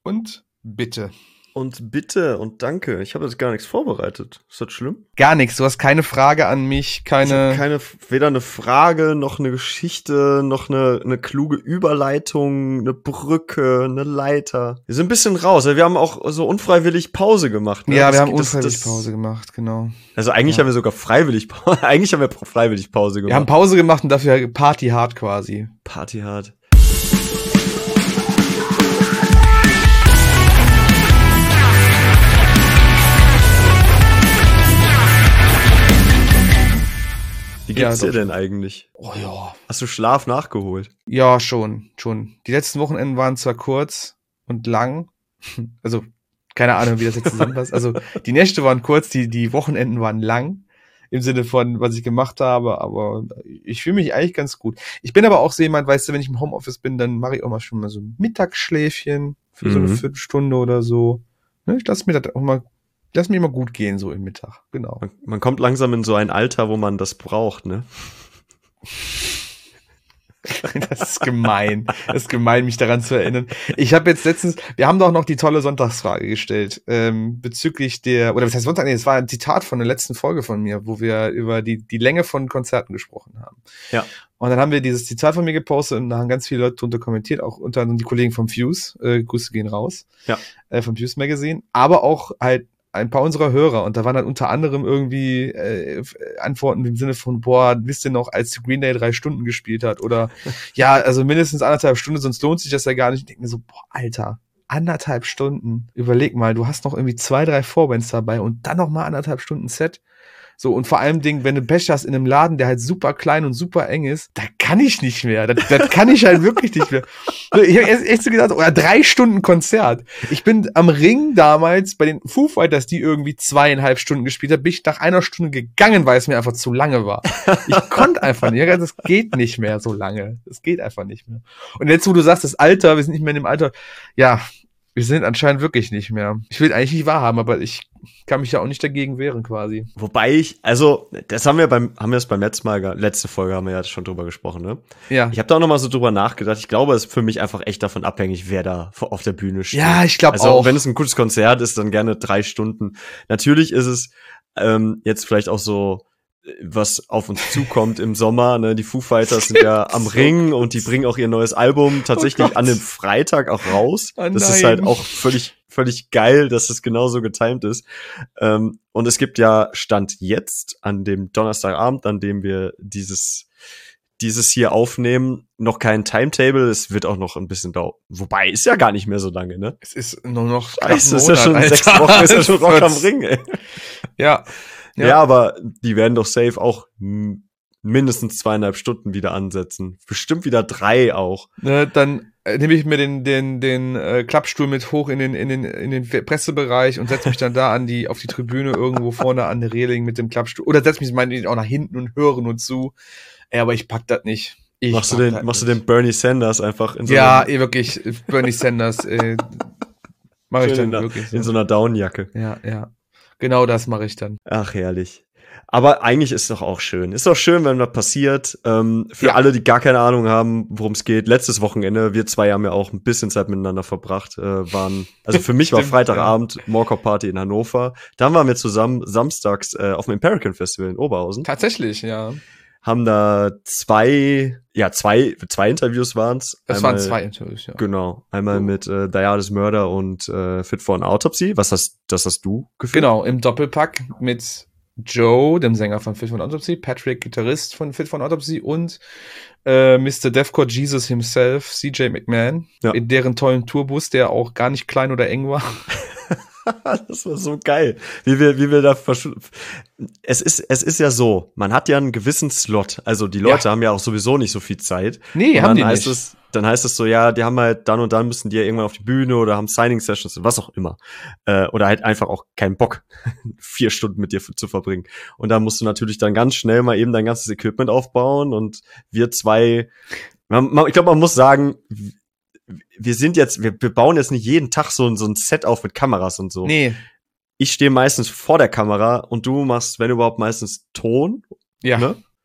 Und bitte. Und bitte und danke. Ich habe jetzt gar nichts vorbereitet. Ist das schlimm? Gar nichts. Du hast keine Frage an mich, Ich habe weder eine Frage, noch eine Geschichte, noch eine kluge Überleitung, eine Brücke, eine Leiter. Wir sind ein bisschen raus. Wir haben auch so unfreiwillig Pause gemacht. Ne? Ja, wir haben unfreiwillig Pause gemacht, genau. Also eigentlich haben wir sogar freiwillig Pause. Eigentlich haben wir freiwillig Pause gemacht. Wir haben Pause gemacht und dafür Party hard quasi. Party hard. Wie geht's dir denn eigentlich? Oh ja. Hast du Schlaf nachgeholt? Ja, schon. Die letzten Wochenenden waren zwar kurz und lang. Also, keine Ahnung, wie das jetzt zusammenpasst. Also, die Nächte waren kurz, die Wochenenden waren lang. Im Sinne von, was ich gemacht habe. Aber ich fühle mich eigentlich ganz gut. Ich bin aber auch so jemand, weißt du, wenn ich im Homeoffice bin, dann mache ich auch mal schon mal so ein Mittagsschläfchen für so eine Viertelstunde oder so. Ne, Lass mir immer gut gehen, so im Mittag, genau. Man kommt langsam in so ein Alter, wo man das braucht, ne? Das ist gemein. Das ist gemein, mich daran zu erinnern. Ich habe jetzt letztens, wir haben doch noch die tolle Sonntagsfrage gestellt, bezüglich was heißt Sonntag? Nee, es war ein Zitat von der letzten Folge von mir, wo wir über die Länge von Konzerten gesprochen haben. Ja. Und dann haben wir dieses Zitat von mir gepostet und da haben ganz viele Leute drunter kommentiert, auch unter anderem die Kollegen vom Fuse, Grüße gehen raus, ja. Vom Fuse Magazine, aber auch halt ein paar unserer Hörer, und da waren dann unter anderem irgendwie Antworten im Sinne von, wisst ihr noch, als Green Day 3 Stunden gespielt hat, oder ja, also mindestens 1,5 Stunden, sonst lohnt sich das ja gar nicht. Ich denke mir so, Alter, 1,5 Stunden, überleg mal, du hast noch irgendwie 2, 3 Vorbands dabei und dann noch mal 1,5 Stunden Set. So, und vor allem, wenn du Pech hast in einem Laden, der halt super klein und super eng ist, da kann ich nicht mehr. Das kann ich halt wirklich nicht mehr. Ich habe echt so gedacht, oder 3 Stunden Konzert. Ich bin am Ring damals bei den Foo Fighters, die irgendwie 2,5 Stunden gespielt haben, bin ich nach 1 Stunde gegangen, weil es mir einfach zu lange war. Ich konnte einfach nicht. Das geht nicht mehr so lange. Das geht einfach nicht mehr. Und jetzt, wo du sagst, das Alter, wir sind nicht mehr in dem Alter, ja, wir sind anscheinend wirklich nicht mehr. Ich will eigentlich nicht wahrhaben, aber ich kann mich ja auch nicht dagegen wehren, quasi. Wobei das haben wir beim letzte Folge haben wir ja schon drüber gesprochen, ne? Ja. Ich habe da auch noch mal so drüber nachgedacht. Ich glaube, es ist für mich einfach echt davon abhängig, wer da auf der Bühne steht. Ja, ich glaube auch. Also, wenn es ein gutes Konzert ist, dann gerne 3 Stunden. Natürlich ist es jetzt vielleicht auch so, was auf uns zukommt im Sommer, ne? Die Foo Fighters sind ja am Ring und die bringen auch ihr neues Album tatsächlich an dem Freitag auch raus. Das ist halt auch völlig geil, dass das genauso getimed ist. Und es gibt ja Stand jetzt an dem Donnerstagabend, an dem wir dieses hier aufnehmen, noch kein Timetable. Es wird auch noch ein bisschen dauern. Wobei, ist ja gar nicht mehr so lange, ne? Es ist nur noch Scheiße, ist ja schon 6 Wochen, ist ja schon Rock am Ring, ey. Ja. Ja, aber die werden doch safe auch mindestens 2,5 Stunden wieder ansetzen. Bestimmt wieder 3 auch. Ne, dann nehme ich mir den Klappstuhl mit hoch in den Pressebereich und setze mich dann da auf die Tribüne irgendwo vorne an der Reling mit dem Klappstuhl. Oder setze mich meinetwegen auch nach hinten und höre nur zu. Ach, aber ich pack das nicht. Machst du den Bernie Sanders einfach in so ja, wirklich, Bernie Sanders, mache ich dann wirklich so. In so einer Downjacke. Ja. Genau das mache ich dann. Ach, herrlich. Aber eigentlich ist doch auch schön. Ist doch schön, wenn das passiert. Für alle, die gar keine Ahnung haben, worum es geht. Letztes Wochenende, wir 2 haben ja auch ein bisschen Zeit miteinander verbracht. Also für mich war Freitagabend Morcop Party in Hannover. Dann waren wir zusammen samstags auf dem Imperican Festival in Oberhausen. Tatsächlich, ja. Haben da zwei Interviews waren's. Das waren 2 Interviews, ja. Genau. Einmal mit Diades Murder und Fit for an Autopsy. Das hast du geführt? Genau, im Doppelpack mit Joe, dem Sänger von Fit for an Autopsy, Patrick, Gitarrist von Fit for an Autopsy und Mr. Deathcore Jesus himself, CJ McMahon, in deren tollen Tourbus, der auch gar nicht klein oder eng war. Das war so geil. Wie wir da es ist ja so, man hat ja einen gewissen Slot. Also die Leute haben ja auch sowieso nicht so viel Zeit. Nee, haben die nicht. Dann heißt es so, ja, die haben halt dann und dann müssen die ja irgendwann auf die Bühne oder haben Signing-Sessions, was auch immer. Oder halt einfach auch keinen Bock, 4 Stunden mit dir zu verbringen. Und da musst du natürlich dann ganz schnell mal eben dein ganzes Equipment aufbauen und wir 2, ich glaube, man muss sagen, wir bauen jetzt nicht jeden Tag so ein Set auf mit Kameras und so. Nee. Ich stehe meistens vor der Kamera und du machst, wenn überhaupt, meistens Ton. Ja. Ne?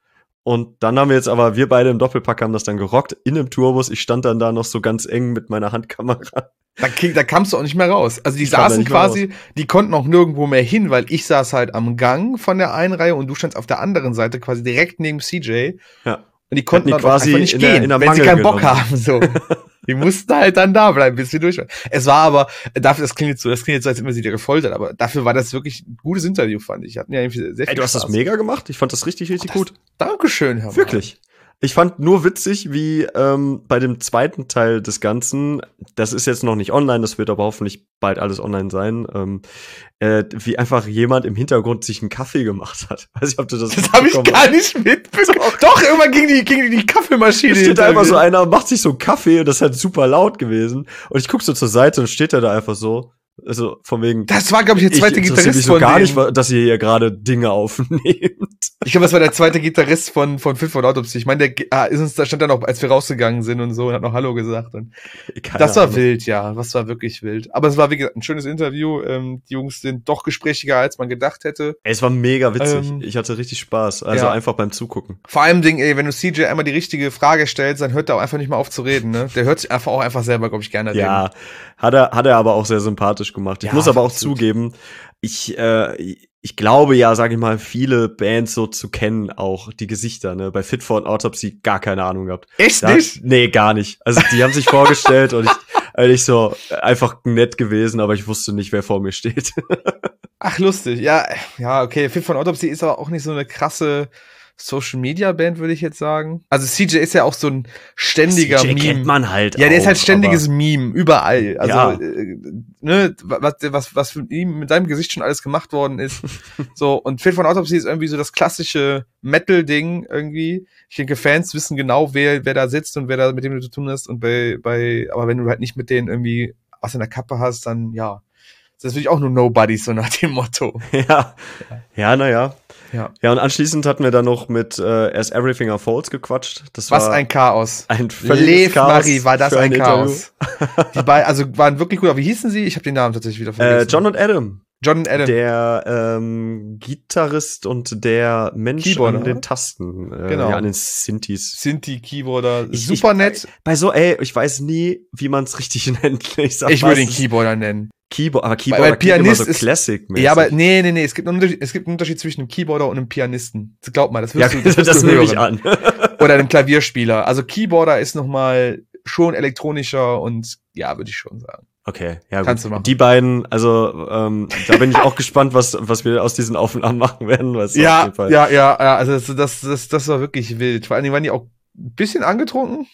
Und dann haben wir beide im Doppelpack haben das dann gerockt in einem Tourbus. Ich stand dann da noch so ganz eng mit meiner Handkamera. Da kamst du auch nicht mehr raus. Also die saßen quasi, die konnten auch nirgendwo mehr hin, weil ich saß halt am Gang von der einen Reihe und du standst auf der anderen Seite quasi direkt neben CJ. Ja. Und die konnten dann quasi einfach nicht gehen, wenn sie keinen Bock haben. So. Die mussten halt dann da bleiben, bis wir durch waren. Es war aber, dafür, das klingt jetzt so, als hätten wir sie dir gefoltert, aber dafür war das wirklich ein gutes Interview, fand ich. Hatten ja sehr viel du hast Spaß. das mega gemacht. Ich fand das richtig gut. Dankeschön, Herr Mann. Wirklich. Ich fand nur witzig, wie bei dem zweiten Teil des Ganzen, das ist jetzt noch nicht online, das wird aber hoffentlich bald alles online sein, wie einfach jemand im Hintergrund sich einen Kaffee gemacht hat. Weiß ich, ob du das habe ich gar nicht mitbekommen. Doch, irgendwann ging die Kaffeemaschine. Da steht da einfach so einer, macht sich so einen Kaffee und das ist halt super laut gewesen. Und ich guck so zur Seite und steht er da einfach so. Also von wegen. Das war, glaube ich, der zweite Gitarrist mich so von gar nicht, dass ihr hier gerade Dinge aufnehmt. Ich glaube, das war der zweite Gitarrist von Fit for Autopsy. Ich meine, da stand dann auch, als wir rausgegangen sind und so, und hat noch Hallo gesagt. Und das war wild, ja. Das war wirklich wild. Aber es war, wie gesagt, ein schönes Interview. Die Jungs sind doch gesprächiger, als man gedacht hätte. Es war mega witzig. Ich hatte richtig Spaß. Also einfach beim Zugucken. Vor allem, wenn du CJ einmal die richtige Frage stellst, dann hört er auch einfach nicht mal auf zu reden, ne? Der hört sich einfach selber, glaube ich, gerne reden. Ja, hat er aber auch sehr sympathisch gemacht. Ich muss aber auch zugeben, ich glaube ja, sage ich mal, viele Bands so zu kennen, auch die Gesichter, ne? Bei Fit for Autopsy gar keine Ahnung gehabt. Echt nicht? Nee, gar nicht. Also die haben sich vorgestellt und ich so einfach nett gewesen, aber ich wusste nicht, wer vor mir steht. Ach, lustig. Ja, okay. Fit for Autopsy ist aber auch nicht so eine krasse Social-Media-Band, würde ich jetzt sagen. Also CJ ist ja auch so ein ständiger CJ Meme. kennt man halt. Ja, der ist halt ständiges Meme, überall. Also, ja. Was mit ihm, mit seinem Gesicht schon alles gemacht worden ist. So, und Fit for Autopsy ist irgendwie so das klassische Metal-Ding irgendwie. Ich denke, Fans wissen genau, wer da sitzt und wer da mit dem du zu tun hast. Und aber wenn du halt nicht mit denen irgendwie was in der Kappe hast, dann, ja. Das ist natürlich auch nur Nobody, so nach dem Motto. Ja, naja. Ja, und anschließend hatten wir dann noch mit As Everything Unfolds gequatscht. Was ein Chaos. Ein völliges Chaos. Marie, war das ein Chaos. Die beiden, also waren wirklich gut. Aber wie hießen sie? Ich habe den Namen tatsächlich wieder vergessen. John und Adam. Der Gitarrist und der Mensch Keyboarder, an den Tasten. Genau. Ja, an den Synthes. Synthi-Keyboarder. Super nett. Ich weiß nie, wie man es richtig nennt. Ich würde den Keyboarder nennen. Aber Keyboarder Pianist immer so Classic-mäßig. Ja, aber nee. Es gibt einen Unterschied zwischen einem Keyboarder und einem Pianisten. Glaub mal, das wirst du das nehme ich an. Oder einem Klavierspieler. Also Keyboarder ist nochmal schon elektronischer und ja, würde ich schon sagen. Okay, ja gut. Kannst du machen. Die beiden, also da bin ich auch gespannt, was wir aus diesen Aufnahmen machen werden. Ja, also das war wirklich wild. Vor allen Dingen waren die auch ein bisschen angetrunken.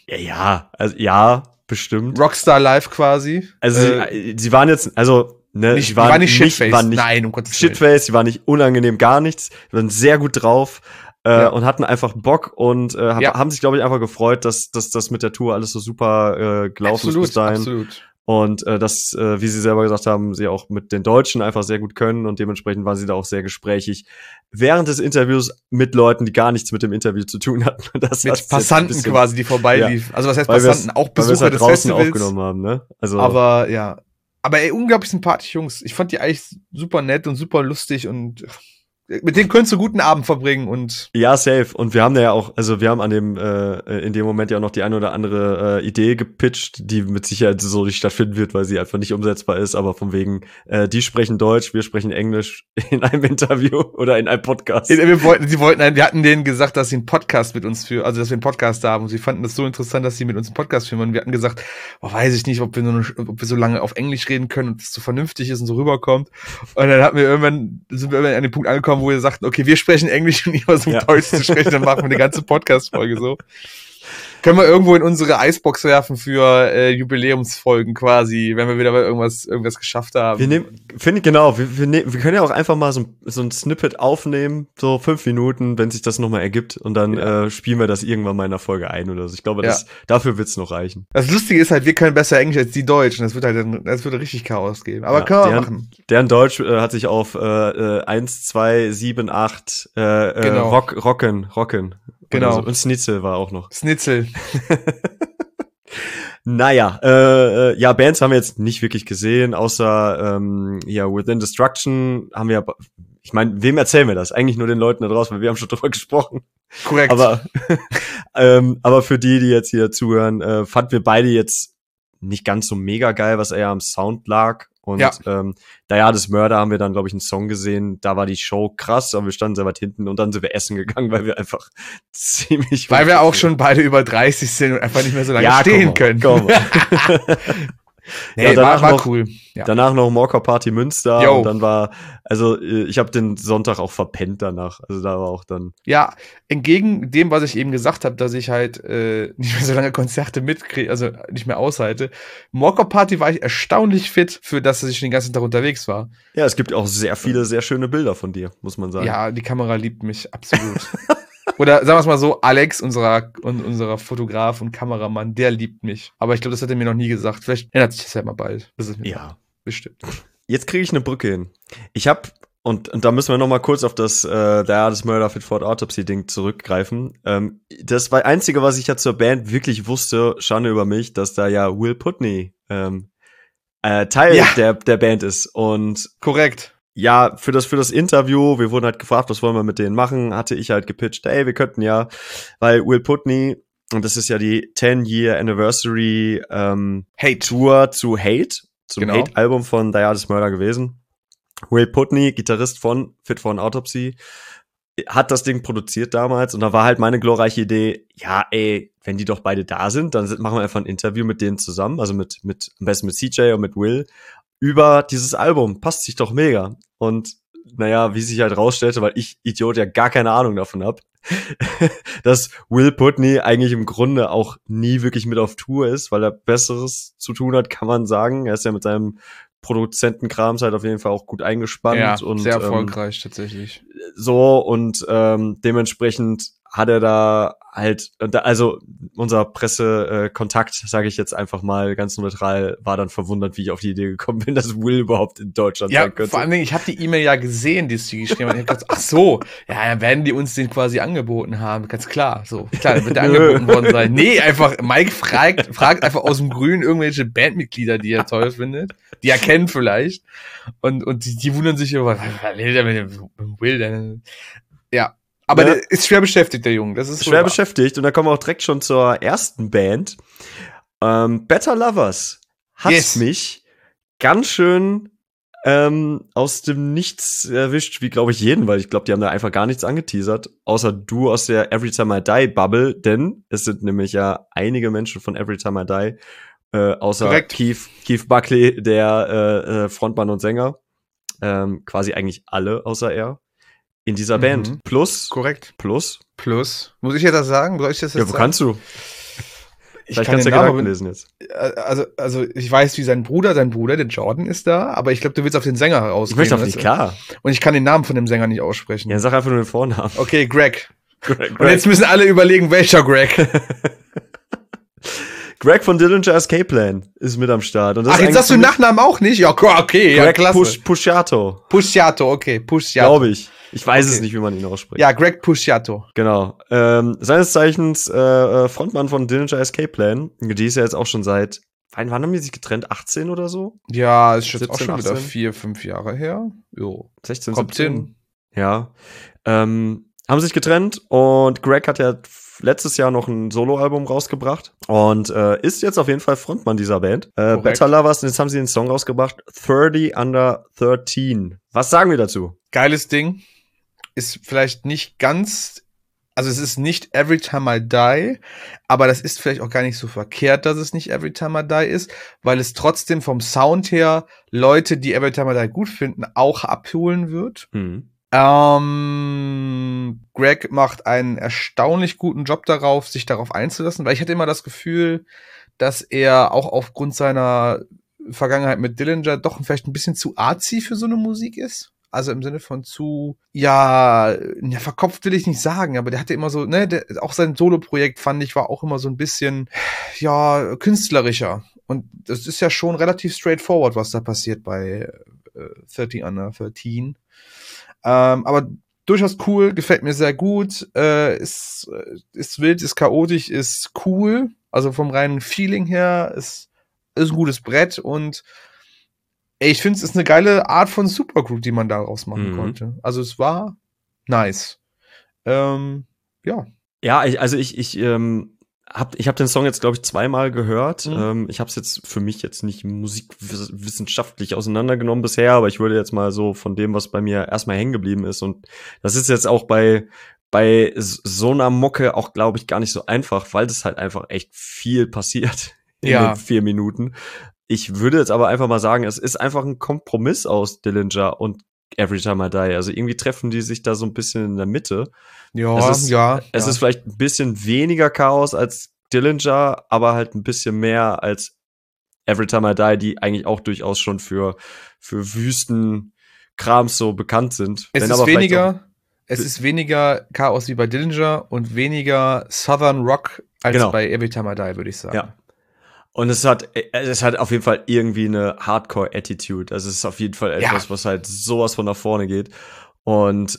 Ja, bestimmt. Rockstar Live quasi. Also sie waren jetzt, sie waren nicht Shitface. Nein, um Gottes Willen. Shitface, sie waren nicht unangenehm, gar nichts. Sie waren sehr gut drauf und hatten einfach Bock und haben sich, glaube ich, einfach gefreut, dass das mit der Tour alles so super gelaufen ist bis dahin. Absolut. Und dass, wie sie selber gesagt haben, sie auch mit den Deutschen einfach sehr gut können und dementsprechend waren sie da auch sehr gesprächig. Während des Interviews mit Leuten, die gar nichts mit dem Interview zu tun hatten. Mit Passanten quasi, die vorbeiliefen. Ja. Also was heißt Passanten? Auch Besucher des draußen Festivals. Aufgenommen haben, ne? Also. Aber ja. Aber unglaublich sympathische Jungs. Ich fand die eigentlich super nett und super lustig und mit denen könntest du einen guten Abend verbringen und. Ja, safe. Und wir haben da ja auch, also wir haben in dem Moment ja auch noch die eine oder andere Idee gepitcht, die mit Sicherheit so nicht stattfinden wird, weil sie einfach nicht umsetzbar ist, aber von wegen, die sprechen Deutsch, wir sprechen Englisch in einem Interview oder in einem Podcast. Wir hatten denen gesagt, dass sie einen Podcast mit uns dass wir einen Podcast haben und sie fanden das so interessant, dass sie mit uns einen Podcast führen und wir hatten gesagt, weiß ich nicht, ob wir so lange auf Englisch reden können und es so vernünftig ist und so rüberkommt. Und dann sind wir irgendwann an den Punkt angekommen, wo wir sagten, okay, wir sprechen Englisch und ihr versucht Deutsch zu sprechen, dann machen wir eine ganze Podcast-Folge so. Können wir irgendwo in unsere Icebox werfen für Jubiläumsfolgen quasi, wenn wir wieder mal irgendwas geschafft haben. Wir können ja auch einfach mal so ein Snippet aufnehmen, so 5 Minuten, wenn sich das nochmal ergibt und dann spielen wir das irgendwann mal in der Folge ein oder so. Ich glaube, dafür wird's noch reichen. Das Lustige ist halt, wir können besser Englisch als die Deutschen. Das würde richtig Chaos geben. Aber können wir machen. Deren Deutsch hat sich auf 1, 2, 7, 8 Rocken. Genau. Und Schnitzel war auch noch. Schnitzel. Naja, ja, Bands haben wir jetzt nicht wirklich gesehen, außer ja, Within Destruction haben wir, ich meine, wem erzählen wir das? Eigentlich nur den Leuten da draußen, weil wir haben schon drüber gesprochen. Korrekt. Aber für die jetzt hier zuhören, fanden wir beide jetzt nicht ganz so mega geil, was eher am Sound lag. Und das Murder haben wir dann, glaube ich, einen Song gesehen. Da war die Show krass, aber wir standen sehr weit hinten und dann sind wir essen gegangen, weil wir einfach ziemlich... Weil wir auch schon beide über 30 sind und einfach nicht mehr so lange stehen können. Komm. Nee, ja, war cool. Ja. Danach noch Morcor Party Münster. Yo. Und dann war, also ich habe den Sonntag auch verpennt danach. Also da war auch dann... Ja, entgegen dem, was ich eben gesagt habe, dass ich halt nicht mehr so lange Konzerte mitkriege, also nicht mehr aushalte. Morcor Party war ich erstaunlich fit, für das ich den ganzen Tag unterwegs war. Ja, es gibt auch sehr viele, sehr schöne Bilder von dir, muss man sagen. Ja, die Kamera liebt mich absolut. Oder sagen wir es mal so, Alex, unserer Fotograf und Kameramann, der liebt mich. Aber ich glaube, das hat er mir noch nie gesagt. Vielleicht ändert sich das ja mal bald. Das ist mir bestimmt. Jetzt kriege ich eine Brücke hin. Ich habe, und da müssen wir noch mal kurz auf das das Murder Fit for Autopsy-Ding zurückgreifen. Das war das Einzige, was ich ja zur Band wirklich wusste, Schande über mich, dass da ja Will Putney Teil der Band ist. Und korrekt. Ja, für das Interview, wir wurden halt gefragt, was wollen wir mit denen machen, hatte ich halt gepitcht, ey, wir könnten ja, weil Will Putney, und das ist ja die 10-Year Anniversary Tour zu Hate, zum Hate-Album von Die Hardest Murder gewesen. Will Putney, Gitarrist von Fit for an Autopsy, hat das Ding produziert damals und da war halt meine glorreiche Idee, ja, ey, wenn die doch beide da sind, dann machen wir einfach ein Interview mit denen zusammen, also mit am besten mit CJ und mit Will, über dieses Album. Passt sich doch mega. Und naja, wie sich halt rausstellte, weil ich, Idiot, ja gar keine Ahnung davon hab, dass Will Putney eigentlich im Grunde auch nie wirklich mit auf Tour ist, weil er Besseres zu tun hat, kann man sagen. Er ist ja mit seinem Produzentenkrams halt auf jeden Fall auch gut eingespannt. Ja, und sehr erfolgreich tatsächlich. So, und dementsprechend hat er da halt, also unser Pressekontakt, sage ich jetzt einfach mal ganz neutral, war dann verwundert, wie ich auf die Idee gekommen bin, dass Will überhaupt in Deutschland sein könnte. Vor allen Dingen, ich habe die E-Mail ja gesehen, die sie geschrieben hat. Ich hab gedacht, ach so, ja, dann werden die uns den quasi angeboten haben, ganz klar. So, klar, dann wird der angeboten worden sein. Nee, einfach, Mike fragt einfach aus dem Grün irgendwelche Bandmitglieder, die er toll findet, die er kennt vielleicht. Und die wundern sich über, was will der mit dem Will denn? Ja. Aber der ist schwer beschäftigt, der Junge. Das ist schwer beschäftigt. Und da kommen wir auch direkt schon zur ersten Band. Better Lovers hat mich ganz schön aus dem Nichts erwischt, wie glaube ich jeden, weil ich glaube, die haben da einfach gar nichts angeteasert, außer du aus der Every Time I Die Bubble, denn es sind nämlich ja einige Menschen von Every Time I Die, außer Keith Buckley, der Frontmann und Sänger, quasi eigentlich alle außer er. In dieser Band. Plus. Korrekt. Plus. Muss ich ja das sagen? Soll ich das jetzt sagen? Ja, wo kannst du? Vielleicht kannst du ja Gedanken lesen jetzt. Also, ich weiß, wie sein Bruder, der Jordan ist da, aber ich glaube, du willst auf den Sänger rausgehen. Ich möchte auf dich, klar. Und ich kann den Namen von dem Sänger nicht aussprechen. Ja, sag einfach nur den Vornamen. Okay, Greg. Und jetzt müssen alle überlegen, welcher Greg. Greg von Dillinger Escape Plan ist mit am Start. Und das jetzt sagst du den Nachnamen auch nicht? Ja, okay, Greg, ja, klasse. Puciato, okay, Puciato. Glaube ich. Ich weiß es nicht, wie man ihn ausspricht. Ja, Greg Puciato. Genau. Seines Zeichens Frontmann von Dillinger Escape Plan. Die ist ja jetzt auch schon seit, wann haben die sich getrennt? 18 oder so? Ja, ist jetzt auch schon 18? Wieder 4-5 Jahre her. Jo. 16, 17. Ja. Haben sich getrennt und Greg hat ja letztes Jahr noch ein Soloalbum rausgebracht und ist jetzt auf jeden Fall Frontmann dieser Band. Better Lovers, und jetzt haben sie den Song rausgebracht, 30 Under 13. Was sagen wir dazu? Geiles Ding. Ist vielleicht nicht ganz, also es ist nicht Every Time I Die, aber das ist vielleicht auch gar nicht so verkehrt, dass es nicht Every Time I Die ist, weil es trotzdem vom Sound her Leute, die Every Time I Die gut finden, auch abholen wird. Greg macht einen erstaunlich guten Job darauf, sich darauf einzulassen, weil ich hatte immer das Gefühl, dass er auch aufgrund seiner Vergangenheit mit Dillinger doch vielleicht ein bisschen zu artsy für so eine Musik ist. Also im Sinne von verkopft will ich nicht sagen, aber der hatte immer so, auch sein Solo-Projekt fand ich, war auch immer so ein bisschen, künstlerischer. Und das ist ja schon relativ straightforward, was da passiert bei 30 Under 13. Aber durchaus cool, gefällt mir sehr gut, ist wild, ist chaotisch, ist cool. Also vom reinen Feeling her ist ein gutes Brett und ich finde, es ist eine geile Art von Supergroup, die man daraus machen konnte. Also es war nice. Ja. Ja, ich hab den Song jetzt, glaube ich, zweimal gehört. Ich habe es jetzt für mich jetzt nicht musikwissenschaftlich auseinandergenommen bisher, aber ich würde jetzt mal so von dem, was bei mir erstmal hängen geblieben ist. Und das ist jetzt auch bei so einer Mucke auch, glaube ich, gar nicht so einfach, weil das halt einfach echt viel passiert in den 4 Minuten. Ich würde jetzt aber einfach mal sagen, es ist einfach ein Kompromiss aus Dillinger und Every Time I Die. Also irgendwie treffen die sich da so ein bisschen in der Mitte. Es ist vielleicht ein bisschen weniger Chaos als Dillinger, aber halt ein bisschen mehr als Every Time I Die, die eigentlich auch durchaus schon für Wüstenkrams so bekannt sind. Es ist weniger Chaos wie bei Dillinger und weniger Southern Rock als bei Every Time I Die, würde ich sagen. Ja. Und es hat auf jeden Fall irgendwie eine Hardcore-Attitude. Also es ist auf jeden Fall etwas, was halt sowas von nach vorne geht. Und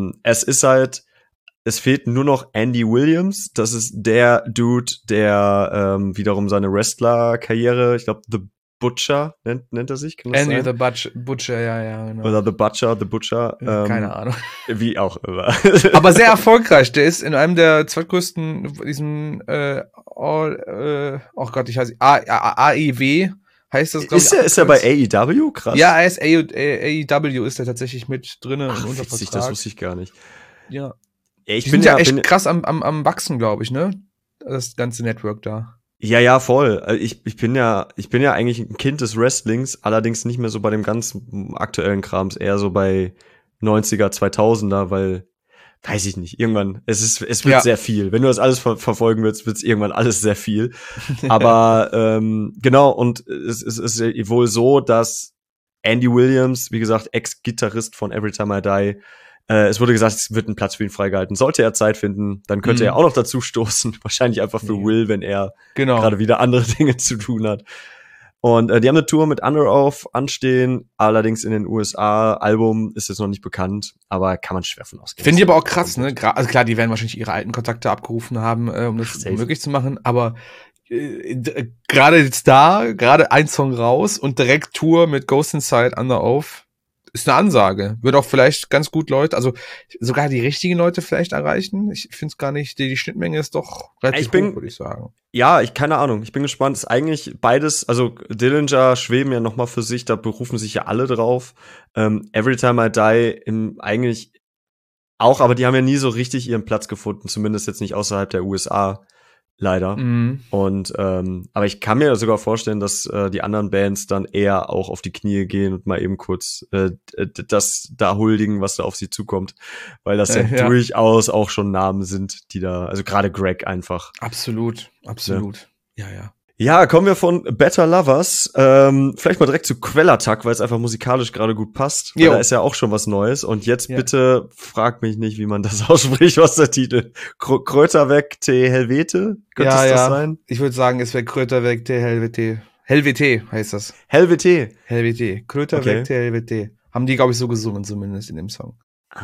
es fehlt nur noch Andy Williams. Das ist der Dude, der wiederum seine Wrestler-Karriere, ich glaube, The Butcher nennt er sich. Kann das Andy sein? the Butcher, ja, genau. Oder The Butcher. Keine Ahnung. Wie auch immer. Aber sehr erfolgreich. Der ist in einem der zweitgrößten, diesem oh Gott, ich heiße AEW heißt das, glaube ich. Ist er bei AEW? Krass. Ja, er ist AEW ist er tatsächlich mit drinnen und unter Vertrag. Das wusste ich gar nicht. Ja. Ich bin ja echt krass am Wachsen, glaube ich, ne? Das ganze Network da. Ja, voll. Ich bin ja eigentlich ein Kind des Wrestlings, allerdings nicht mehr so bei dem ganz aktuellen Krams, eher so bei 90er, 2000er, weil, weiß ich nicht, irgendwann, es wird sehr viel. Wenn du das alles verfolgen willst, wird's irgendwann alles sehr viel. Aber genau, und es ist wohl so, dass Andy Williams, wie gesagt, Ex-Gitarrist von Every Time I Die, es wurde gesagt, es wird ein Platz für ihn freigehalten. Sollte er Zeit finden, dann könnte er auch noch dazu stoßen. Wahrscheinlich einfach für Will, wenn er gerade wieder andere Dinge zu tun hat. Und die haben eine Tour mit Under Oath anstehen, allerdings in den USA. Album ist jetzt noch nicht bekannt, aber kann man schwer von ausgehen. Finde ich aber auch krass, ne? Also klar, die werden wahrscheinlich ihre alten Kontakte abgerufen haben, um das möglich zu machen, aber gerade jetzt gerade ein Song raus und direkt Tour mit Ghost Inside, Under Oath. Ist eine Ansage. Wird auch vielleicht ganz gut Leute, also sogar die richtigen Leute vielleicht erreichen. Ich finde es gar nicht, die Schnittmenge ist doch relativ hoch, würde ich sagen. Ja, keine Ahnung. Ich bin gespannt. Ist eigentlich beides, also Dillinger schweben ja noch mal für sich, da berufen sich ja alle drauf. Every Time I Die eigentlich auch, aber die haben ja nie so richtig ihren Platz gefunden, zumindest jetzt nicht außerhalb der USA. Leider. Und aber ich kann mir sogar vorstellen, dass die anderen Bands dann eher auch auf die Knie gehen und mal eben kurz das da huldigen, was da auf sie zukommt, weil das ja durchaus auch schon Namen sind, die da, also gerade Greg einfach. Absolut. Ja. Ja, kommen wir von Better Lovers, vielleicht mal direkt zu Quellattack, weil es einfach musikalisch gerade gut passt. Weil da ist ja auch schon was Neues. Und jetzt bitte frag mich nicht, wie man das ausspricht, was der Titel. Kröterweg te Helvete? Könnte es das sein? Ich würde sagen, es wäre Kröterweg te Helvete. Helvete heißt das. Helvete. Kröterweg te Helvete. Haben die, glaube ich, so gesungen, zumindest in dem Song.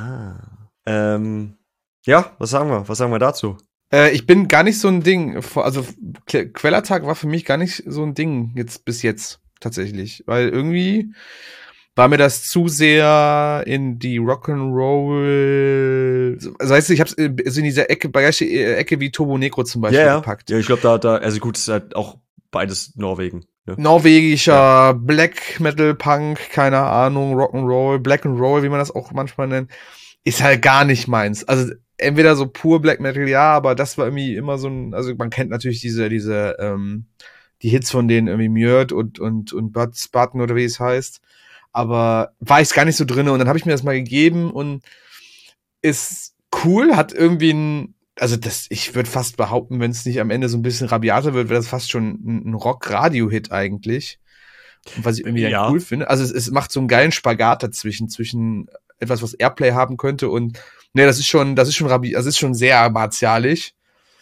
Ja, was sagen wir dazu? Ich bin gar nicht so ein Ding, also Quellattack war für mich gar nicht so ein Ding bis jetzt tatsächlich, weil irgendwie war mir das zu sehr in die Rock'n'Roll, also weißt du, ich hab's so in dieser gleiche Ecke wie Turbo Negro zum Beispiel gepackt. Ja, ich glaube da, also gut, es ist halt auch beides Norwegen. Ne? Norwegischer Black Metal Punk, keine Ahnung, Rock'n'Roll, Black and Roll, wie man das auch manchmal nennt, ist halt gar nicht meins. Also entweder so pur Black Metal, ja, aber das war irgendwie immer so ein, also man kennt natürlich die Hits von denen irgendwie Mjörd und Bud Spartan oder wie es heißt, aber war ich gar nicht so drinne und dann habe ich mir das mal gegeben und ist cool, hat irgendwie ich würde fast behaupten, wenn es nicht am Ende so ein bisschen rabiater wird, wäre das fast schon ein Rock-Radio-Hit eigentlich. Und was ich irgendwie dann cool finde. Also es macht so einen geilen Spagat zwischen etwas, was Airplay haben könnte und das ist schon sehr martialisch.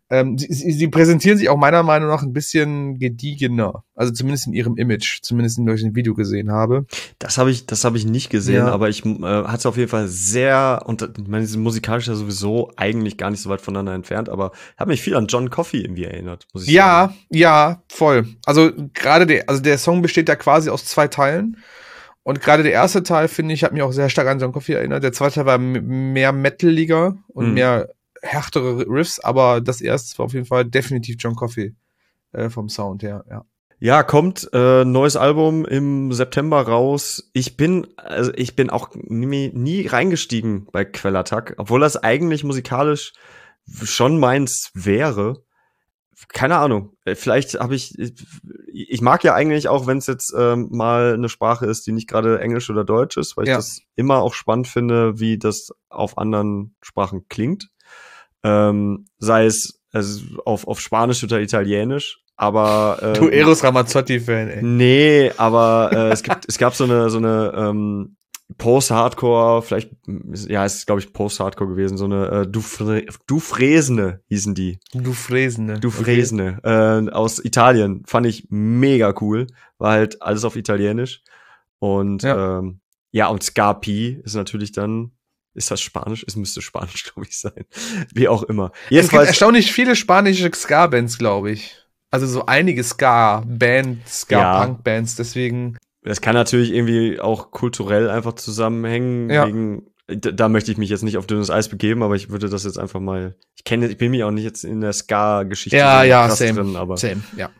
Sie präsentieren sich auch meiner Meinung nach ein bisschen gediegener. Also zumindest in ihrem Image, zumindest in dem Video gesehen habe. Das habe ich nicht gesehen, Ja. aber ich hatte auf jeden Fall sehr, und ich meine, sie sind musikalisch ja sowieso eigentlich gar nicht so weit voneinander entfernt, aber hat mich viel an John Coffey irgendwie erinnert, muss ich sagen. Ja, voll. Also gerade der Song besteht ja quasi aus 2 Teilen. Und gerade der erste Teil, finde ich, hat mich auch sehr stark an John Coffey erinnert. Der zweite Teil war mehr metaliger und mehr härtere Riffs, aber das erste war auf jeden Fall definitiv John Coffey vom Sound her, ja. Ja, kommt neues Album im September raus. Ich bin auch nie reingestiegen bei Quellattack, obwohl das eigentlich musikalisch schon meins wäre. Keine Ahnung. Vielleicht habe ich mag ja eigentlich auch, wenn es jetzt mal eine Sprache ist, die nicht gerade Englisch oder Deutsch ist, weil ich das immer auch spannend finde, wie das auf anderen Sprachen klingt. Sei es also auf Spanisch oder Italienisch, aber Du Eros Ramazzotti-Fan, ey. Nee, aber es gab so eine Post-Hardcore, vielleicht, ja, es ist, glaube ich, Post-Hardcore gewesen, so eine Dufresne hießen die. Dufresne. Dufresne, aus Italien. Fand ich mega cool. War halt alles auf Italienisch. Und und Scarpi ist natürlich dann, ist das Spanisch? Es müsste Spanisch, glaube ich, sein. Wie auch immer. Jedenfalls, es gibt erstaunlich viele spanische Ska-Bands, glaube ich. Also so einige Ska-Punk-Bands, deswegen. Das kann natürlich irgendwie auch kulturell einfach zusammenhängen. Da möchte ich mich jetzt nicht auf dünnes Eis begeben, aber ich würde das jetzt einfach mal. Ich bin mich auch nicht jetzt in der Ska-Geschichte krass same, drin, aber. Same, ja.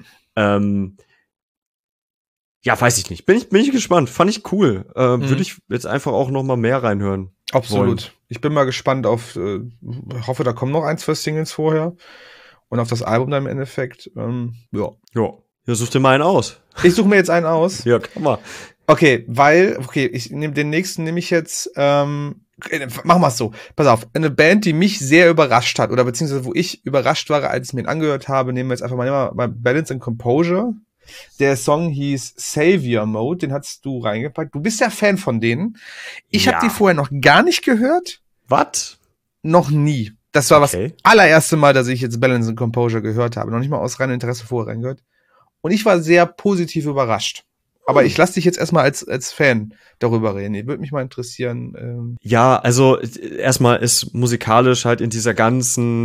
Weiß ich nicht. Bin ich gespannt. Fand ich cool. Würde ich jetzt einfach auch noch mal mehr reinhören. Absolut. Wollen. Ich bin mal gespannt auf, hoffe, da kommen noch 1, 2 Singles vorher. Und auf das Album dann im Endeffekt, Ja, such dir mal einen aus. Ich suche mir jetzt einen aus. Ja, kann man. Okay, den nächsten nehme ich jetzt, machen wir es so. Pass auf, eine Band, die mich sehr überrascht hat, oder beziehungsweise wo ich überrascht war, als ich mir ihn angehört habe, nehmen wir jetzt einfach mal Balance and Composure. Der Song hieß Savior Mode, den hast du reingepackt. Du bist ja Fan von denen. Ich habe die vorher noch gar nicht gehört. Was? Noch nie. Das war das allererste Mal, dass ich jetzt Balance and Composure gehört habe. Noch nicht mal aus reinem Interesse vorher reingehört. Und ich war sehr positiv überrascht. Aber ich lasse dich jetzt erstmal als Fan darüber reden. Würde mich mal interessieren. Ja, also erstmal ist musikalisch halt in dieser ganzen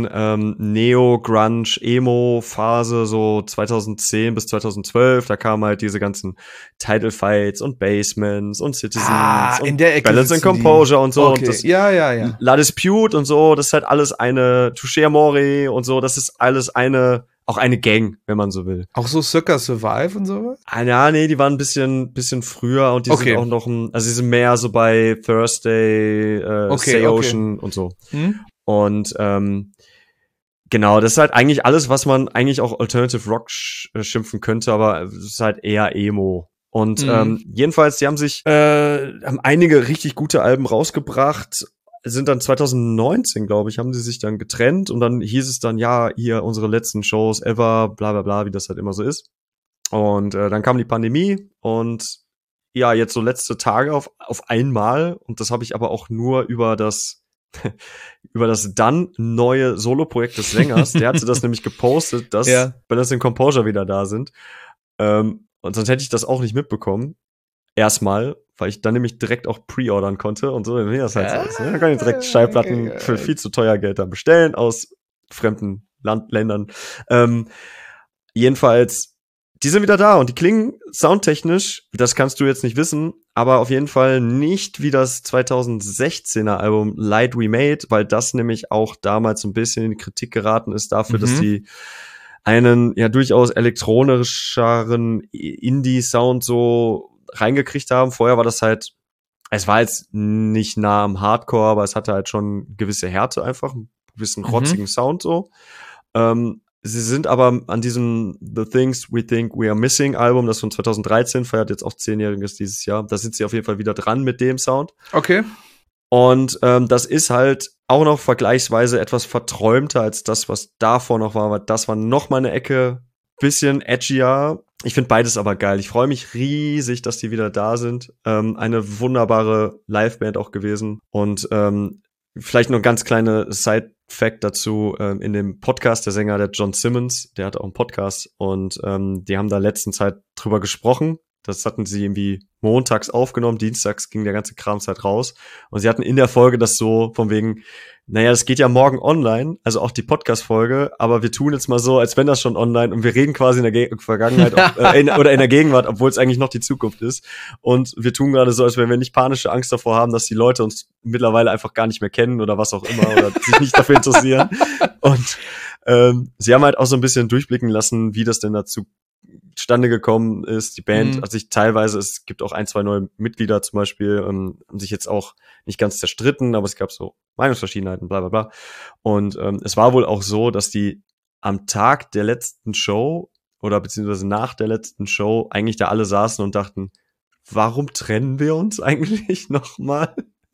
Neo-Grunge-Emo-Phase so 2010 bis 2012, da kamen halt diese ganzen Title Fights und Basements und Citizens und in der Ecke Balance and Composure und so. Okay. Und das ja. La Dispute und so, das ist halt alles eine Touché Amore und so, das ist alles auch eine Gang, wenn man so will. Auch so Circa Survive und sowas? Ja, nee, die waren ein bisschen früher und die sind auch noch also die sind mehr so bei Thursday, Say Ocean und so. Und genau, das ist halt eigentlich alles, was man eigentlich auch Alternative Rock schimpfen könnte, aber es ist halt eher Emo. Und jedenfalls, die haben einige richtig gute Alben rausgebracht, sind dann 2019, glaube ich, haben sie sich dann getrennt und dann hieß es dann, ja, hier unsere letzten Shows ever, bla bla bla, wie das halt immer so ist. Und dann kam die Pandemie und ja, jetzt so letzte Tage auf einmal, und das habe ich aber auch nur über das dann neue Solo-Projekt des Sängers, der hatte das nämlich gepostet, dass Balance and Composure wieder da sind. Und sonst hätte ich das auch nicht mitbekommen. Erstmal, weil ich dann nämlich direkt auch pre-ordern konnte und so, wie das halt so ist. Ne? Dann kann ich direkt Schallplatten für viel zu teuer Geld dann bestellen aus fremden Ländern. Jedenfalls, die sind wieder da und die klingen soundtechnisch, das kannst du jetzt nicht wissen, aber auf jeden Fall nicht wie das 2016er Album Light We Made, weil das nämlich auch damals so ein bisschen in die Kritik geraten ist dafür, dass die einen ja durchaus elektronischeren Indie-Sound so reingekriegt haben. Vorher war das halt, es war jetzt nicht nah am Hardcore, aber es hatte halt schon gewisse Härte einfach, einen gewissen rotzigen Sound so. Sie sind aber an diesem The Things We Think We Are Missing Album, das von 2013 feiert jetzt auch 10-jähriges dieses Jahr, da sind sie auf jeden Fall wieder dran mit dem Sound. Okay. Und das ist halt auch noch vergleichsweise etwas verträumter als das, was davor noch war, weil das war noch mal eine Ecke bisschen edgier. Ich finde beides aber geil. Ich freue mich riesig, dass die wieder da sind. Eine wunderbare Liveband auch gewesen. Und vielleicht noch ganz kleine Fact dazu, in dem Podcast, der Sänger, der John Simmons, der hat auch einen Podcast und die haben da letzten Zeit drüber gesprochen. Das hatten sie irgendwie montags aufgenommen, dienstags ging der ganze Kramzeit raus. Und sie hatten in der Folge das so von wegen, naja, das geht ja morgen online, also auch die Podcast-Folge, aber wir tun jetzt mal so, als wenn das schon online und wir reden quasi in der Vergangenheit oder in der Gegenwart, obwohl es eigentlich noch die Zukunft ist. Und wir tun gerade so, als wenn wir nicht panische Angst davor haben, dass die Leute uns mittlerweile einfach gar nicht mehr kennen oder was auch immer oder sich nicht dafür interessieren. Und sie haben halt auch so ein bisschen durchblicken lassen, wie das denn dazu zustande gekommen ist. Die Band hat sich teilweise, es gibt auch 1, 2 neue Mitglieder zum Beispiel, haben sich jetzt auch nicht ganz zerstritten, aber es gab so Meinungsverschiedenheiten, bla bla bla. Und es war wohl auch so, dass die am Tag der letzten Show oder beziehungsweise nach der letzten Show eigentlich da alle saßen und dachten, warum trennen wir uns eigentlich nochmal?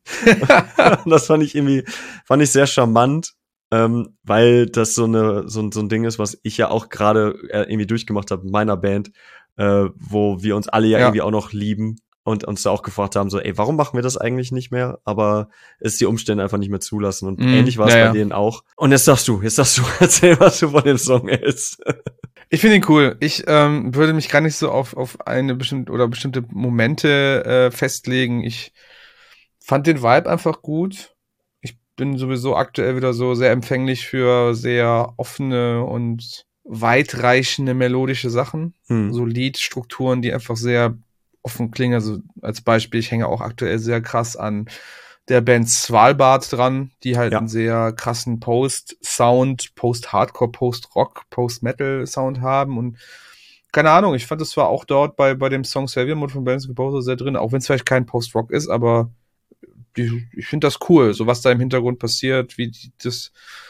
Das fand ich sehr charmant. Weil das so ein Ding ist, was ich ja auch gerade irgendwie durchgemacht habe mit meiner Band, wo wir uns alle ja irgendwie auch noch lieben und uns da auch gefragt haben, so, ey, warum machen wir das eigentlich nicht mehr? Aber es die Umstände einfach nicht mehr zulassen. Und ähnlich war es bei denen auch. Und jetzt darfst du, erzähl, was du von dem Song hältst. Ich finde ihn cool. Ich würde mich gar nicht so auf eine bestimmte Momente festlegen. Ich fand den Vibe einfach gut. Bin sowieso aktuell wieder so sehr empfänglich für sehr offene und weitreichende melodische Sachen. So Liedstrukturen, die einfach sehr offen klingen. Also als Beispiel, ich hänge auch aktuell sehr krass an der Band Svalbard dran, die halt einen sehr krassen Post-Sound, Post-Hardcore, Post-Rock, Post-Metal-Sound haben. Und keine Ahnung, ich fand, das war auch dort bei dem Song Savior Mode von Bands Composer sehr drin, auch wenn es vielleicht kein Post-Rock ist, aber ich finde das cool, so was da im Hintergrund passiert, wie das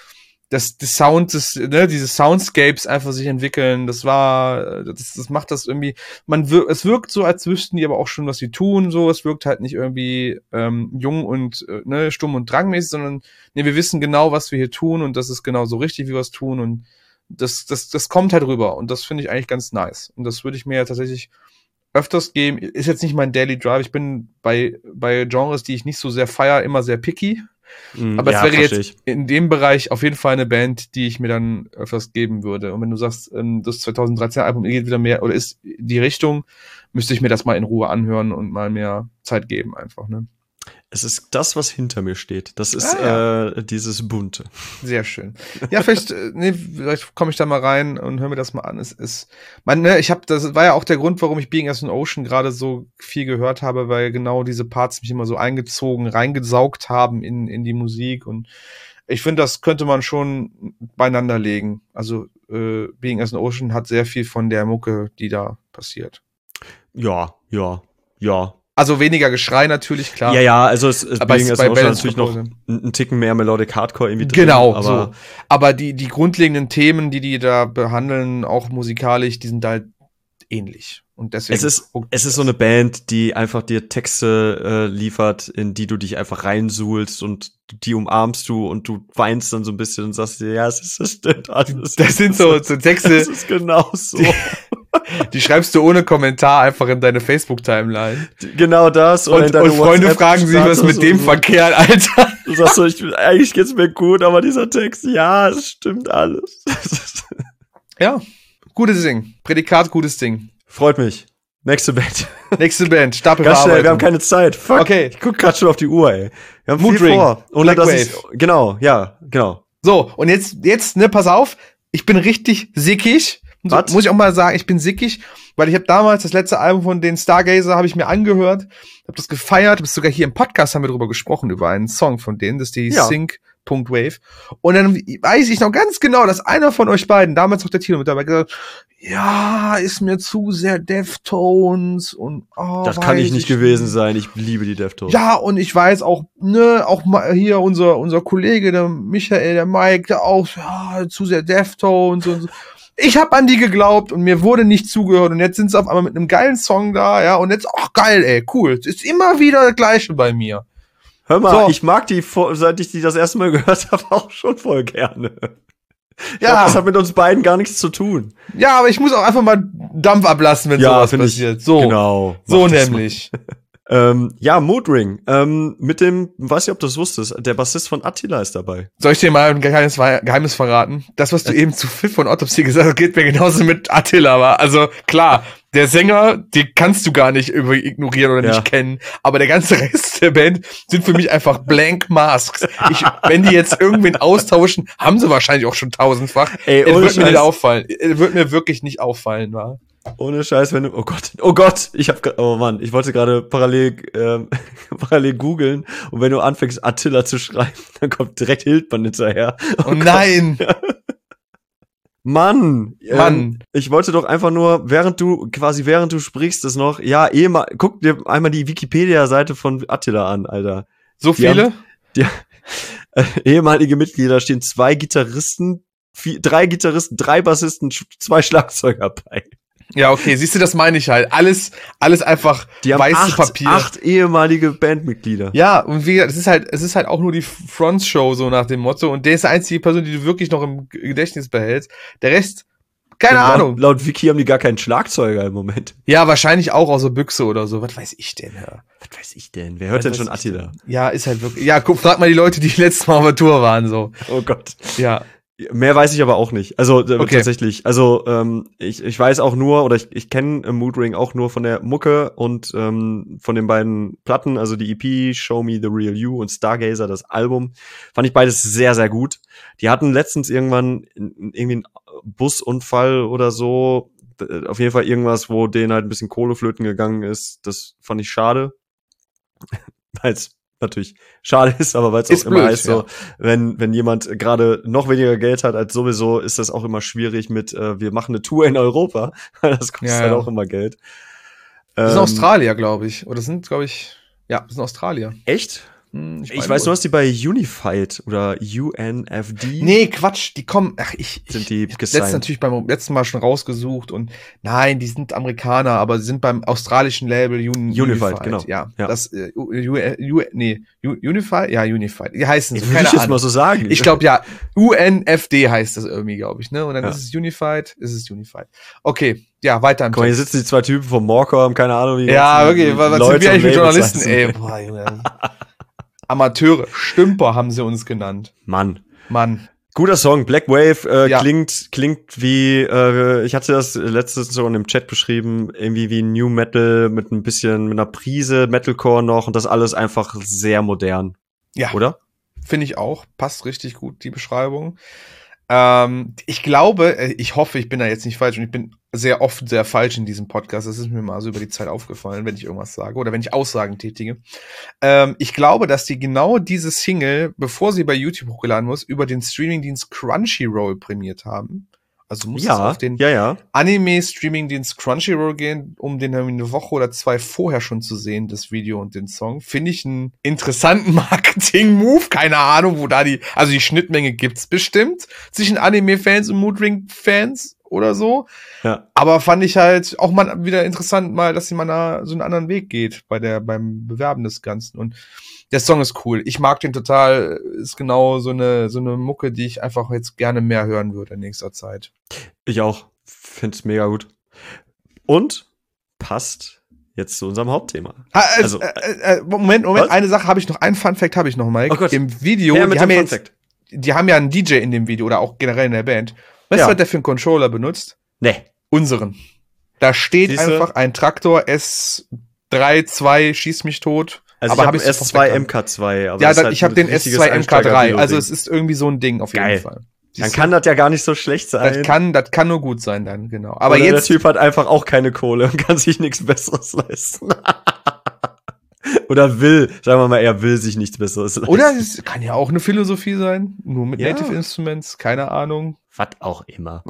Sound, diese Soundscapes einfach sich entwickeln, das macht das irgendwie, es wirkt so, als wüssten die aber auch schon, was sie tun, so, es wirkt halt nicht irgendwie jung und stumm und drangmäßig, sondern wir wissen genau, was wir hier tun und das ist genau so richtig, wie wir es tun und das kommt halt rüber und das finde ich eigentlich ganz nice und das würde ich mir ja tatsächlich öfters geben, ist jetzt nicht mein Daily Drive. Ich bin bei Genres, die ich nicht so sehr feiere, immer sehr picky. Aber es wäre jetzt in dem Bereich auf jeden Fall eine Band, die ich mir dann öfters geben würde. Und wenn du sagst, das 2013-Album geht wieder mehr oder ist die Richtung, müsste ich mir das mal in Ruhe anhören und mal mehr Zeit geben einfach, ne? Es ist das, was hinter mir steht. Das ist dieses Bunte. Sehr schön. Ja, vielleicht komme ich da mal rein und höre mir das mal an. Das war ja auch der Grund, warum ich Being as an Ocean gerade so viel gehört habe, weil genau diese Parts mich immer so reingesaugt haben in die Musik. Und ich finde, das könnte man schon beieinander legen. Also Being as an Ocean hat sehr viel von der Mucke, die da passiert. Ja. Also weniger Geschrei natürlich, klar. Ja, also Being as an Ocean natürlich noch ein Ticken mehr Melodic Hardcore irgendwie drin. Genau, so. Aber die grundlegenden Themen, die da behandeln, auch musikalisch, die sind halt ähnlich. Und deswegen es ist so eine Band, die einfach dir Texte liefert, in die du dich einfach reinsuhlst und die umarmst du und du weinst dann so ein bisschen und sagst dir, ja, das stimmt alles. Das sind so Texte. Das ist genau so. Die schreibst du ohne Kommentar einfach in deine Facebook-Timeline. Genau das. Und Freunde fragen sich, was mit dem verkehrt, Alter. Du sagst so, eigentlich geht's mir gut, aber dieser Text, ja, es stimmt alles. Ja, gutes Ding. Prädikat, gutes Ding. Freut mich. Nächste Band. Stapel. Ganz schnell, wir haben keine Zeit. Fuck. Okay. Ich guck grad schon auf die Uhr, ey. Wir haben Mood viel Ring. vor. Black Wave. Genau. So, und jetzt, pass auf. Ich bin richtig sickig. So, muss ich auch mal sagen, ich bin sickig, weil ich habe damals das letzte Album von den Stargazer habe ich mir angehört, habe das gefeiert, habe sogar hier im Podcast haben wir drüber gesprochen, über einen Song von denen, das ist die Sync.wave. Und dann weiß ich noch ganz genau, dass einer von euch beiden, damals noch der Tino mit dabei, gesagt hat, ja, ist mir zu sehr Deftones und das kann ich nicht gewesen sein, ich liebe die Deftones. Ja, und ich weiß auch, auch mal hier unser Kollege, der Michael, der Mike, der auch, ja, zu sehr Deftones und so. Ich habe an die geglaubt und mir wurde nicht zugehört und jetzt sind sie auf einmal mit einem geilen Song da, ja, und jetzt, geil, ey, cool. Es ist immer wieder das Gleiche bei mir. Hör mal, ich mag die, seit ich die das erste Mal gehört habe, auch schon voll gerne. Das hat mit uns beiden gar nichts zu tun. Ja, aber ich muss auch einfach mal Dampf ablassen, wenn sowas passiert. So, genau. So nämlich. Ja, Moodring. Mit dem, weiß nicht, ob du es wusstest, der Bassist von Attila ist dabei. Soll ich dir mal ein Geheimnis verraten? Das, was du eben zu Pfiff von Autopsy gesagt hast, geht mir genauso mit Attila, war. Also klar, der Sänger, den kannst du gar nicht ignorieren oder nicht kennen, aber der ganze Rest der Band sind für mich einfach blank masks. Wenn die jetzt irgendwen austauschen, haben sie wahrscheinlich auch schon tausendfach. Ey, es wird mir nicht auffallen. Es wird mir wirklich nicht auffallen, wa? Ohne Scheiß, wenn du, oh Gott, oh Mann, ich wollte gerade parallel googeln und wenn du anfängst Attila zu schreiben, dann kommt direkt Hildmann hinterher. Oh nein! Mann! Ich wollte doch einfach nur, während du sprichst, das noch, guck dir einmal die Wikipedia-Seite von Attila an, Alter. So viele? Ehemalige Mitglieder stehen 2 Gitarristen, 3 Gitarristen, 3 Bassisten, 2 Schlagzeuger bei. Ja, okay, siehst du, das meine ich halt. Alles einfach die haben weißes Papier. 8 ehemalige Bandmitglieder. Ja, und wie gesagt, es ist halt auch nur die Frontshow, so nach dem Motto. Und der ist die einzige Person, die du wirklich noch im Gedächtnis behältst. Der Rest, keine Ahnung. Laut Wiki haben die gar keinen Schlagzeuger im Moment. Ja, wahrscheinlich auch aus der Büchse oder so. Was weiß ich denn, ja? Was weiß ich denn? Wer hört denn schon Attila? Ja, ist halt wirklich. Ja, guck, frag mal die Leute, die letztes Mal auf der Tour waren, so. Oh Gott. Ja. Mehr weiß ich aber auch nicht. Also tatsächlich. Also ich weiß auch nur, oder ich kenne Moodring auch nur von der Mucke und von den beiden Platten, also die EP Show Me the Real You und Stargazer, das Album, fand ich beides sehr, sehr gut. Die hatten letztens irgendwann irgendwie einen Busunfall oder so, auf jeden Fall irgendwas, wo denen halt ein bisschen Kohle flöten gegangen ist. Das fand ich schade, weil es natürlich schade ist, aber weil es auch immer heißt, so, wenn jemand gerade noch weniger Geld hat als sowieso, ist das auch immer schwierig mit, wir machen eine Tour in Europa. Das kostet halt auch immer Geld. Das sind Australier, glaube ich. Oder sind, glaube ich, das sind Australier. Echt? Ich weiß, du hast die bei Unified oder UNFD. Nee, Quatsch, die kommen, sind die gesigned. Ich hab's natürlich beim letzten Mal schon rausgesucht und nein, die sind Amerikaner, aber sie sind beim australischen Label Unified, genau. Ja. Das, Unified? Ja, Unified. Die heißen so, keine Ahnung. Ich jetzt mal so sagen. Ich glaube, ja, UNFD heißt das irgendwie, glaube ich, ne? Und dann ist es Unified. Okay, ja, weiter im Guck mal, hier sitzen die 2 Typen vom Morecom, keine Ahnung, wie. Ja, okay, was sind wir eigentlich mit Journalisten, ey? Boah, Junge. Amateure, Stümper haben sie uns genannt. Mann. Guter Song, Black Wave, klingt wie, ich hatte das letztes so in dem Chat beschrieben, irgendwie wie New Metal mit einer Prise Metalcore noch und das alles einfach sehr modern. Ja. Oder? Finde ich auch. Passt richtig gut, die Beschreibung. Ich glaube, ich hoffe, ich bin da jetzt nicht falsch und ich bin sehr oft sehr falsch in diesem Podcast. Das ist mir mal so über die Zeit aufgefallen, wenn ich irgendwas sage oder wenn ich Aussagen tätige. Ich glaube, dass die genau diese Single, bevor sie bei YouTube hochgeladen muss, über den Streamingdienst Crunchyroll prämiert haben. Also muss es auf den Anime-Streamingdienst Crunchyroll gehen, um den eine Woche oder 2 vorher schon zu sehen, das Video und den Song. Finde ich einen interessanten Marketing-Move. Keine Ahnung, wo da die Schnittmenge gibt's bestimmt zwischen Anime-Fans und Moodring-Fans oder so. Ja. Aber fand ich halt auch mal wieder interessant, dass sie mal so einen anderen Weg geht beim Bewerben des Ganzen. Und der Song ist cool. Ich mag den total. Ist genau so eine Mucke, die ich einfach jetzt gerne mehr hören würde in nächster Zeit. Ich auch. Find's mega gut. Und passt jetzt zu unserem Hauptthema. Moment. Eine Sache habe ich noch. Einen Fun-Fact habe ich noch, Mike. Oh Gott. Im Video, die haben ja einen DJ in dem Video oder auch generell in der Band. Weißt du, was der für einen Controller benutzt? Nee. Unseren. Da steht einfach ein Traktor S32, schieß mich tot. Also aber ich habe S2 MK2. Aber ja, ich habe den S2 MK3. Also es ist irgendwie so ein Ding auf jeden Fall. Dann kann das ja gar nicht so schlecht sein. Das kann nur gut sein dann, genau. Aber oder jetzt der Typ hat einfach auch keine Kohle und kann sich nichts Besseres leisten. Oder sagen wir mal, er will sich nichts Besseres leisten. Oder es kann ja auch eine Philosophie sein. Nur mit Native Instruments, keine Ahnung. Was auch immer.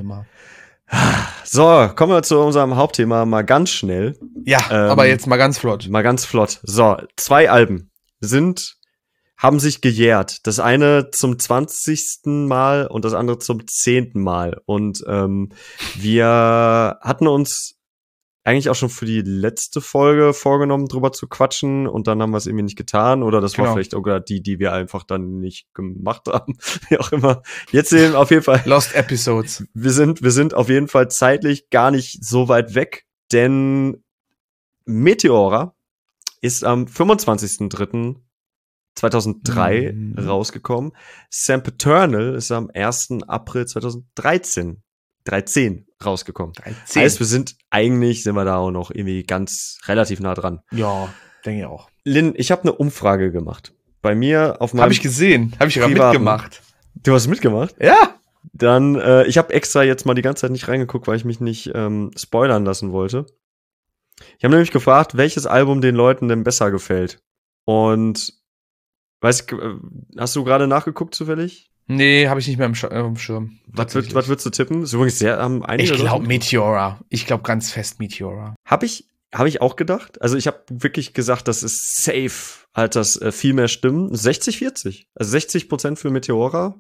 So, kommen wir zu unserem Hauptthema mal ganz schnell. Ja, aber jetzt mal ganz flott. So, 2 Alben haben sich gejährt. Das eine zum 20. Mal und das andere zum 10. Mal. Und wir hatten uns eigentlich auch schon für die letzte Folge vorgenommen, drüber zu quatschen und dann haben wir es irgendwie nicht getan oder das war vielleicht sogar die wir einfach dann nicht gemacht haben, wie auch immer. Jetzt sehen wir auf jeden Fall Lost Episodes. Wir sind auf jeden Fall zeitlich gar nicht so weit weg, denn Meteora ist am 25.03.2003 rausgekommen. Sempiternal ist am 1. April 2013 rausgekommen. 13. Heißt, sind wir da auch noch irgendwie ganz relativ nah dran. Ja, denke ich auch. Lynn, ich habe eine Umfrage gemacht. Bei mir auf meinem Habe ich gesehen. Habe ich gerade mitgemacht. Du hast mitgemacht? Ja. Dann, ich habe extra jetzt mal die ganze Zeit nicht reingeguckt, weil ich mich nicht spoilern lassen wollte. Ich habe nämlich gefragt, welches Album den Leuten denn besser gefällt. Und hast du gerade nachgeguckt zufällig? Nee, habe ich nicht mehr im Schirm. Was würdest du tippen? Das ist übrigens einige. Ich glaube Meteora. Ich glaube ganz fest Meteora. Hab ich auch gedacht. Also ich habe wirklich gesagt, das ist safe, halt das viel mehr Stimmen. 60-40. Also 60% für Meteora.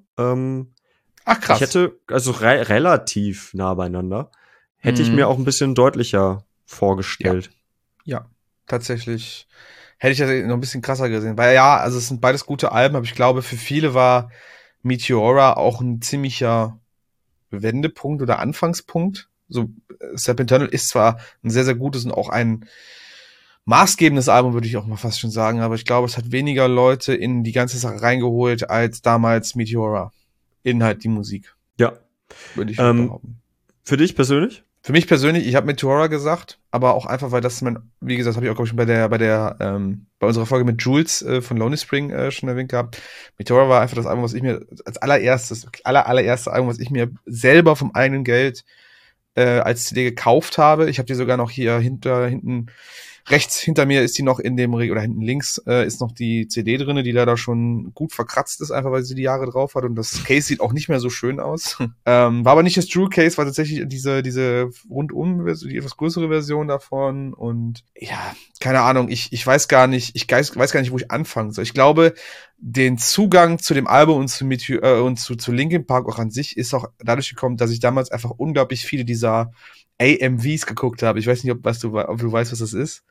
Ach krass. Ich hätte, also relativ nah beieinander, hätte ich mir auch ein bisschen deutlicher vorgestellt. Ja, tatsächlich hätte ich das noch ein bisschen krasser gesehen. Weil ja, also es sind beides gute Alben, aber ich glaube, für viele war Meteora auch ein ziemlicher Wendepunkt oder Anfangspunkt. So, Sempiternal ist zwar ein sehr, sehr gutes und auch ein maßgebendes Album, würde ich auch mal fast schon sagen, aber ich glaube, es hat weniger Leute in die ganze Sache reingeholt als damals Meteora. In halt die Musik. Ja. Würde ich behaupten. Für dich persönlich? Für mich persönlich, ich habe Meteora gesagt, aber auch einfach, weil das wie gesagt, habe ich auch, glaube ich, bei unserer Folge mit Jules von Lonely Spring schon erwähnt gehabt. Meteora war einfach das Album, was ich mir als allererste Album, was ich mir selber vom eigenen Geld als CD gekauft habe. Ich habe die sogar noch hier hinten rechts hinter mir ist die noch oder hinten links ist noch die CD drinne, die leider schon gut verkratzt ist, einfach weil sie die Jahre drauf hat und das Case sieht auch nicht mehr so schön aus. War aber nicht das True Case, war tatsächlich diese rundum, die etwas größere Version davon und ja, keine Ahnung, ich weiß gar nicht, weiß gar nicht, wo ich anfangen soll. Ich glaube, den Zugang zu dem Album und zu Linkin Park auch an sich ist auch dadurch gekommen, dass ich damals einfach unglaublich viele dieser AMVs geguckt habe. Ich weiß nicht, ob du weißt, was das ist.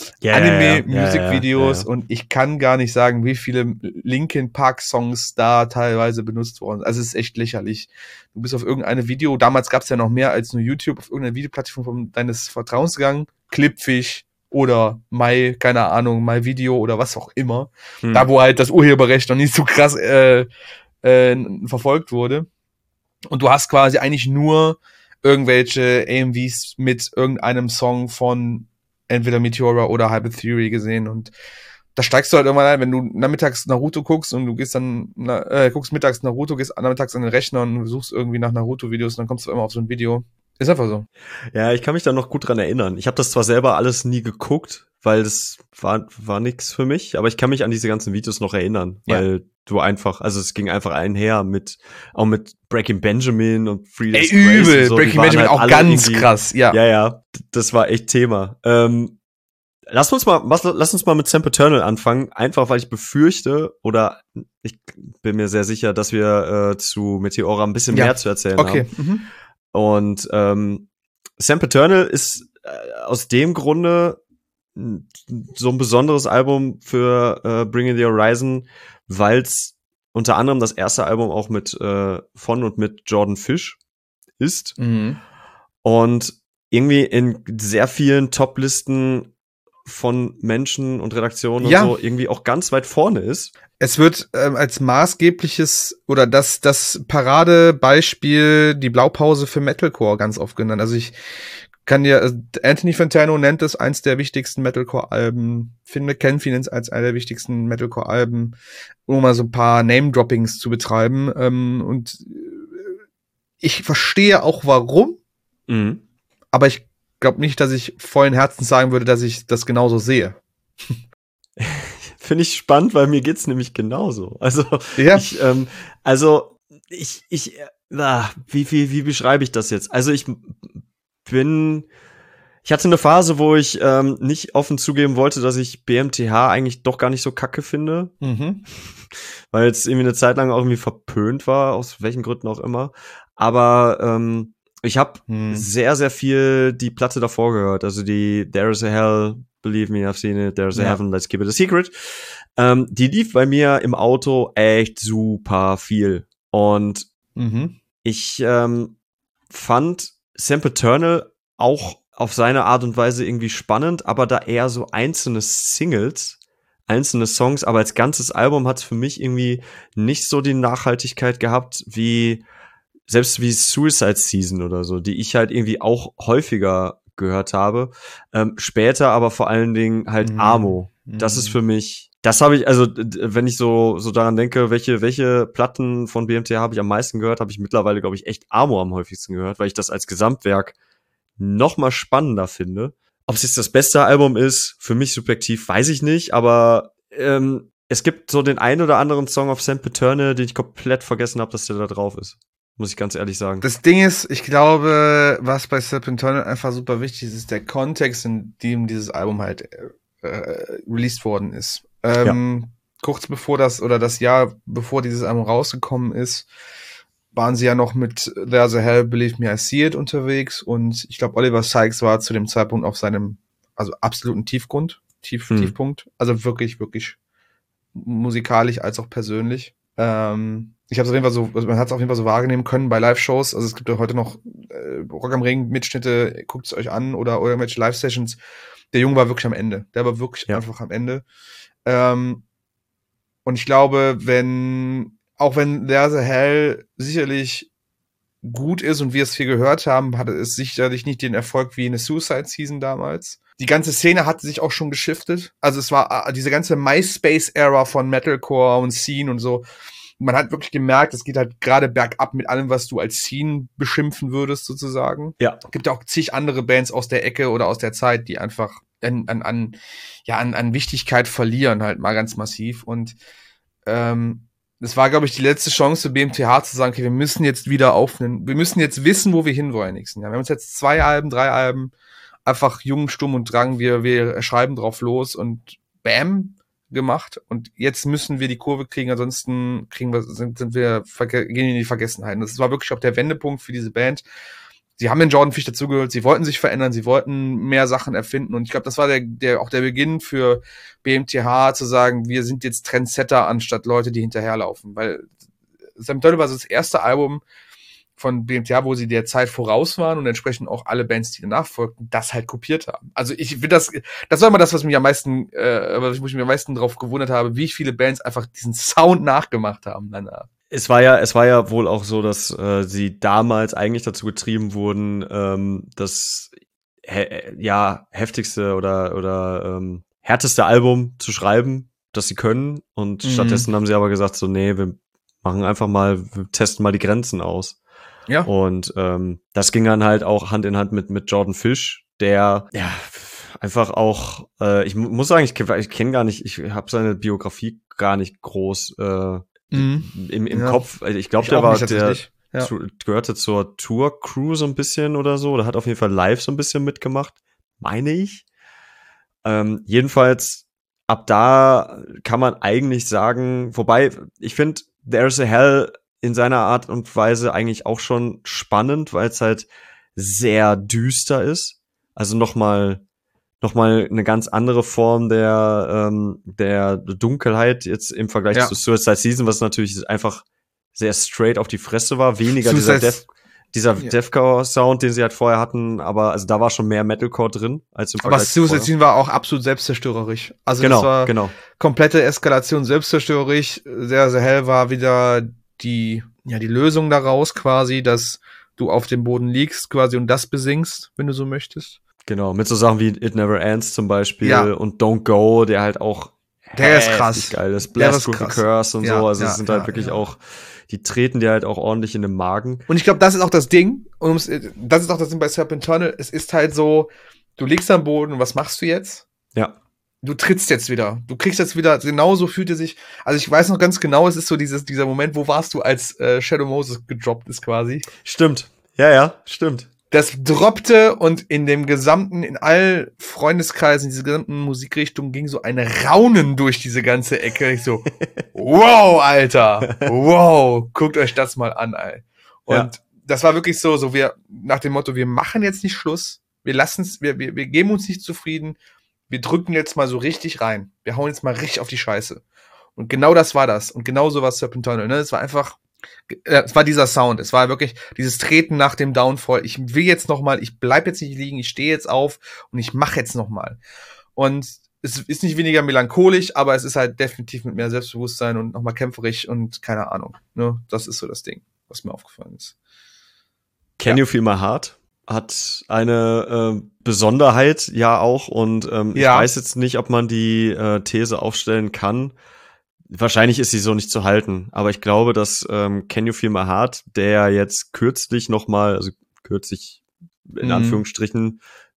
Anime-Musikvideos und ich kann gar nicht sagen, wie viele Linkin Park-Songs da teilweise benutzt wurden. Also es ist echt lächerlich. Du bist auf irgendeine Video, damals gab es ja noch mehr als nur YouTube, auf irgendeine Videoplattform deines Vertrauens gegangen, Clipfish oder keine Ahnung, MyVideo oder was auch immer. Da, wo halt das Urheberrecht noch nicht so krass verfolgt wurde. Und du hast quasi eigentlich nur irgendwelche AMVs mit irgendeinem Song von entweder Meteora oder Hybrid Theory gesehen und da steigst du halt irgendwann ein, wenn du nachmittags Naruto guckst und du gehst dann, guckst mittags Naruto, gehst nachmittags an den Rechner und suchst irgendwie nach Naruto-Videos und dann kommst du immer auf so ein Video. Ist einfach so. Ja, ich kann mich da noch gut dran erinnern. Ich habe das zwar selber alles nie geguckt, weil das war nix für mich, aber ich kann mich an diese ganzen Videos noch erinnern, weil du einfach, also es ging einfach einher auch mit Breaking Benjamin und Free Days Grace übel, und so. Breaking Benjamin halt auch ganz krass, ja. Ja, das war echt Thema. Lass uns mal mit Sempiternal anfangen, einfach weil ich befürchte, oder ich bin mir sehr sicher, dass wir zu Meteora ein bisschen mehr zu erzählen haben. Mhm. Und Sempiternal ist aus dem Grunde so ein besonderes Album für Bring the Horizon, weil es unter anderem das erste Album auch von und mit Jordan Fish ist. Mhm. Und irgendwie in sehr vielen Top-Listen von Menschen und Redaktionen und so irgendwie auch ganz weit vorne ist. Es wird als maßgebliches oder das Paradebeispiel die Blaupause für Metalcore ganz oft genannt. Also ich kann dir, Anthony Fantano nennt es eins der wichtigsten Metalcore-Alben, Ken Finance als einer der wichtigsten Metalcore-Alben, um mal so ein paar Name-Droppings zu betreiben. Und ich verstehe auch warum, aber ich glaube nicht, dass ich vollen Herzens sagen würde, dass ich das genauso sehe. Finde ich spannend, weil mir geht's nämlich genauso. Also, wie beschreibe ich das jetzt? Also, ich hatte eine Phase, wo ich nicht offen zugeben wollte, dass ich BMTH eigentlich doch gar nicht so kacke finde. Weil es irgendwie eine Zeit lang auch irgendwie verpönt war, aus welchen Gründen auch immer. Aber ich habe sehr, sehr viel die Platte davor gehört. Also die There is a Hell, Believe Me, I've seen it, There's a Heaven, Let's Keep it a Secret. Die lief bei mir im Auto echt super viel. Und ich fand Sempiternal auch auf seine Art und Weise irgendwie spannend, aber da eher so einzelne Singles, einzelne Songs, aber als ganzes Album hat es für mich irgendwie nicht so die Nachhaltigkeit gehabt wie selbst wie Suicide Season oder so, die ich halt irgendwie auch häufiger gehört habe. Später aber vor allen Dingen halt Amo. Das ist für mich, das habe ich, also wenn ich so daran denke, welche Platten von BMT habe ich am meisten gehört, habe ich mittlerweile, glaube ich, echt Amo am häufigsten gehört, weil ich das als Gesamtwerk noch mal spannender finde. Ob es jetzt das beste Album ist, für mich subjektiv, weiß ich nicht, aber es gibt so den einen oder anderen Song auf Sempiterne, den ich komplett vergessen habe, dass der da drauf ist. Muss ich ganz ehrlich sagen. Das Ding ist, ich glaube, was bei Serpentine einfach super wichtig ist, ist der Kontext, in dem dieses Album halt released worden ist. Kurz bevor das Jahr bevor dieses Album rausgekommen ist, waren sie ja noch mit There's a Hell, Believe Me, I See It unterwegs und ich glaube, Oliver Sykes war zu dem Zeitpunkt auf seinem, also absoluten Tiefpunkt, also wirklich, wirklich musikalisch als auch persönlich. Ich habe es auf jeden Fall so, also man hat es auf jeden Fall so wahrnehmen können bei Live-Shows. Also es gibt ja heute noch Rock am Ring Mitschnitte, guckt es euch an oder irgendwelche Live-Sessions. Der Junge war wirklich am Ende. Der war wirklich einfach am Ende. Und ich glaube, auch wenn There's a Hell sicherlich gut ist und wir es viel gehört haben, hatte es sicherlich nicht den Erfolg wie eine Suicide Season damals. Die ganze Szene hatte sich auch schon geschiftet. Also es war diese ganze MySpace-Ära von Metalcore und Scene und so. Man hat wirklich gemerkt, es geht halt gerade bergab mit allem, was du als Scene beschimpfen würdest, sozusagen. Ja. Es gibt ja auch zig andere Bands aus der Ecke oder aus der Zeit, die einfach an Wichtigkeit verlieren, halt mal ganz massiv. Und das war, glaube ich, die letzte Chance für BMTH zu sagen, okay, wir müssen jetzt wieder aufnehmen, wir müssen jetzt wissen, wo wir hinwollen nächsten Jahr. Wir haben uns jetzt 2 Alben, 3 Alben, einfach jung, stumm und drang, wir schreiben drauf los und bam, gemacht. Und jetzt müssen wir die Kurve kriegen, ansonsten gehen in die Vergessenheit. Und das war wirklich auch der Wendepunkt für diese Band. Sie haben den Jordan Fish dazugehört, sie wollten sich verändern, sie wollten mehr Sachen erfinden und ich glaube, das war auch der Beginn für BMTH zu sagen, wir sind jetzt Trendsetter anstatt Leute, die hinterherlaufen, weil Sam Turtle war so das erste Album von BMTH, wo sie der Zeit voraus waren und entsprechend auch alle Bands, die danach folgten, das halt kopiert haben. Also ich finde das war immer das, was mich am meisten, wo ich mich am meisten drauf gewundert habe, wie viele Bands einfach diesen Sound nachgemacht haben danach. Es war ja wohl auch so, dass sie damals eigentlich dazu getrieben wurden, das heftigste oder härteste Album zu schreiben, das sie können. Und stattdessen haben sie aber gesagt, so, nee, wir testen mal die Grenzen aus. Ja. Und das ging dann halt auch Hand in Hand mit Jordan Fish, der einfach auch, ich muss sagen, ich kenne gar nicht, ich habe seine Biografie gar nicht groß im Kopf. Ich glaube, der gehörte zur Tour-Crew so ein bisschen oder so. Der hat auf jeden Fall live so ein bisschen mitgemacht, meine ich. Jedenfalls, ab da kann man eigentlich sagen, wobei, ich finde, There's a Hell in seiner Art und Weise eigentlich auch schon spannend, weil es halt sehr düster ist. Also noch mal eine ganz andere Form der Dunkelheit jetzt im Vergleich zu Suicide Season, was natürlich einfach sehr straight auf die Fresse war. Weniger dieser Deathcore-Sound, den sie halt vorher hatten, aber also da war schon mehr Metalcore drin als im Vergleich. Aber Suicide Season war auch absolut selbstzerstörerisch. Also das war komplette Eskalation selbstzerstörerisch. Sehr, sehr hell war wieder die Lösung daraus quasi, dass du auf dem Boden liegst quasi und das besingst, wenn du so möchtest. Genau, mit so Sachen wie It Never Ends zum Beispiel und Don't Go, der halt auch der ist krass. Geil ist. Blast with the Curse und so, also es sind halt wirklich auch, die treten dir halt auch ordentlich in den Magen. Und ich glaube, das ist auch das Ding, das ist auch das Ding bei Serpentine, es ist halt so, du liegst am Boden und was machst du jetzt? Ja. Du trittst jetzt wieder. Du kriegst jetzt wieder, genauso fühlt er sich, also ich weiß noch ganz genau, es ist so dieser Moment, wo warst du, als Shadow Moses gedroppt ist quasi. Stimmt. Ja, stimmt. Das droppte und in all Freundeskreisen, diese gesamten Musikrichtungen ging so ein Raunen durch diese ganze Ecke. Ich so, wow, Alter, wow, guckt euch das mal an, ey. Und das war wirklich so wir, nach dem Motto, wir machen jetzt nicht Schluss, wir geben uns nicht zufrieden, wir drücken jetzt mal so richtig rein. Wir hauen jetzt mal richtig auf die Scheiße. Und genau das war das. Und genau so war Serpentine, ne? Es war einfach Es war dieser Sound, es war wirklich dieses Treten nach dem Downfall. Ich will jetzt noch mal, ich bleib jetzt nicht liegen, ich stehe jetzt auf und ich mache jetzt noch mal. Und es ist nicht weniger melancholisch, aber es ist halt definitiv mit mehr Selbstbewusstsein und nochmal kämpferisch und keine Ahnung. Ne? Das ist so das Ding, was mir aufgefallen ist. Can You Feel My Heart hat eine Besonderheit ja auch und ich weiß jetzt nicht, ob man die These aufstellen kann. Wahrscheinlich ist sie so nicht zu halten, aber ich glaube, dass Can You Feel My Heart, der jetzt kürzlich in Anführungsstrichen,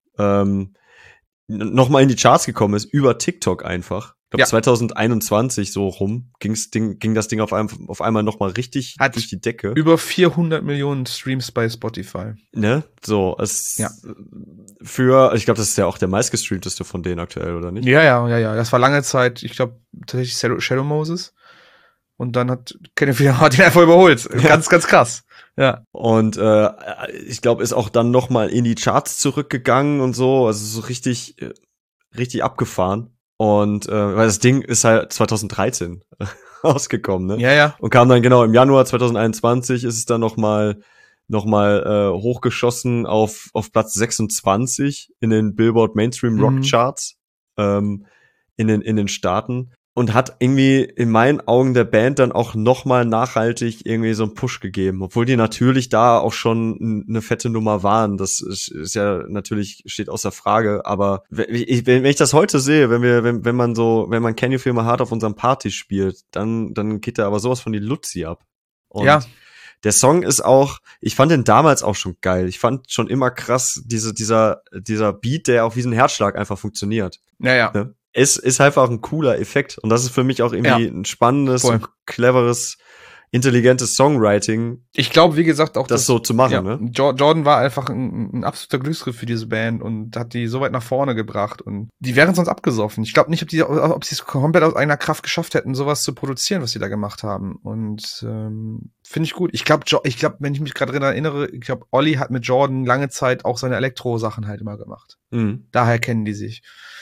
nochmal in die Charts gekommen ist, über TikTok einfach. Ich glaube, 2021 so rum ging das Ding auf einmal nochmal richtig durch die Decke. Über 400 Millionen Streams bei Spotify. Ne? So, ich glaube, das ist ja auch der meistgestreamteste von denen aktuell, oder nicht? Ja. Das war lange Zeit, ich glaube, tatsächlich Shadow Moses. Und dann hat Can You Feel My Heart ihn einfach überholt. Ganz, ganz krass. Ja. Und ich glaube, ist auch dann nochmal in die Charts zurückgegangen und so, also so richtig abgefahren. Und weil das Ding ist halt 2013 rausgekommen, ne? Ja. Und kam dann genau im Januar 2021 ist es dann nochmal hochgeschossen auf Platz 26 in den Billboard Mainstream Rock Charts in den Staaten. Und hat irgendwie in meinen Augen der Band dann auch nochmal nachhaltig irgendwie so einen Push gegeben. Obwohl die natürlich da auch schon eine fette Nummer waren. Das ist ja natürlich, steht außer Frage. Aber wenn ich das heute sehe, wenn man Can You Feel My Heart auf unserem Party spielt, dann geht da aber sowas von die Luzi ab. Und der Song ist auch, ich fand den damals auch schon geil. Ich fand schon immer krass, dieser Beat, der auf diesen Herzschlag einfach funktioniert. Ja. Ne? Es ist einfach ein cooler Effekt. Und das ist für mich auch irgendwie ein spannendes, und cleveres, intelligentes Songwriting. Ich glaube, wie gesagt, auch das so zu machen. Ne? Jordan war einfach ein absoluter Glücksgriff für diese Band und hat die so weit nach vorne gebracht. Und die wären sonst abgesoffen. Ich glaube nicht, ob sie es komplett aus eigener Kraft geschafft hätten, sowas zu produzieren, was sie da gemacht haben. Und finde ich gut. Ich glaube, wenn ich mich gerade dran erinnere, ich glaube, Olli hat mit Jordan lange Zeit auch seine Elektro-Sachen halt immer gemacht. Daher kennen die sich.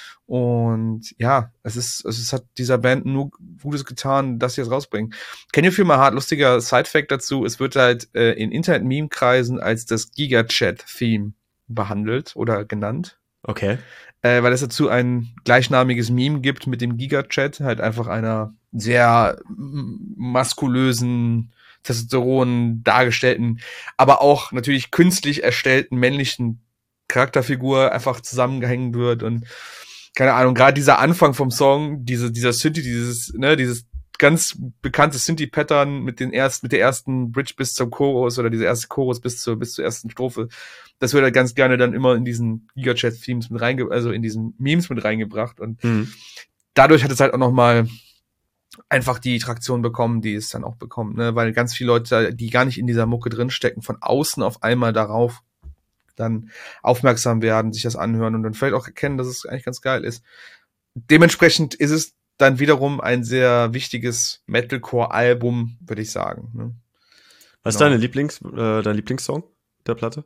Und ja, es hat dieser Band nur Gutes getan, dass sie es rausbringen. Can You Feel My Heart, lustiger Side-Fact dazu, es wird halt in Internet-Meme-Kreisen als das Giga-Chat-Theme behandelt oder genannt. Okay. Weil es dazu ein gleichnamiges Meme gibt mit dem Giga-Chat, halt einfach einer sehr maskulösen, Testosteron dargestellten, aber auch natürlich künstlich erstellten männlichen Charakterfigur einfach zusammengehängt wird und keine Ahnung, gerade dieser Anfang vom Song, dieser Synthi, dieses ganz bekannte Synthi-Pattern mit der ersten Bridge bis zum Chorus oder dieser erste Chorus bis zur ersten Strophe, das wird halt ganz gerne dann immer in diesen Giga-Chat-Themes in diesen Memes mit reingebracht und dadurch hat es halt auch nochmal einfach die Traktion bekommen, die es dann auch bekommt, ne, weil ganz viele Leute, die gar nicht in dieser Mucke drinstecken, von außen auf einmal darauf dann aufmerksam werden, sich das anhören und dann vielleicht auch erkennen, dass es eigentlich ganz geil ist. Dementsprechend ist es dann wiederum ein sehr wichtiges Metalcore-Album, würde ich sagen. Ne? Was ist dein Lieblingssong der Platte?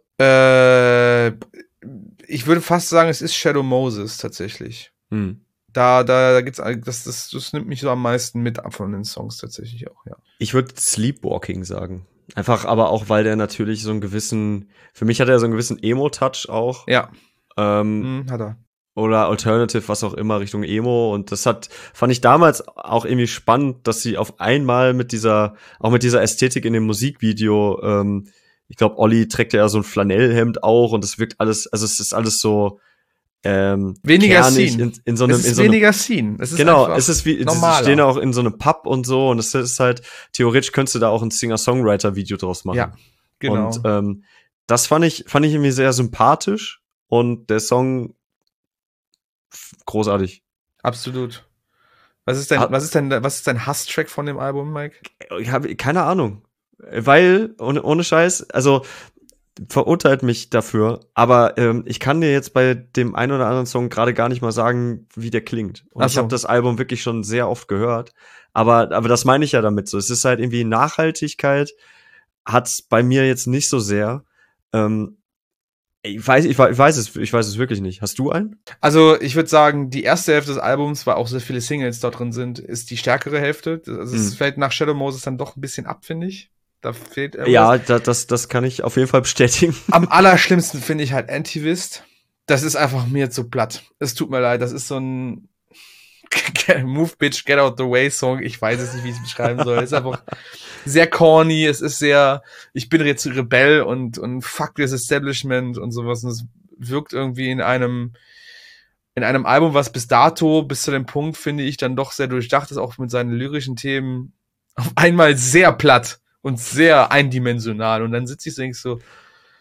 Ich würde fast sagen, es ist Shadow Moses tatsächlich. Da gibt's das nimmt mich so am meisten mit ab von den Songs tatsächlich auch, ja. Ich würde Sleepwalking sagen. Einfach, aber auch, weil der natürlich für mich hat er so einen gewissen Emo-Touch auch. Ja. Hat er. Oder Alternative, was auch immer, Richtung Emo. Und das fand ich damals auch irgendwie spannend, dass sie auf einmal mit dieser Ästhetik in dem Musikvideo, ich glaube, Olli trägt ja so ein Flanellhemd auch und es wirkt alles, also es ist alles so, weniger Scene. Weniger Scene. Es ist genau, es ist sie stehen auch in so einem Pub und so und es ist halt, theoretisch könntest du da auch ein Singer-Songwriter-Video draus machen. Ja, genau. Und das fand ich irgendwie sehr sympathisch und der Song großartig. Absolut. Was ist dein Hass-Track von dem Album, Mike? Ich habe keine Ahnung. Weil, ohne Scheiß, also verurteilt mich dafür, aber ich kann dir jetzt bei dem einen oder anderen Song gerade gar nicht mal sagen, wie der klingt. Und ich habe das Album wirklich schon sehr oft gehört, aber das meine ich ja damit so. Es ist halt irgendwie Nachhaltigkeit, hat's bei mir jetzt nicht so sehr. Ich weiß es wirklich nicht. Hast du einen? Also ich würde sagen, die erste Hälfte des Albums, weil auch sehr viele Singles dort drin sind, ist die stärkere Hälfte. Also es fällt nach Shadow Moses dann doch ein bisschen ab, finde ich. Da fehlt irgendwas. Ja, das kann ich auf jeden Fall bestätigen. Am allerschlimmsten finde ich halt Antivist. Das ist einfach mir zu platt. Es tut mir leid, das ist so ein Move Bitch, Get Out the Way Song. Ich weiß es nicht, wie ich es beschreiben soll. Es ist einfach sehr corny, es ist sehr, ich bin jetzt Rebell und fuck this Establishment und sowas. Und es wirkt irgendwie in einem Album, was bis dato, bis zu dem Punkt, finde ich, dann doch sehr durchdacht ist, auch mit seinen lyrischen Themen, auf einmal sehr platt und sehr eindimensional. Und dann sitze ich so, denke so,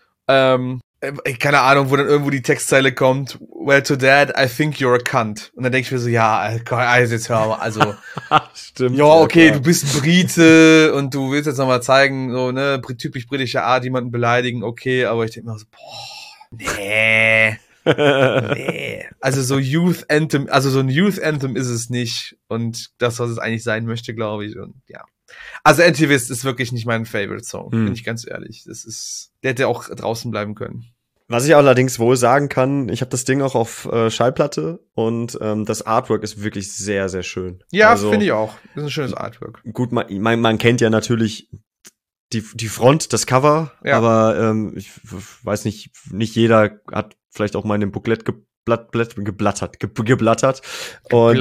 keine Ahnung, wo dann irgendwo die Textzeile kommt, well, to dad, I think you're a cunt. Und dann denke ich mir so, ja, also jetzt hör mal, also, Stimmt. ja, okay, klar. du bist ein Brite und du willst jetzt nochmal zeigen, so, ne, typisch britische Art, jemanden beleidigen, okay, aber ich denke mir so, boah, nee. Nee. Also so Youth Anthem, also so ein Youth Anthem ist es nicht. Und das, was es eigentlich sein möchte, glaube ich. Und ja. Also Antivist ist wirklich nicht mein Favorite Song, bin ich ganz ehrlich. Der hätte auch draußen bleiben können. Was ich allerdings wohl sagen kann, ich habe das Ding auch auf Schallplatte und das Artwork ist wirklich sehr, sehr schön. Ja, also, finde ich auch. Das ist ein schönes Artwork. Gut, man kennt ja natürlich die Front, das Cover, Ja. aber ich weiß nicht jeder hat vielleicht auch mal in dem Booklet geblattert. Und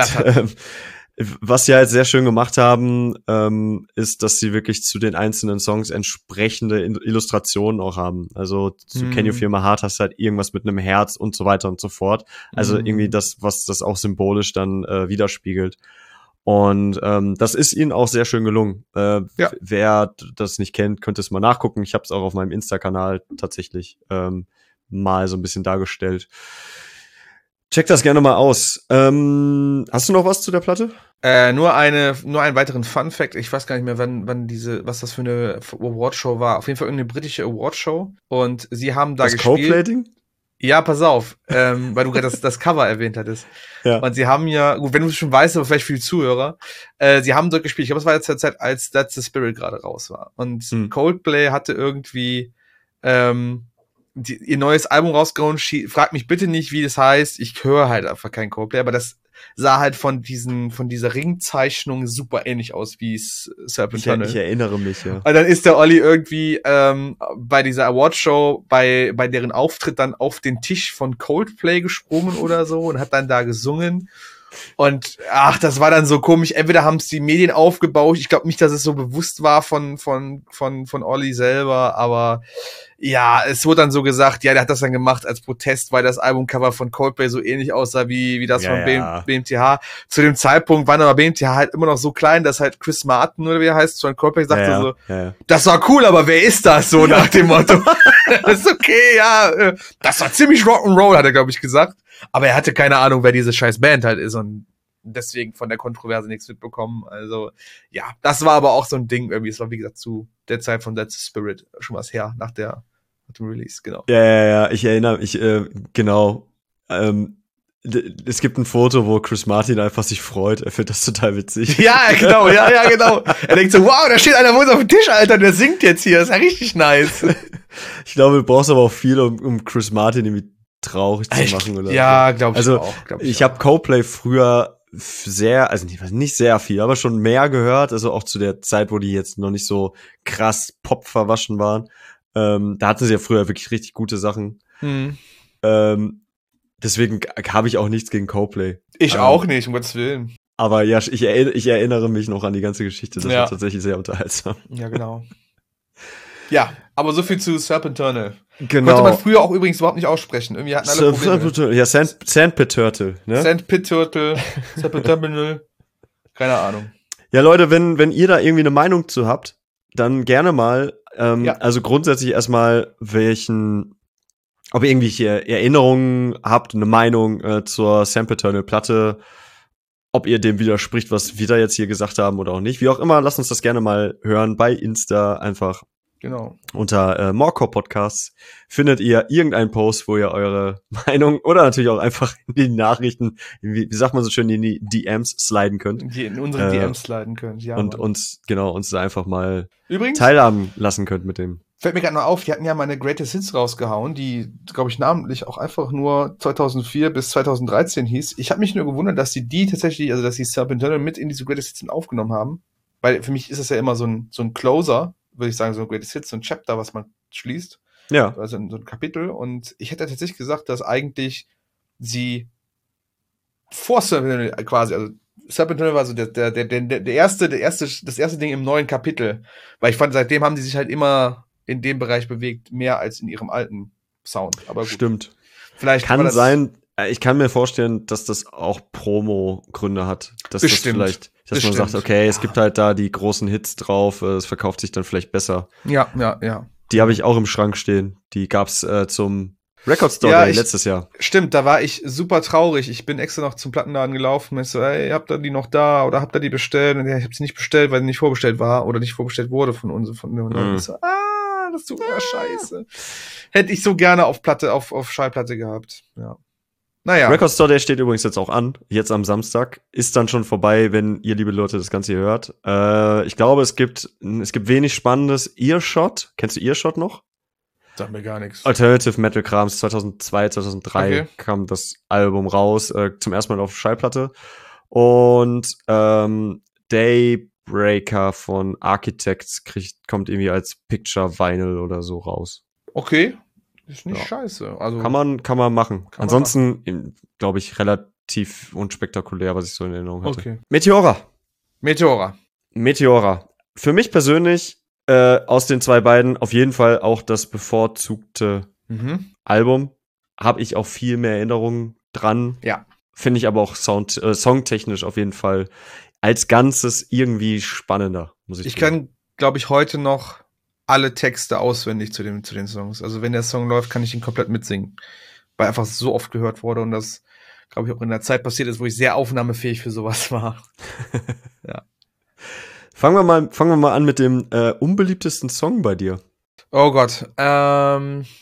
was sie halt sehr schön gemacht haben, ist, dass sie wirklich zu den einzelnen Songs entsprechende Illustrationen auch haben. Also zu Can You Feel My Heart hast du halt irgendwas mit einem Herz und so weiter und so fort. Also irgendwie das, was das auch symbolisch dann widerspiegelt. Und das ist ihnen auch sehr schön gelungen. Wer das nicht kennt, könnte es mal nachgucken. Ich habe es auch auf meinem Insta-Kanal tatsächlich mal so ein bisschen dargestellt. Check das gerne mal aus. Hast du noch was zu der Platte? Nur einen weiteren Fun-Fact. Ich weiß gar nicht mehr, was das für eine Awardshow war. Auf jeden Fall irgendeine britische Awardshow. Und sie haben da das gespielt. Coldplay-Ding? Ja, pass auf, weil du gerade das Cover erwähnt hattest. Ja. Und sie haben ja, gut, wenn du es schon weißt, aber vielleicht viele Zuhörer, sie haben dort gespielt. Ich glaube, es war jetzt zur Zeit, als That's the Spirit gerade raus war. Und Coldplay hatte irgendwie ihr neues Album rausgehauen. Frag mich bitte nicht, wie das heißt. Ich höre halt einfach kein Coldplay, aber das sah halt von dieser Ringzeichnung super ähnlich aus wie Serpentine. Ich erinnere mich, ja. Und dann ist der Olli irgendwie bei dieser Awardshow, bei deren Auftritt dann auf den Tisch von Coldplay gesprungen oder so und hat dann da gesungen. Und das war dann so komisch. Entweder haben es die Medien aufgebaut. Ich glaube nicht, dass es so bewusst war von Olli selber, aber ja, es wurde dann so gesagt, ja, der hat das dann gemacht als Protest, weil das Albumcover von Coldplay so ähnlich aussah wie das von BMTH. Zu dem Zeitpunkt waren aber BMTH halt immer noch so klein, dass halt Chris Martin oder wie er heißt, von Coldplay sagte das war cool, aber wer ist das? So nach dem Motto. Das ist okay, ja. Das war ziemlich Rock'n'Roll, hat er, glaube ich, gesagt. Aber er hatte keine Ahnung, wer diese scheiß Band halt ist und deswegen von der Kontroverse nichts mitbekommen. Also, ja, das war aber auch so ein Ding irgendwie. Es war, wie gesagt, zu der Zeit von That's the Spirit schon was her, nach dem Release, genau. Ja, ich erinnere mich, genau. Es gibt ein Foto, wo Chris Martin einfach sich freut. Er findet das total witzig. Ja, genau. Er denkt so, wow, da steht einer bei uns auf dem Tisch, Alter, der singt jetzt hier. Das ist ja richtig nice. Ich glaube, du brauchst aber auch viel, um Chris Martin irgendwie traurig zu machen. Oder ja, so. glaube ich also, auch. Ich habe Coldplay früher nicht sehr viel, aber schon mehr gehört. Also auch zu der Zeit, wo die jetzt noch nicht so krass Pop verwaschen waren. Da hatten sie ja früher wirklich richtig gute Sachen. Deswegen habe ich auch nichts gegen Coldplay. Ich auch nicht, um Gottes Willen. Aber ja, ich erinnere mich noch an die ganze Geschichte. Das war tatsächlich sehr unterhaltsam. Ja, genau. Ja, aber so viel zu Serpentine. Genau. Konnte man früher auch übrigens überhaupt nicht aussprechen. Irgendwie hatten alle Probleme. Ja, Sandpit Turtle, ne? Sandpit Turtle, Serpentine, keine Ahnung. Ja, Leute, wenn ihr da irgendwie eine Meinung zu habt, dann gerne mal, also grundsätzlich erstmal ob ihr irgendwelche Erinnerungen habt, eine Meinung zur Sempiternal-Platte, ob ihr dem widerspricht, was wir da jetzt hier gesagt haben oder auch nicht. Wie auch immer, lasst uns das gerne mal hören bei Insta einfach. Genau. Unter Morecore Podcasts findet ihr irgendeinen Post, wo ihr eure Meinung oder natürlich auch einfach in die Nachrichten, wie sagt man so schön, in die DMs sliden könnt. Die in unsere DMs sliden könnt, ja. Und uns da einfach mal übrigens teilhaben lassen könnt mit dem. Fällt mir gerade noch auf, die hatten ja mal eine Greatest Hits rausgehauen, die, glaube ich, namentlich auch einfach nur 2004 bis 2013 hieß. Ich habe mich nur gewundert, dass die tatsächlich, also dass die Serpentine mit in diese Greatest Hits aufgenommen haben. Weil für mich ist das ja immer so ein Closer, würde ich sagen, so ein Greatest Hits, so ein Chapter, was man schließt. Ja. Also so ein Kapitel. Und ich hätte tatsächlich gesagt, dass eigentlich sie vor Serpentine quasi, also Serpentine war so das erste Ding im neuen Kapitel. Weil ich fand, seitdem haben die sich halt immer in dem Bereich bewegt, mehr als in ihrem alten Sound. Aber gut. Stimmt. Vielleicht kann sein, ich kann mir vorstellen, dass das auch Promo-Gründe hat. Dass Bestimmt. Das vielleicht, dass man sagt, okay, es gibt halt da die großen Hits drauf, es verkauft sich dann vielleicht besser. Ja. Die habe ich auch im Schrank stehen. Die gab's zum Record Store Day letztes Jahr. Stimmt, da war ich super traurig. Ich bin extra noch zum Plattenladen gelaufen und ich so, ey, habt ihr die noch da oder habt ihr die bestellt? Und ich habe sie nicht bestellt, weil sie nicht vorbestellt war oder nicht vorbestellt wurde von uns. Und ich so, das tut mir scheiße. Hätte ich so gerne auf Schallplatte gehabt. Ja. Naja. Record Store Day steht übrigens jetzt auch an, jetzt am Samstag. Ist dann schon vorbei, wenn ihr, liebe Leute, das Ganze hier hört. Ich glaube, es gibt wenig Spannendes. Earshot, kennst du Earshot noch? Sag mir gar nichts. Alternative Metal Krams, 2002, 2003 kam das Album raus, zum ersten Mal auf Schallplatte. Und Daybreaker von Architects kommt irgendwie als Picture Vinyl oder so raus. Okay, ist nicht scheiße. Also kann man machen. Ansonsten, glaube ich, relativ unspektakulär, was ich so in Erinnerung hatte. Okay. Meteora. Für mich persönlich aus den zwei beiden auf jeden Fall auch das bevorzugte Album. Habe ich auch viel mehr Erinnerungen dran. Ja. Finde ich aber auch songtechnisch auf jeden Fall als Ganzes irgendwie spannender, muss ich sagen. Ich kann, glaube ich, heute noch alle Texte auswendig zu den Songs. Also wenn der Song läuft, kann ich ihn komplett mitsingen. Weil einfach so oft gehört wurde und das, glaube ich, auch in der Zeit passiert ist, wo ich sehr aufnahmefähig für sowas war. Ja. Fangen wir mal an mit dem unbeliebtesten Song bei dir. Oh Gott. Ja,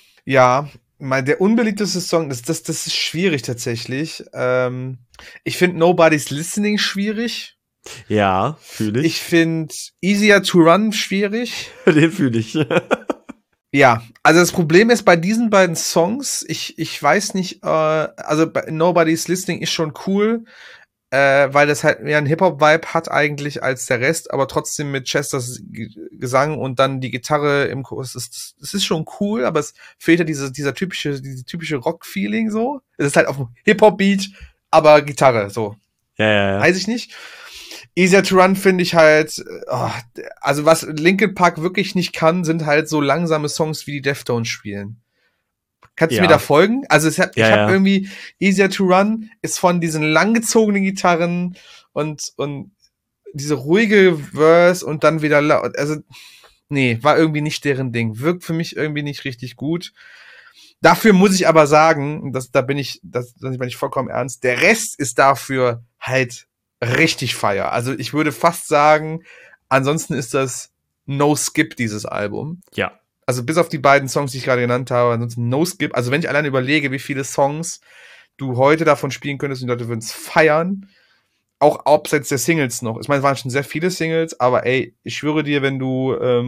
der unbeliebteste Song, das ist schwierig tatsächlich. Ich finde Nobody's Listening schwierig. Ja, fühle ich. Ich finde Easier to Run schwierig. Den fühle ich. Ja, also das Problem ist bei diesen beiden Songs, ich weiß nicht, also Nobody's Listening ist schon cool, weil das halt mehr einen Hip-Hop-Vibe hat eigentlich als der Rest, aber trotzdem mit Chesters Gesang und dann die Gitarre im Chorus, es ist schon cool, aber es fehlt ja diese typische Rock-Feeling so. Es ist halt auf dem Hip-Hop-Beat, aber Gitarre, so. Ja. Weiß ich nicht. Easier to Run finde ich halt, also was Linkin Park wirklich nicht kann, sind halt so langsame Songs wie die Deftones spielen. Kannst du mir da folgen? Also ich hab irgendwie Easier to Run ist von diesen langgezogenen Gitarren und diese ruhige Verse und dann wieder laut. Also nee, war irgendwie nicht deren Ding. Wirkt für mich irgendwie nicht richtig gut. Dafür muss ich aber sagen, da bin ich vollkommen ernst, der Rest ist dafür halt richtig fire. Also ich würde fast sagen, ansonsten ist das No Skip, dieses Album. Ja. Also bis auf die beiden Songs, die ich gerade genannt habe, ansonsten No Skip. Also wenn ich allein überlege, wie viele Songs du heute davon spielen könntest und die Leute würden es feiern, auch abseits der Singles noch. Ich meine, es waren schon sehr viele Singles, aber ey, ich schwöre dir, wenn du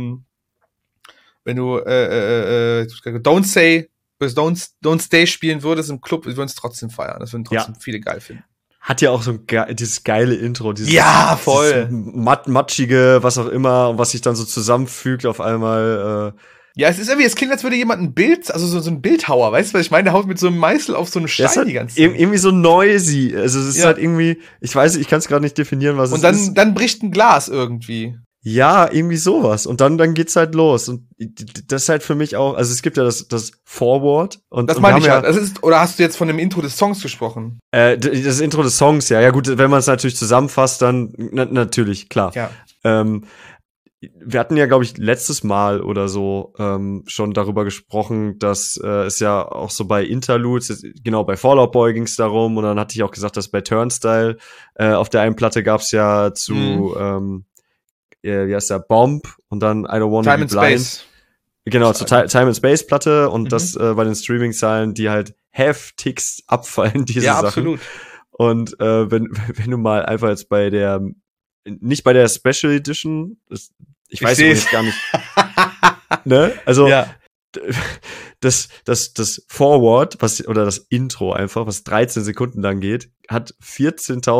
Don't Stay spielen würdest im Club, wir würden es trotzdem feiern. Das würden trotzdem viele geil finden. Hat ja auch so dieses geile Intro, dieses voll. Dieses matschige, was auch immer, und was sich dann so zusammenfügt auf einmal. Ja, es ist irgendwie, es klingt, als würde jemand ein Bild, also so ein Bildhauer, weißt du, was ich meine? Der haut mit so einem Meißel auf so einen Stein halt die ganze Zeit. Irgendwie so noisy. Also es ist halt irgendwie, ich weiß nicht, ich kann es gerade nicht definieren, was es ist. Und dann bricht ein Glas irgendwie. Ja, irgendwie sowas. Und dann geht's halt los. Und das ist halt für mich auch, also es gibt ja das Forward. Und das meine ich halt. Oder hast du jetzt von dem Intro des Songs gesprochen? Das Intro des Songs, ja. Ja gut, wenn man es natürlich zusammenfasst, dann natürlich, klar. Ja. Wir hatten ja, glaube ich, letztes Mal oder so schon darüber gesprochen, dass es ja auch so bei Interludes, genau, bei Fall Out Boy ging es darum. Und dann hatte ich auch gesagt, dass bei Turnstile auf der einen Platte gab's ja zu wie heißt der, Bomb und dann I Don't Wanna Be Blind. Space. Genau, zur Time and Space Platte und das bei den Streaming-Zahlen, die halt heftigst abfallen, diese Sachen. Ja, absolut. Und wenn du mal einfach jetzt nicht bei der Special Edition, ich weiß jetzt gar nicht, ne? Also, das Forward, oder das Intro einfach, was 13 Sekunden lang geht, hat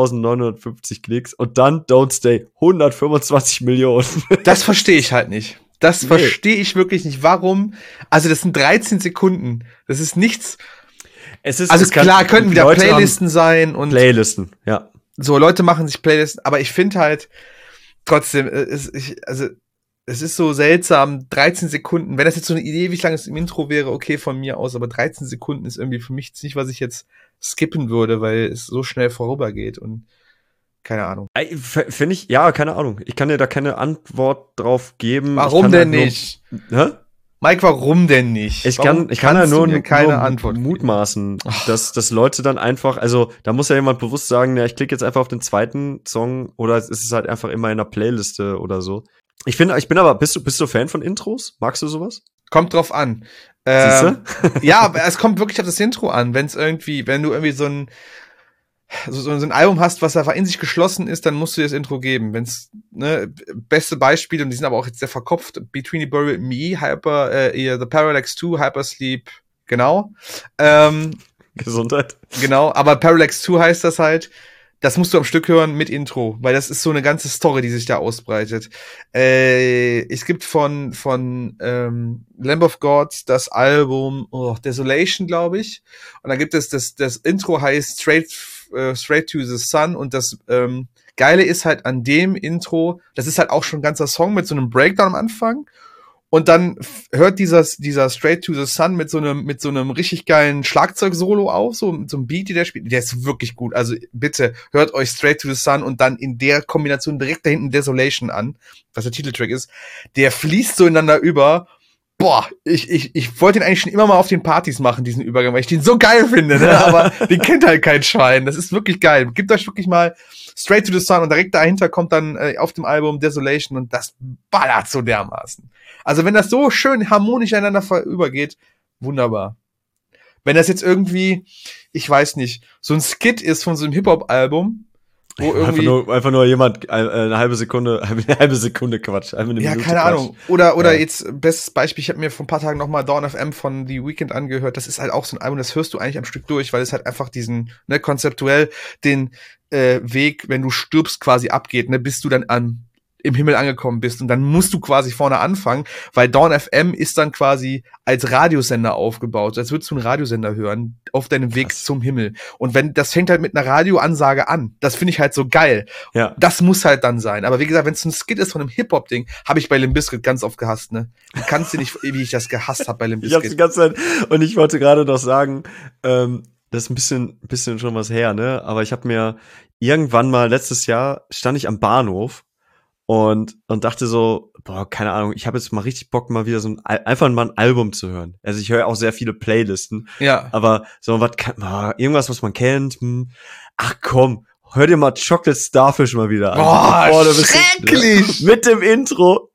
14.950 Klicks und dann Don't Stay 125 Millionen. Das verstehe ich halt nicht. Das verstehe ich wirklich nicht. Warum? Also das sind 13 Sekunden. Das ist nichts. Also klar, könnten wieder Leute Playlisten sein und Playlisten, ja. So, Leute machen sich Playlisten, aber ich finde halt trotzdem, es ist so seltsam, 13 Sekunden, wenn das jetzt so eine Idee, wie lang es im Intro wäre, okay, von mir aus, aber 13 Sekunden ist irgendwie für mich nicht, was ich jetzt skippen würde, weil es so schnell vorübergeht und keine Ahnung. Finde ich, ja, keine Ahnung. Ich kann dir da keine Antwort drauf geben. Warum denn nicht? Hä? Mike, warum denn nicht? Ich kann ja nur Antwort mutmaßen, dass Leute dann einfach, also da muss ja jemand bewusst sagen, ja, ich klicke jetzt einfach auf den zweiten Song oder es ist halt einfach immer in der Playliste oder so. Ich bin aber, bist du Fan von Intros? Magst du sowas? Kommt drauf an. Siehst du? Ja, es kommt wirklich auf das Intro an. Wenn du irgendwie so ein Album hast, was einfach in sich geschlossen ist, dann musst du dir das Intro geben. Wenn's, ne, beste Beispiele, und die sind aber auch jetzt sehr verkopft, Between the Buried and Me, The Parallax 2, Hypersleep, genau. Gesundheit. Genau, aber Parallax 2 heißt das halt. Das musst du am Stück hören mit Intro, weil das ist so eine ganze Story, die sich da ausbreitet. Es gibt von Lamb of God das Album Desolation, glaube ich. Und dann gibt es das Intro heißt Straight to the Sun, und das Geile ist halt an dem Intro, das ist halt auch schon ein ganzer Song mit so einem Breakdown am Anfang. Und dann hört dieser Straight to the Sun mit so einem richtig geilen Schlagzeug-Solo auf, so mit so einem Beat, der spielt. Der ist wirklich gut. Also bitte hört euch Straight to the Sun und dann in der Kombination direkt da hinten Desolation an, was der Titeltrack ist. Der fließt so ineinander über. Boah, ich wollte den eigentlich schon immer mal auf den Partys machen, diesen Übergang, weil ich den so geil finde, ne? Aber den kennt halt kein Schwein. Das ist wirklich geil. Gebt euch wirklich mal Straight to the Sun und direkt dahinter kommt dann auf dem Album Desolation und das ballert so dermaßen. Also wenn das so schön harmonisch einander übergeht, wunderbar. Wenn das jetzt irgendwie, ich weiß nicht, so ein Skit ist von so einem Hip-Hop-Album, wo irgendwie einfach nur jemand eine halbe Sekunde Quatsch. Eine Minute ja, keine Quatsch. Ahnung. Oder jetzt, bestes Beispiel, ich habe mir vor ein paar Tagen nochmal Dawn FM von The Weeknd angehört. Das ist halt auch so ein Album, das hörst du eigentlich am Stück durch, weil es halt einfach diesen, ne, konzeptuell den Weg, wenn du stirbst, quasi abgeht, ne, bis du dann im Himmel angekommen bist. Und dann musst du quasi vorne anfangen, weil Dawn FM ist dann quasi als Radiosender aufgebaut. Als würdest du einen Radiosender hören auf deinem Weg zum Himmel. Und das fängt halt mit einer Radioansage an. Das finde ich halt so geil. Ja. Das muss halt dann sein. Aber wie gesagt, wenn es ein Skit ist von einem Hip-Hop-Ding, habe ich bei Limp Bizkit ganz oft gehasst, ne? Du kannst dir nicht, wie ich das gehasst habe bei Limp Bizkit. Ich hab's die ganze Zeit, und ich wollte gerade noch sagen, das ist ein bisschen schon was her, ne? Aber ich habe mir irgendwann mal, letztes Jahr, stand ich am Bahnhof und dachte so, boah, keine Ahnung, ich habe jetzt mal richtig Bock, mal wieder einfach mal ein Album zu hören. Also ich höre auch sehr viele Playlisten. Ja. Aber so irgendwas, was man kennt. Ach komm, hör dir mal Chocolate Starfish mal wieder an. Boah, schrecklich! Mit dem Intro,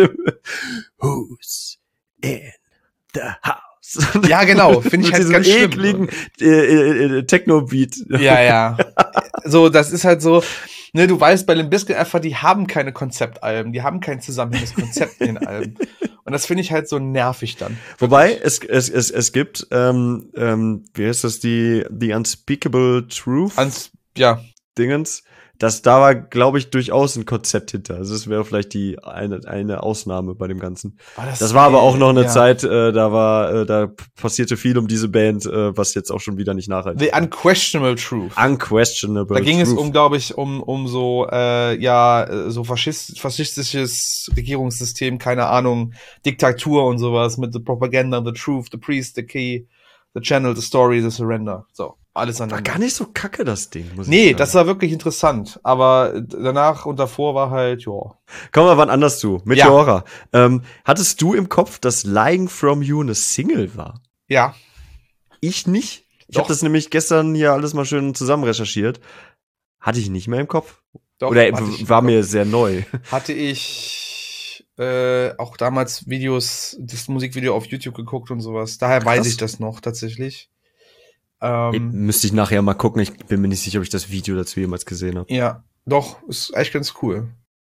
Who's in the House? Ja, genau, finde ich halt ganz schlimm. Ekligen Techno-Beat. Ja. So, das ist halt so, ne, du weißt bei Limp Bizkit einfach, die haben keine Konzeptalben, die haben kein zusammenhängendes Konzept in den Alben. Und das finde ich halt so nervig dann. Wobei, es gibt, wie heißt das, die Unspeakable Truth? Dingens. Da war, glaube ich, durchaus ein Konzept hinter. Also es wäre vielleicht eine Ausnahme bei dem Ganzen. Das war aber auch noch eine Zeit, da passierte viel um diese Band, was jetzt auch schon wieder nicht nachhaltig The Unquestionable Truth. Unquestionable Da ging Truth. es glaube ich, um so, so faschistisches Regierungssystem, keine Ahnung, Diktatur und sowas mit The Propaganda, The Truth, The Priest, The Key, The Channel, The Story, The Surrender. So. Alles war gar nicht so kacke, das Ding, muss ich sagen. Das war wirklich interessant. Aber danach und davor war halt, ja. Kommen wir wann anders zu. Meteora. Ja. Hattest du im Kopf, dass Lying From You eine Single war? Ja. Ich nicht. Ich habe das nämlich gestern hier alles mal schön zusammen recherchiert. Hatte ich nicht mehr im Kopf. Doch, oder war mir sehr neu. Hatte ich auch damals das Musikvideo auf YouTube geguckt und sowas. Daher Krass. weiß ich das noch tatsächlich. Müsste ich nachher mal gucken. Ich bin mir nicht sicher, ob ich das Video dazu jemals gesehen habe. Ja, doch, ist echt ganz cool.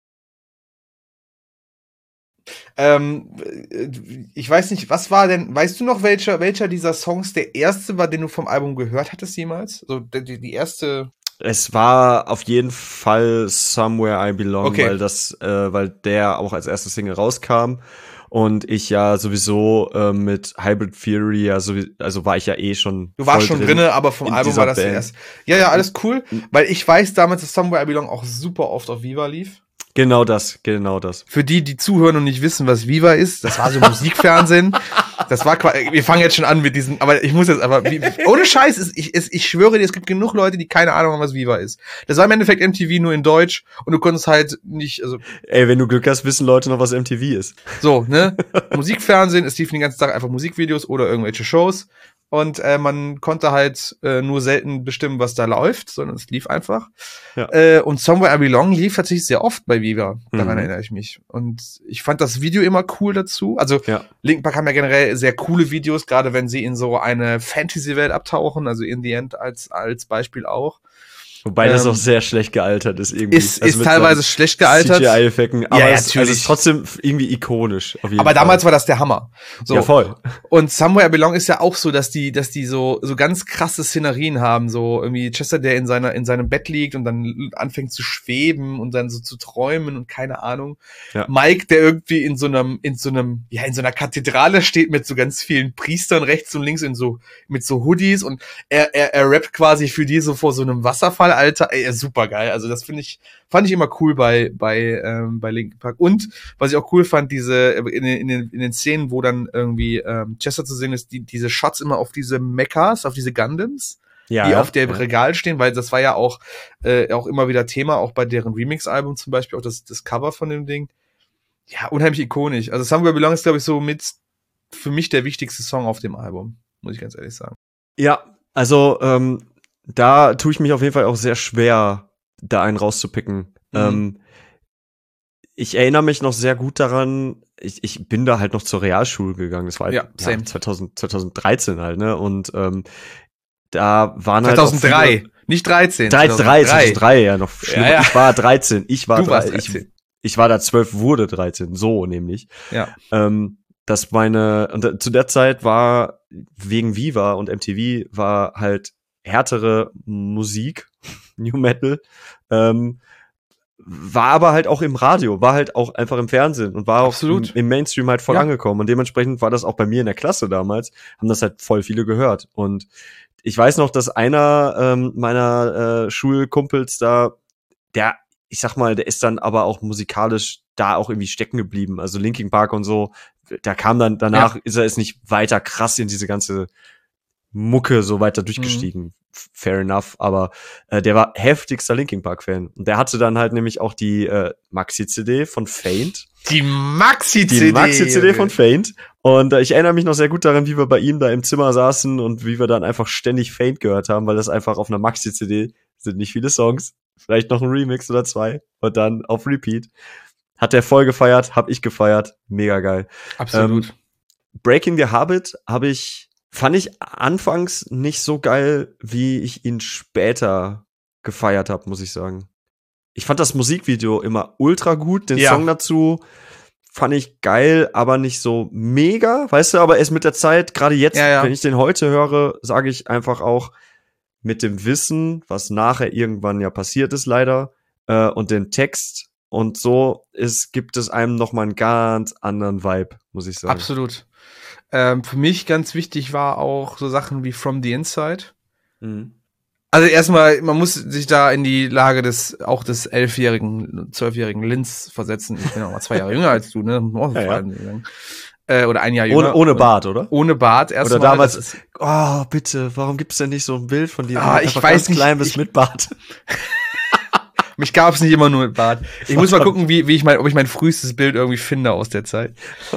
Ich weiß nicht, was war denn, weißt du noch, welcher dieser Songs der erste war, den du vom Album gehört hattest jemals? So die erste. Es war auf jeden Fall Somewhere I Belong, Okay. weil der auch als erste Single rauskam und ich ja sowieso mit Hybrid Theory, also war ich ja eh schon. Du warst schon drinne, aber vom in Album dieser war das Band. erst. Ja, alles cool, weil ich weiß damals, dass Somewhere I Belong auch super oft auf Viva lief. Genau das. Für die zuhören und nicht wissen, was Viva ist, das war so Musikfernsehen. Das war quasi, wir fangen jetzt schon an mit diesen, aber ich muss jetzt aber, ohne Scheiß, ich schwöre dir, es gibt genug Leute, die keine Ahnung haben, was Viva ist. Das war im Endeffekt MTV nur in Deutsch und du konntest halt nicht, also. Ey, wenn du Glück hast, wissen Leute noch, was MTV ist. So, ne? Musikfernsehen, es liefen den ganzen Tag einfach Musikvideos oder irgendwelche Shows. Und man konnte halt nur selten bestimmen, was da läuft, sondern es lief einfach. Ja. Und Somewhere I Belong lief tatsächlich sehr oft bei Viva. Daran erinnere ich mich. Und ich fand das Video immer cool dazu. Also Linkin Park haben ja generell sehr coole Videos, gerade wenn sie in so eine Fantasy-Welt abtauchen, also In the End als Beispiel auch. Wobei das auch sehr schlecht gealtert ist irgendwie. Ist teilweise schlecht gealtert. CGI-Effekten, aber es ist trotzdem irgendwie ikonisch. Auf jeden aber Fall. Damals war das der Hammer. So. Ja, voll. Und Somewhere I Belong ist ja auch so, dass die so ganz krasse Szenerien haben. So irgendwie Chester, der in seinem Bett liegt und dann anfängt zu schweben und dann so zu träumen und keine Ahnung. Ja. Mike, der irgendwie in so einer Kathedrale steht mit so ganz vielen Priestern rechts und links mit so Hoodies und er rappt quasi für die so vor so einem Wasserfall. Alter, ey, super geil. Also das fand ich immer cool bei Linkin Park. Und was ich auch cool fand, diese in den Szenen, wo dann irgendwie Chester zu sehen ist, diese Shots immer auf diese Mechas, auf diese Gundams, die auf dem Regal stehen, weil das war ja auch immer wieder Thema, auch bei deren Remix-Album zum Beispiel, auch das Cover von dem Ding. Ja, unheimlich ikonisch. Also Somewhere Belong ist, glaube ich, so mit für mich der wichtigste Song auf dem Album, muss ich ganz ehrlich sagen. Ja, also da tue ich mich auf jeden Fall auch sehr schwer, da einen rauszupicken. Ich erinnere mich noch sehr gut daran, ich bin da halt noch zur Realschule gegangen. Das war halt 2013 halt, ne? Und da waren 2003, halt nicht 13. 2003, ja, noch schlimmer. Ja. Ich war 13. Ich war 13. Ich war da 12, wurde 13, so nämlich. Ja. Zu der Zeit war wegen Viva und MTV war halt härtere Musik, New Metal, war aber halt auch im Radio, war halt auch einfach im Fernsehen und war auch im Mainstream halt voll angekommen. Und dementsprechend war das auch bei mir in der Klasse damals, haben das halt voll viele gehört. Und ich weiß noch, dass einer meiner Schulkumpels da, ich sag mal, der ist dann aber auch musikalisch da auch irgendwie stecken geblieben. Also Linkin Park und so, da kam dann danach, ist nicht weiter krass in diese ganze Mucke so weiter durchgestiegen. Fair enough, aber der war heftigster Linkin Park-Fan. Und der hatte dann halt nämlich auch die Maxi-CD von Faint. Die Maxi-CD von Faint. Und ich erinnere mich noch sehr gut daran, wie wir bei ihm da im Zimmer saßen und wie wir dann einfach ständig Faint gehört haben, weil das einfach auf einer Maxi-CD sind nicht viele Songs, vielleicht noch ein Remix oder 2 und dann auf Repeat. Hat der voll gefeiert, hab ich gefeiert, mega geil. Absolut. Breaking the Habit fand ich anfangs nicht so geil, wie ich ihn später gefeiert habe, muss ich sagen. Ich fand das Musikvideo immer ultra gut, den Song dazu fand ich geil, aber nicht so mega, weißt du, aber erst mit der Zeit, gerade jetzt, wenn ich den heute höre, sage ich einfach auch mit dem Wissen, was nachher irgendwann ja passiert ist leider, und den Text und so, gibt es einem nochmal einen ganz anderen Vibe, muss ich sagen. Absolut. Für mich ganz wichtig war auch so Sachen wie From the Inside. Mhm. Also erstmal, man muss sich da in die Lage des 11-jährigen, 12-jährigen Linz versetzen. Ich bin auch mal 2 Jahre jünger als du, ne? Oder ein Jahr jünger. Ohne Bart, oder? Ohne Bart erstmal. Oder damals, bitte, warum gibt's denn nicht so ein Bild von dir? Ich weiß nicht. Klein bist mit Bart. Mich gab's nicht immer nur mit Bart. Ich muss mal gucken, ob ich mein frühestes Bild irgendwie finde aus der Zeit.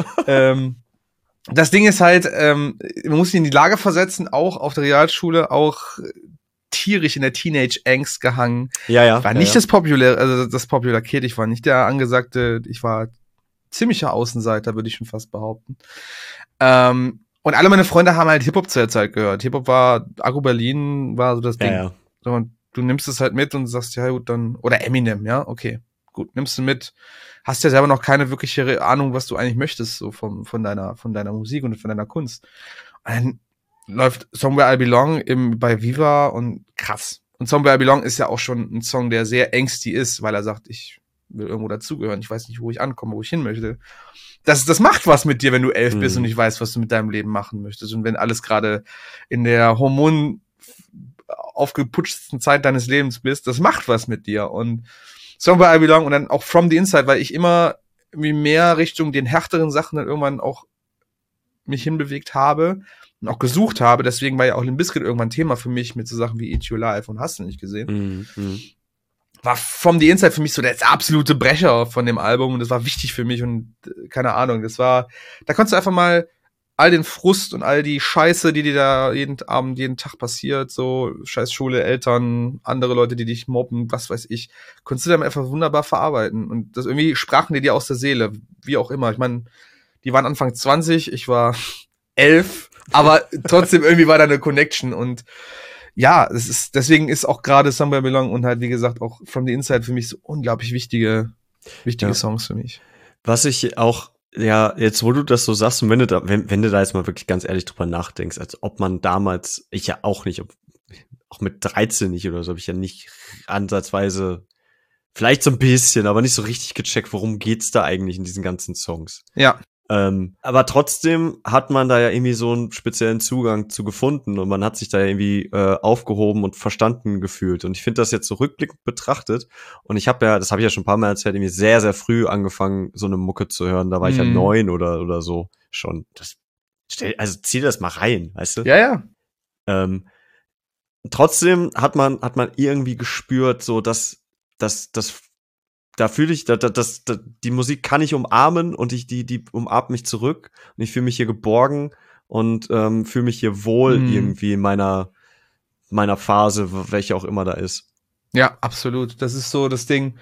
Das Ding ist halt, man muss sich in die Lage versetzen, auch auf der Realschule, auch tierisch in der Teenage-Angst gehangen. War nicht das Popular Kid, ich war nicht der Angesagte, ich war ziemlicher Außenseiter, würde ich schon fast behaupten. Und alle meine Freunde haben halt Hip-Hop zu der Zeit gehört. Hip-Hop war, Agro Berlin war so das Ding. Ja. So, und du nimmst es halt mit und sagst, ja gut, dann, oder Eminem, ja, okay, gut, nimmst du mit. Hast ja selber noch keine wirkliche Ahnung, was du eigentlich möchtest, so von deiner Musik und von deiner Kunst. Und dann läuft Somewhere I Belong bei Viva und krass. Und Somewhere I Belong ist ja auch schon ein Song, der sehr angsty ist, weil er sagt, ich will irgendwo dazugehören, ich weiß nicht, wo ich ankomme, wo ich hin möchte. Das macht was mit dir, wenn du 11 bist und nicht weißt, was du mit deinem Leben machen möchtest. Und wenn alles gerade in der aufgeputschtesten Zeit deines Lebens bist, das macht was mit dir. Und Somewhere I Belong und dann auch From the Inside, weil ich immer irgendwie mehr Richtung den härteren Sachen dann irgendwann auch mich hinbewegt habe und auch gesucht habe. Deswegen war ja auch Limp Bizkit irgendwann Thema für mich mit so Sachen wie Eat Your Life und hast du nicht gesehen. War From the Inside für mich so der absolute Brecher von dem Album und das war wichtig für mich und keine Ahnung, da konntest du einfach mal all den Frust und all die Scheiße, die dir da jeden Abend, jeden Tag passiert, so scheiß Schule, Eltern, andere Leute, die dich mobben, was weiß ich, konntest du dann einfach wunderbar verarbeiten und das irgendwie sprachen die dir aus der Seele, wie auch immer. Ich meine, die waren Anfang 20, ich war 11, aber trotzdem irgendwie war da eine Connection und ja, deswegen ist auch gerade Somewhere I Belong und halt, wie gesagt, auch From the Inside für mich so unglaublich wichtige Songs für mich. Was ich auch, ja, jetzt wo du das so sagst und wenn du da jetzt mal wirklich ganz ehrlich drüber nachdenkst, als ob man damals, ich ja auch nicht, auch mit 13 nicht oder so, habe ich ja nicht ansatzweise, vielleicht so ein bisschen, aber nicht so richtig gecheckt, worum geht's da eigentlich in diesen ganzen Songs. Ja. Aber trotzdem hat man da ja irgendwie so einen speziellen Zugang zu gefunden und man hat sich da ja irgendwie aufgehoben und verstanden gefühlt. Und ich finde das jetzt so rückblickend betrachtet und das habe ich ja schon ein paar Mal erzählt, irgendwie sehr, sehr früh angefangen, so eine Mucke zu hören. Da war ich ja 9 oder so schon. Also zieh das mal rein, weißt du? Ja, ja. Trotzdem hat man irgendwie gespürt, so dass da fühle ich, die Musik kann ich umarmen und die umarmt mich zurück und ich fühle mich hier geborgen und fühle mich hier wohl irgendwie in meiner Phase, welche auch immer da ist. Ja, absolut. Das ist so das Ding.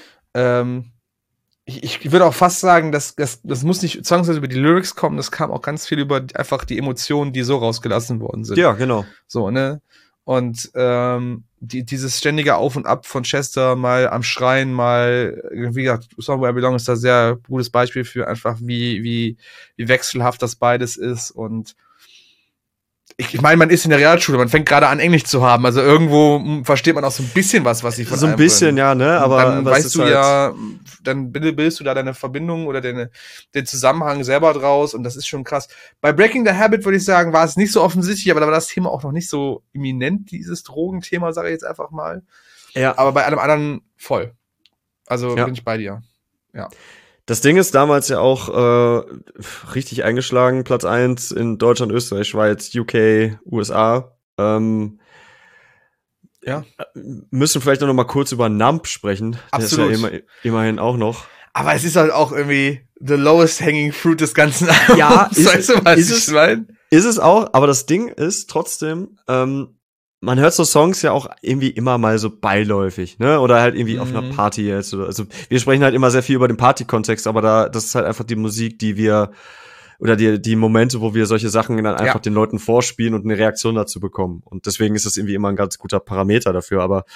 Ich würde auch fast sagen, das muss nicht zwangsweise über die Lyrics kommen, das kam auch ganz viel über einfach die Emotionen, die so rausgelassen worden sind. Ja, genau. So, ne? Und dieses ständige Auf und Ab von Chester, mal am Schreien, mal, wie gesagt, Somewhere I Belong ist da sehr gutes Beispiel für einfach, wie wechselhaft das beides ist. Und ich meine, man ist in der Realschule, man fängt gerade an, Englisch zu haben. Also irgendwo versteht man auch so ein bisschen was sie von so ein bisschen, ja, ne? Aber dann weißt du halt ja, dann bildest du da deine Verbindung oder den Zusammenhang selber draus und das ist schon krass. Bei Breaking the Habit würde ich sagen, war es nicht so offensichtlich, aber da war das Thema auch noch nicht so imminent, dieses Drogenthema, sage ich jetzt einfach mal. Ja. Aber bei allem anderen voll. Also bin ich bei dir. Ja. Das Ding ist damals ja auch richtig eingeschlagen, Platz 1 in Deutschland, Österreich, Schweiz, UK, USA. Ja. Müssen vielleicht noch mal kurz über Nump sprechen. Absolut. Der ist ja immerhin auch noch. Aber es ist halt auch irgendwie the lowest hanging fruit des ganzen Albums. Ja, weißt du, was ich meine? Ist es auch, aber das Ding ist trotzdem, man hört so Songs ja auch irgendwie immer mal so beiläufig, ne? Oder halt irgendwie auf einer Party jetzt. Also wir sprechen halt immer sehr viel über den Party-Kontext, aber das ist halt einfach die Musik, die wir, oder die Momente, wo wir solche Sachen dann einfach den Leuten vorspielen und eine Reaktion dazu bekommen. Und deswegen ist das irgendwie immer ein ganz guter Parameter dafür. Aber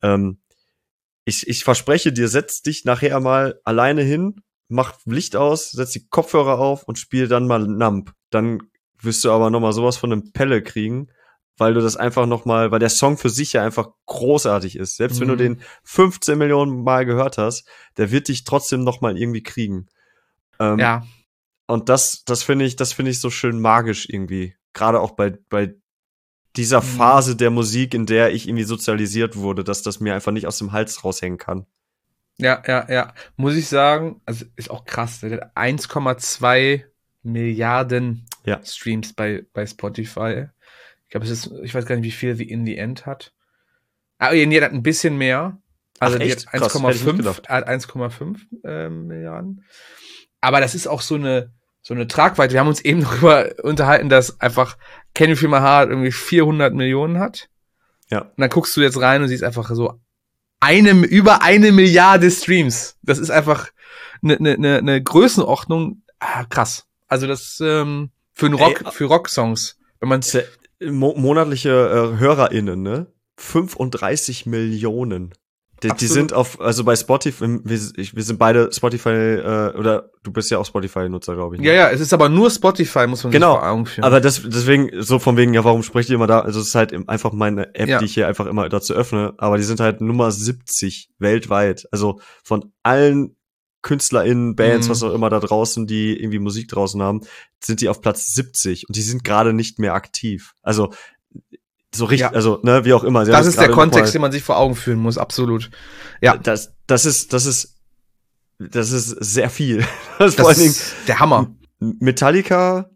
ich verspreche dir, setz dich nachher mal alleine hin, mach Licht aus, setz die Kopfhörer auf und spiel dann mal Nump. Dann wirst du aber noch mal sowas von einem Pelle kriegen, weil du das einfach noch mal, weil der Song für sich ja einfach großartig ist. Selbst wenn du den 15 Millionen Mal gehört hast, der wird dich trotzdem noch mal irgendwie kriegen. Ja. Und das finde ich so schön magisch irgendwie. Gerade auch bei dieser Phase der Musik, in der ich irgendwie sozialisiert wurde, dass das mir einfach nicht aus dem Hals raushängen kann. Ja. Muss ich sagen, also ist auch krass. Der hat 1,2 Milliarden Streams bei Spotify. Ich glaube, ich weiß gar nicht, wie viel The In the End hat. Aber die hat ein bisschen mehr. Also die hat 1,5 Milliarden. Aber das ist auch so eine Tragweite. Wir haben uns eben darüber unterhalten, dass einfach Can You Feel My Heart irgendwie 400 Millionen hat. Ja. Und dann guckst du jetzt rein und siehst einfach so über 1 Milliarde Streams. Das ist einfach eine Größenordnung. Krass. Also das für Rocksongs, wenn man monatliche HörerInnen, ne? 35 Millionen. Die sind also bei Spotify, wir sind beide Spotify, oder du bist ja auch Spotify-Nutzer, glaube ich. Ne? Ja, es ist aber nur Spotify, muss man sich vor Augen führen. Aber deswegen, so von wegen, ja, warum sprecht ihr immer da? Also es ist halt einfach meine App, die ich hier einfach immer dazu öffne, aber die sind halt Nummer 70 weltweit. Also von allen KünstlerInnen, Bands, was auch immer da draußen, die irgendwie Musik draußen haben, sind die auf Platz 70 und die sind gerade nicht mehr aktiv. Also so richtig, also, ne, wie auch immer. Das ist der Kontext, den man sich vor Augen führen muss, absolut. Ja. Das ist sehr viel. Das vor allen Dingen der Hammer. Metallica,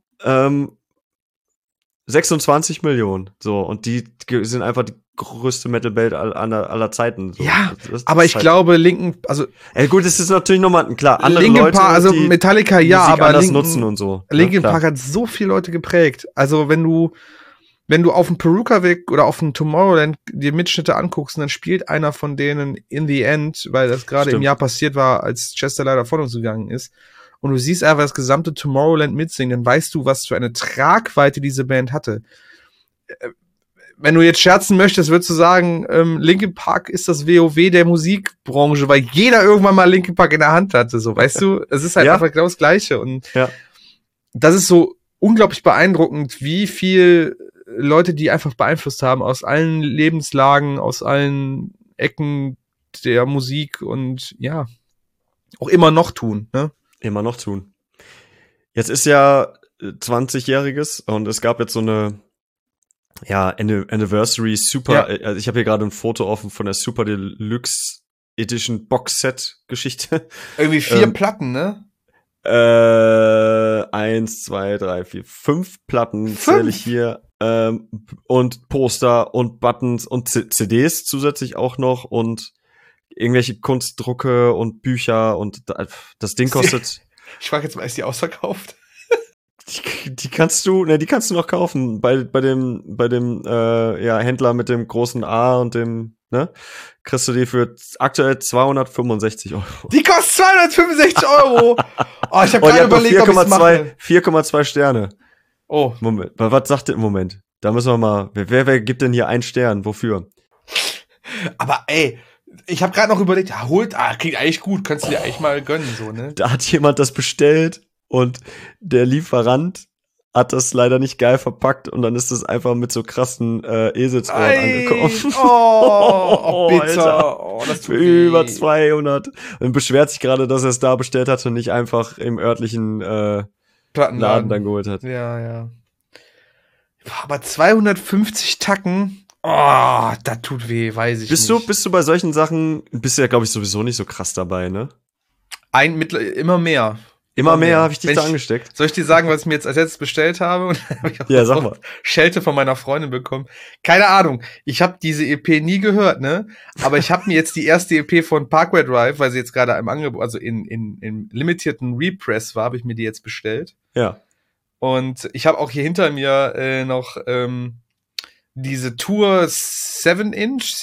26 Millionen. So, und die sind einfach die größte Metal-Band aller Zeiten. So. Ja, aber ich glaube, Linkin, also. Gut, es ist natürlich nochmal, klar, andere Linkin Leute, Park, also Metallica, ja, Musik aber anders nutzen und so. Linkin Park hat so viele Leute geprägt. Also, wenn du auf dem Perukavik oder auf dem Tomorrowland dir Mitschnitte anguckst, und dann spielt einer von denen In the End, weil das gerade im Jahr passiert war, als Chester leider von uns gegangen ist, und du siehst einfach das gesamte Tomorrowland mitsingen, dann weißt du, was für eine Tragweite diese Band hatte. Wenn du jetzt scherzen möchtest, würdest du sagen, Linkin Park ist das WoW der Musikbranche, weil jeder irgendwann mal Linkin Park in der Hand hatte, so, weißt du? Es ist halt einfach genau das Gleiche, und das ist so unglaublich beeindruckend, wie viel Leute, die einfach beeinflusst haben aus allen Lebenslagen, aus allen Ecken der Musik und ja, auch immer noch tun, ne? Immer noch tun. Jetzt ist ja 20-jähriges und es gab jetzt so eine Anniversary Super, also ich habe hier gerade ein Foto offen von der Super Deluxe Edition Box Set Geschichte. Irgendwie 4 Platten, ne? 1, 2, 3, 4, 5 Platten zähle ich hier. Und Poster und Buttons und CDs zusätzlich auch noch und irgendwelche Kunstdrucke und Bücher und das Ding kostet. Ich frage jetzt mal, ist die ausverkauft? Die kannst du noch kaufen bei dem Händler mit dem großen A und dem, ne? Kriegst du die für aktuell 265 €. Die kostet 265 €! Oh, ich habe gerade überlegt, ob ich's mache. 4,2 Sterne. Oh. Moment, was sagt der im Moment? Da müssen wir mal, wer gibt denn hier einen Stern? Wofür? Aber ey, ich habe gerade noch überlegt, klingt eigentlich gut, könntest du dir eigentlich mal gönnen, so, ne? Da hat jemand das bestellt und der Lieferant hat das leider nicht geil verpackt und dann ist das einfach mit so krassen Eselsohren angekommen. Oh, bitter. Oh, das tut weh. Über 200. Und beschwert sich gerade, dass er es da bestellt hat und nicht einfach im örtlichen Laden dann geholt hat. Ja. Aber 250 Tacken, das tut weh, weiß ich nicht. Bist du bei solchen Sachen, bist du ja, glaube ich, sowieso nicht so krass dabei, ne? Immer mehr. Immer mehr habe ich dich da angesteckt. Soll ich dir sagen, was ich mir jetzt als letztes bestellt habe? Und dann hab ich auch sag mal. Schelte von meiner Freundin bekommen. Keine Ahnung. Ich habe diese EP nie gehört, ne? Aber ich habe mir jetzt die erste EP von Parkway Drive, weil sie jetzt gerade im Angebot, also in limitierten Repress war, habe ich mir die jetzt bestellt. Ja. Und ich habe auch hier hinter mir noch diese Tour 7-Inch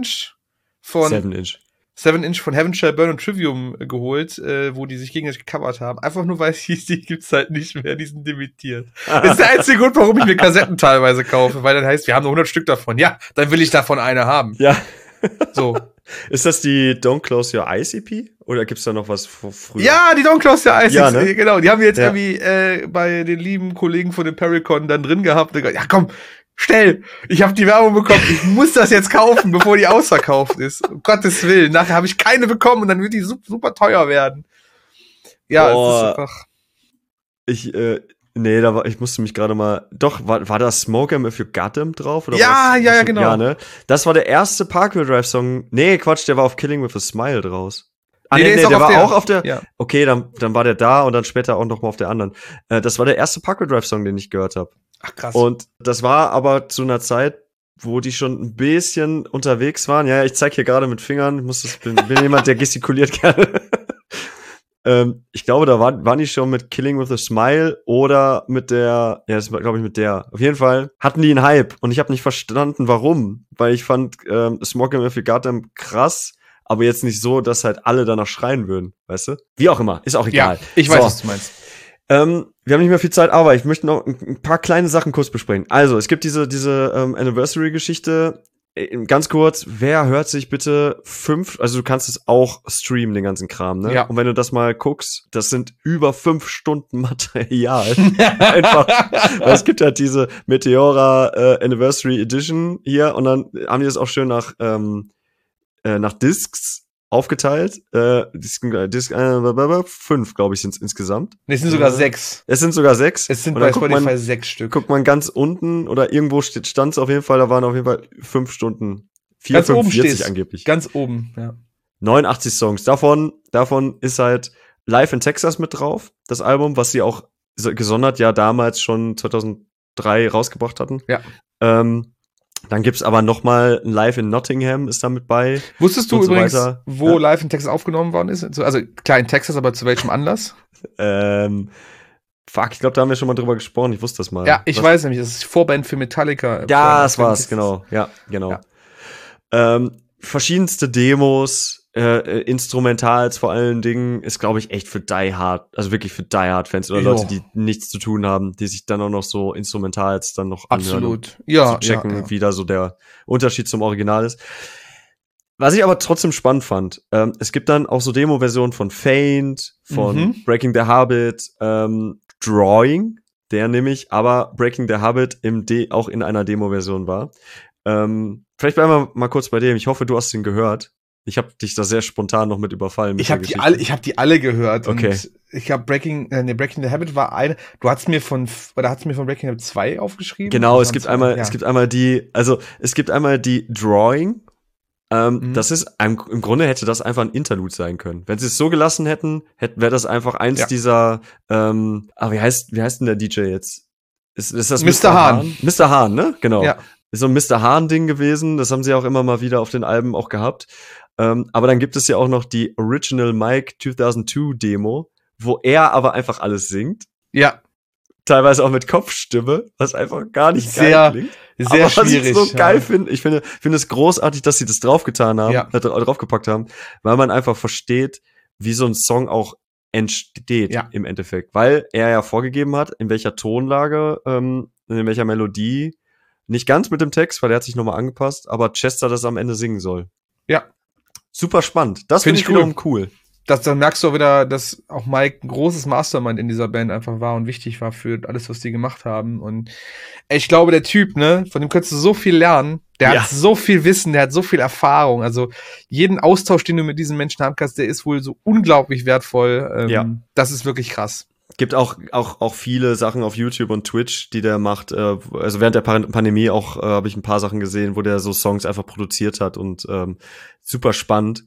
von 7-Inch von Heaven Shall Burn und Trivium geholt, wo die sich gegenseitig gecovert haben. Einfach nur, weil es hieß, die gibt's halt nicht mehr, die sind limitiert. Das ist der einzige Grund, warum ich mir Kassetten teilweise kaufe, weil dann heißt, wir haben nur 100 Stück davon. Ja, dann will ich davon eine haben. Ja. So. Ist das die Don't Close Your Eyes EP? Oder gibt's da noch was früher? Ja, die Don't Close Your Eyes, ja, ne? Genau. Die haben wir jetzt irgendwie bei den lieben Kollegen von dem Pericon dann drin gehabt. Ja, komm, schnell, ich habe die Werbung bekommen, ich muss das jetzt kaufen, bevor die ausverkauft ist. Um Gottes Willen, nachher habe ich keine bekommen und dann wird die super teuer werden. Ja, es ist einfach. Ich musste mich gerade mal. Doch, war da Smoke 'em If You Got 'Em drauf? Oder ja, genau. Ja, ne? Das war der erste Parkway Drive Song. Nee, Quatsch, der war auf Killing with a Smile draus. Der war auch auf der. Ja. Okay, dann war der da und dann später auch noch mal auf der anderen. Das war der erste Parkway Drive Song, den ich gehört habe. Ach, krass. Und das war aber zu einer Zeit, wo die schon ein bisschen unterwegs waren. Ja, ich zeig hier gerade mit Fingern. Bin jemand, der gestikuliert gerne. Ich glaube, da waren die schon mit Killing with a Smile oder mit der, das war, glaube ich, mit der. Auf jeden Fall hatten die einen Hype und ich habe nicht verstanden, warum. Weil ich fand Smoke 'em If You Got 'Em krass, aber jetzt nicht so, dass halt alle danach schreien würden, weißt du? Wie auch immer, ist auch egal. Ja, ich weiß, was du meinst. Wir haben nicht mehr viel Zeit, aber ich möchte noch ein paar kleine Sachen kurz besprechen. Also, es gibt diese Anniversary-Geschichte. Ganz kurz, wer hört sich bitte also du kannst es auch streamen, den ganzen Kram, ne? Ja. Und wenn du das mal guckst, das sind über 5 Stunden Material. Einfach, weil es gibt ja diese Meteora Anniversary Edition hier und dann haben die das auch schön nach Discs aufgeteilt. Disc 5, glaube ich, sind es insgesamt. Nee, es sind sogar 6. Es sind sogar 6. Es sind bei Spotify 6 Stück. Guckt man ganz unten oder irgendwo stand es auf jeden Fall, da waren auf jeden Fall 5 Stunden. 4:45 angeblich. Ganz oben, ja. 89 Songs. Davon ist halt Live in Texas mit drauf, das Album, was sie auch gesondert ja damals schon 2003 rausgebracht hatten. Ja. Dann gibt's aber noch mal ein Live in Nottingham ist da mit bei. Wusstest du so übrigens, weiter. wo Live in Texas aufgenommen worden ist? Also klar in Texas, aber zu welchem Anlass? Ich glaube, da haben wir schon mal drüber gesprochen. Ich wusste das mal. Ja, ich weiß nämlich, das ist Vorband für Metallica. Ja, das war's, genau. Ja, genau. Ja. Verschiedenste Demos, Instrumentals vor allen Dingen, ist, glaube ich, echt für Die Hard, also wirklich für Die Hard-Fans oder Leute, die nichts zu tun haben, die sich dann auch noch so Instrumentals dann noch anhören. Absolut. Ja, zu checken, wie da so der Unterschied zum Original ist. Was ich aber trotzdem spannend fand, es gibt dann auch so Demo-Versionen von Faint, von Breaking the Habit, Drawing, der nämlich aber Breaking the Habit auch in einer Demo-Version war. Vielleicht bleiben wir mal kurz bei dem. Ich hoffe, du hast ihn gehört. Ich habe dich da sehr spontan noch mit überfallen. Ich habe die alle gehört. Okay. Und ich habe Breaking the Habit war eine. Du hast mir von Breaking the Habit 2 aufgeschrieben? Genau, es gibt einmal die Drawing. Das ist, im Grunde hätte das einfach ein Interlude sein können. Wenn sie es so gelassen hätten, wäre das einfach eins dieser, wie heißt denn der DJ jetzt? Ist das Mr. Hahn? Mr. Hahn, ne? Genau. Ja. Ist so ein Mr. Hahn-Ding gewesen. Das haben sie auch immer mal wieder auf den Alben auch gehabt. Aber dann gibt es ja auch noch die Original Mike 2002 Demo, wo er aber einfach alles singt. Ja. Teilweise auch mit Kopfstimme, was einfach gar nicht geil klingt. Sehr aber schwierig. Was ich so geil finde, ich finde es großartig, dass sie das draufgetan haben, draufgepackt haben, weil man einfach versteht, wie so ein Song auch entsteht im Endeffekt. Weil er ja vorgegeben hat, in welcher Tonlage, in welcher Melodie, nicht ganz mit dem Text, weil der hat sich nochmal angepasst, aber Chester das am Ende singen soll. Ja. Super spannend. Das finde ich wiederum cool. Dann merkst du auch wieder, dass auch Mike ein großes Mastermind in dieser Band einfach war und wichtig war für alles, was die gemacht haben. Und ich glaube, der Typ, ne, von dem könntest du so viel lernen. Der hat so viel Wissen, der hat so viel Erfahrung. Also jeden Austausch, den du mit diesen Menschen haben kannst, der ist wohl so unglaublich wertvoll. Das ist wirklich krass. Gibt auch viele Sachen auf YouTube und Twitch, die der macht. Also während der Pandemie auch habe ich ein paar Sachen gesehen, wo der so Songs einfach produziert hat und super spannend.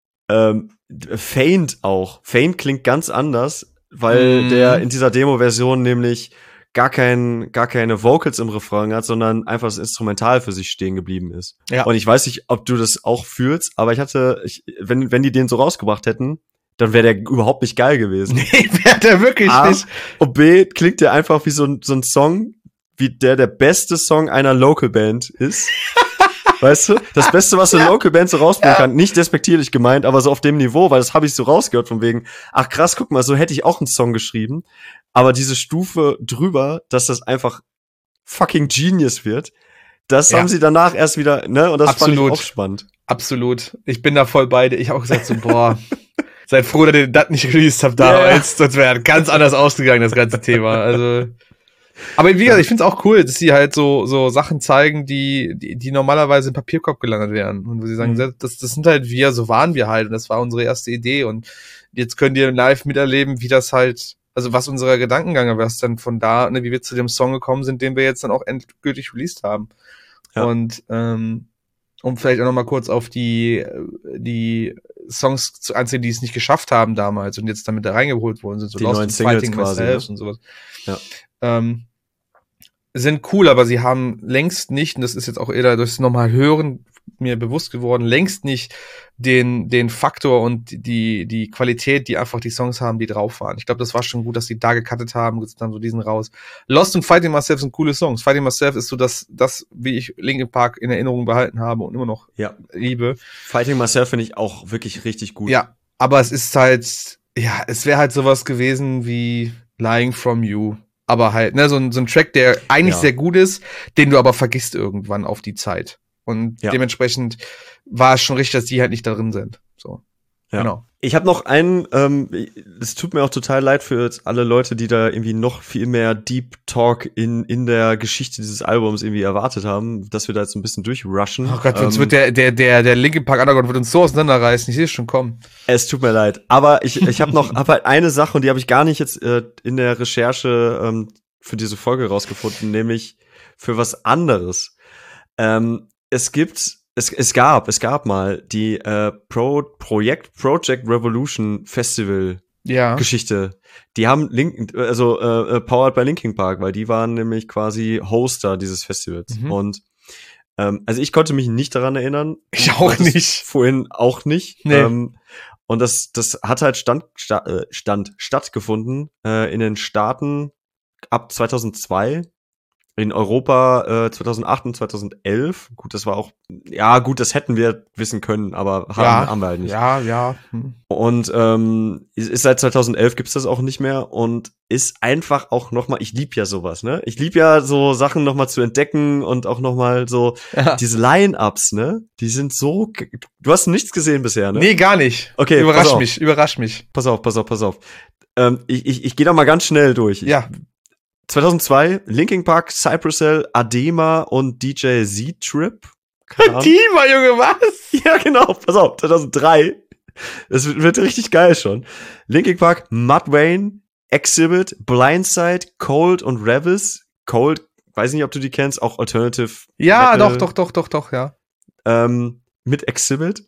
Faint auch. Faint klingt ganz anders, weil der in dieser Demo-Version nämlich gar keine Vocals im Refrain hat, sondern einfach das Instrumental für sich stehen geblieben ist. Ja. Und ich weiß nicht, ob du das auch fühlst, aber wenn die den so rausgebracht hätten, dann wäre der überhaupt nicht geil gewesen. Nee, wäre der wirklich nicht. Und B, klingt der einfach wie so ein Song, wie der beste Song einer Local-Band ist. Weißt du? Das Beste, was eine Local-Band so rausbringen kann. Nicht despektierlich gemeint, aber so auf dem Niveau, weil das habe ich so rausgehört von wegen, ach krass, guck mal, so hätte ich auch einen Song geschrieben. Aber diese Stufe drüber, dass das einfach fucking Genius wird, das haben sie danach erst wieder, ne? Und das fand ich auch spannend. Absolut. Ich bin da voll bei dir. Ich habe auch gesagt so, boah, seid froh, dass ihr das nicht released habt damals. Sonst wäre ganz anders ausgegangen, das ganze Thema. Also, aber wie gesagt, ich finde es auch cool, dass sie halt so Sachen zeigen, die normalerweise im Papierkorb gelandet wären. Und wo sie sagen, das sind halt wir, so waren wir halt. Und das war unsere erste Idee. Und jetzt könnt ihr live miterleben, wie das halt, also was unser Gedankengang war, was dann von da, ne, wie wir zu dem Song gekommen sind, den wir jetzt dann auch endgültig released haben. Ja. Und um vielleicht auch noch mal kurz auf die Songs anzusehen, die es nicht geschafft haben damals und jetzt damit da reingeholt worden sind, so die Lost neuen and Singles Fighting quasi, Myself ne? und sowas. Ja. Sind cool, aber sie haben längst nicht, und das ist jetzt auch eher durchs nochmal Hören mir bewusst geworden, längst nicht den Faktor und die Qualität, die einfach die Songs haben, die drauf waren. Ich glaube, das war schon gut, dass die da gecuttet haben, jetzt dann so diesen raus. Lost und Fighting Myself sind coole Songs. Fighting Myself ist so das, wie ich Linkin Park in Erinnerung behalten habe und immer noch liebe. Fighting Myself finde ich auch wirklich richtig gut. Ja, aber es ist halt, es wäre halt sowas gewesen wie Lying From You. Aber halt, ne, so ein Track, der eigentlich sehr gut ist, den du aber vergisst irgendwann auf die Zeit. Und dementsprechend war es schon richtig, dass die halt nicht da drin sind. So. Ja. Genau. Ich habe noch einen, es tut mir auch total leid für jetzt alle Leute, die da irgendwie noch viel mehr Deep Talk in der Geschichte dieses Albums irgendwie erwartet haben, dass wir da jetzt ein bisschen durchrushen. Oh Gott, uns wird der Linkin Park Underground wird uns so auseinanderreißen. Ich sehe es schon kommen. Es tut mir leid. Aber ich hab halt eine Sache, und die habe ich gar nicht jetzt in der Recherche für diese Folge rausgefunden, nämlich für was anderes. Es gab mal die Project Revolution Festival Geschichte. Die haben powered by Linkin Park, weil die waren nämlich quasi Hoster dieses Festivals. Und also ich konnte mich nicht daran erinnern. Ich auch nicht. Vorhin auch nicht. Nee. Und das hat halt stattgefunden in den Staaten ab 2002. In Europa 2008 und 2011. Gut, das war auch, das hätten wir wissen können, aber haben wir halt nicht. Ja. Und ist seit 2011 gibt's das auch nicht mehr und ist einfach auch nochmal, ich lieb ja sowas, ne? Ich lieb ja so Sachen nochmal zu entdecken und auch nochmal so diese Line-Ups, ne? Die sind so, du hast nichts gesehen bisher, ne? Nee, gar nicht. Okay, Überrasch mich. Pass auf. Ich gehe da mal ganz schnell durch. Ja. 2002, Linkin Park, Cypress Hill, Adema und DJ Z-Trip. Adema, Junge, was? Ja, genau, pass auf, 2003. Das wird richtig geil schon. Linkin Park, Mudvayne, Exhibit, Blindside, Cold und Revis. Cold, weiß nicht, ob du die kennst, auch Alternative. Ja, Metal. doch, ja. Mit Exhibit.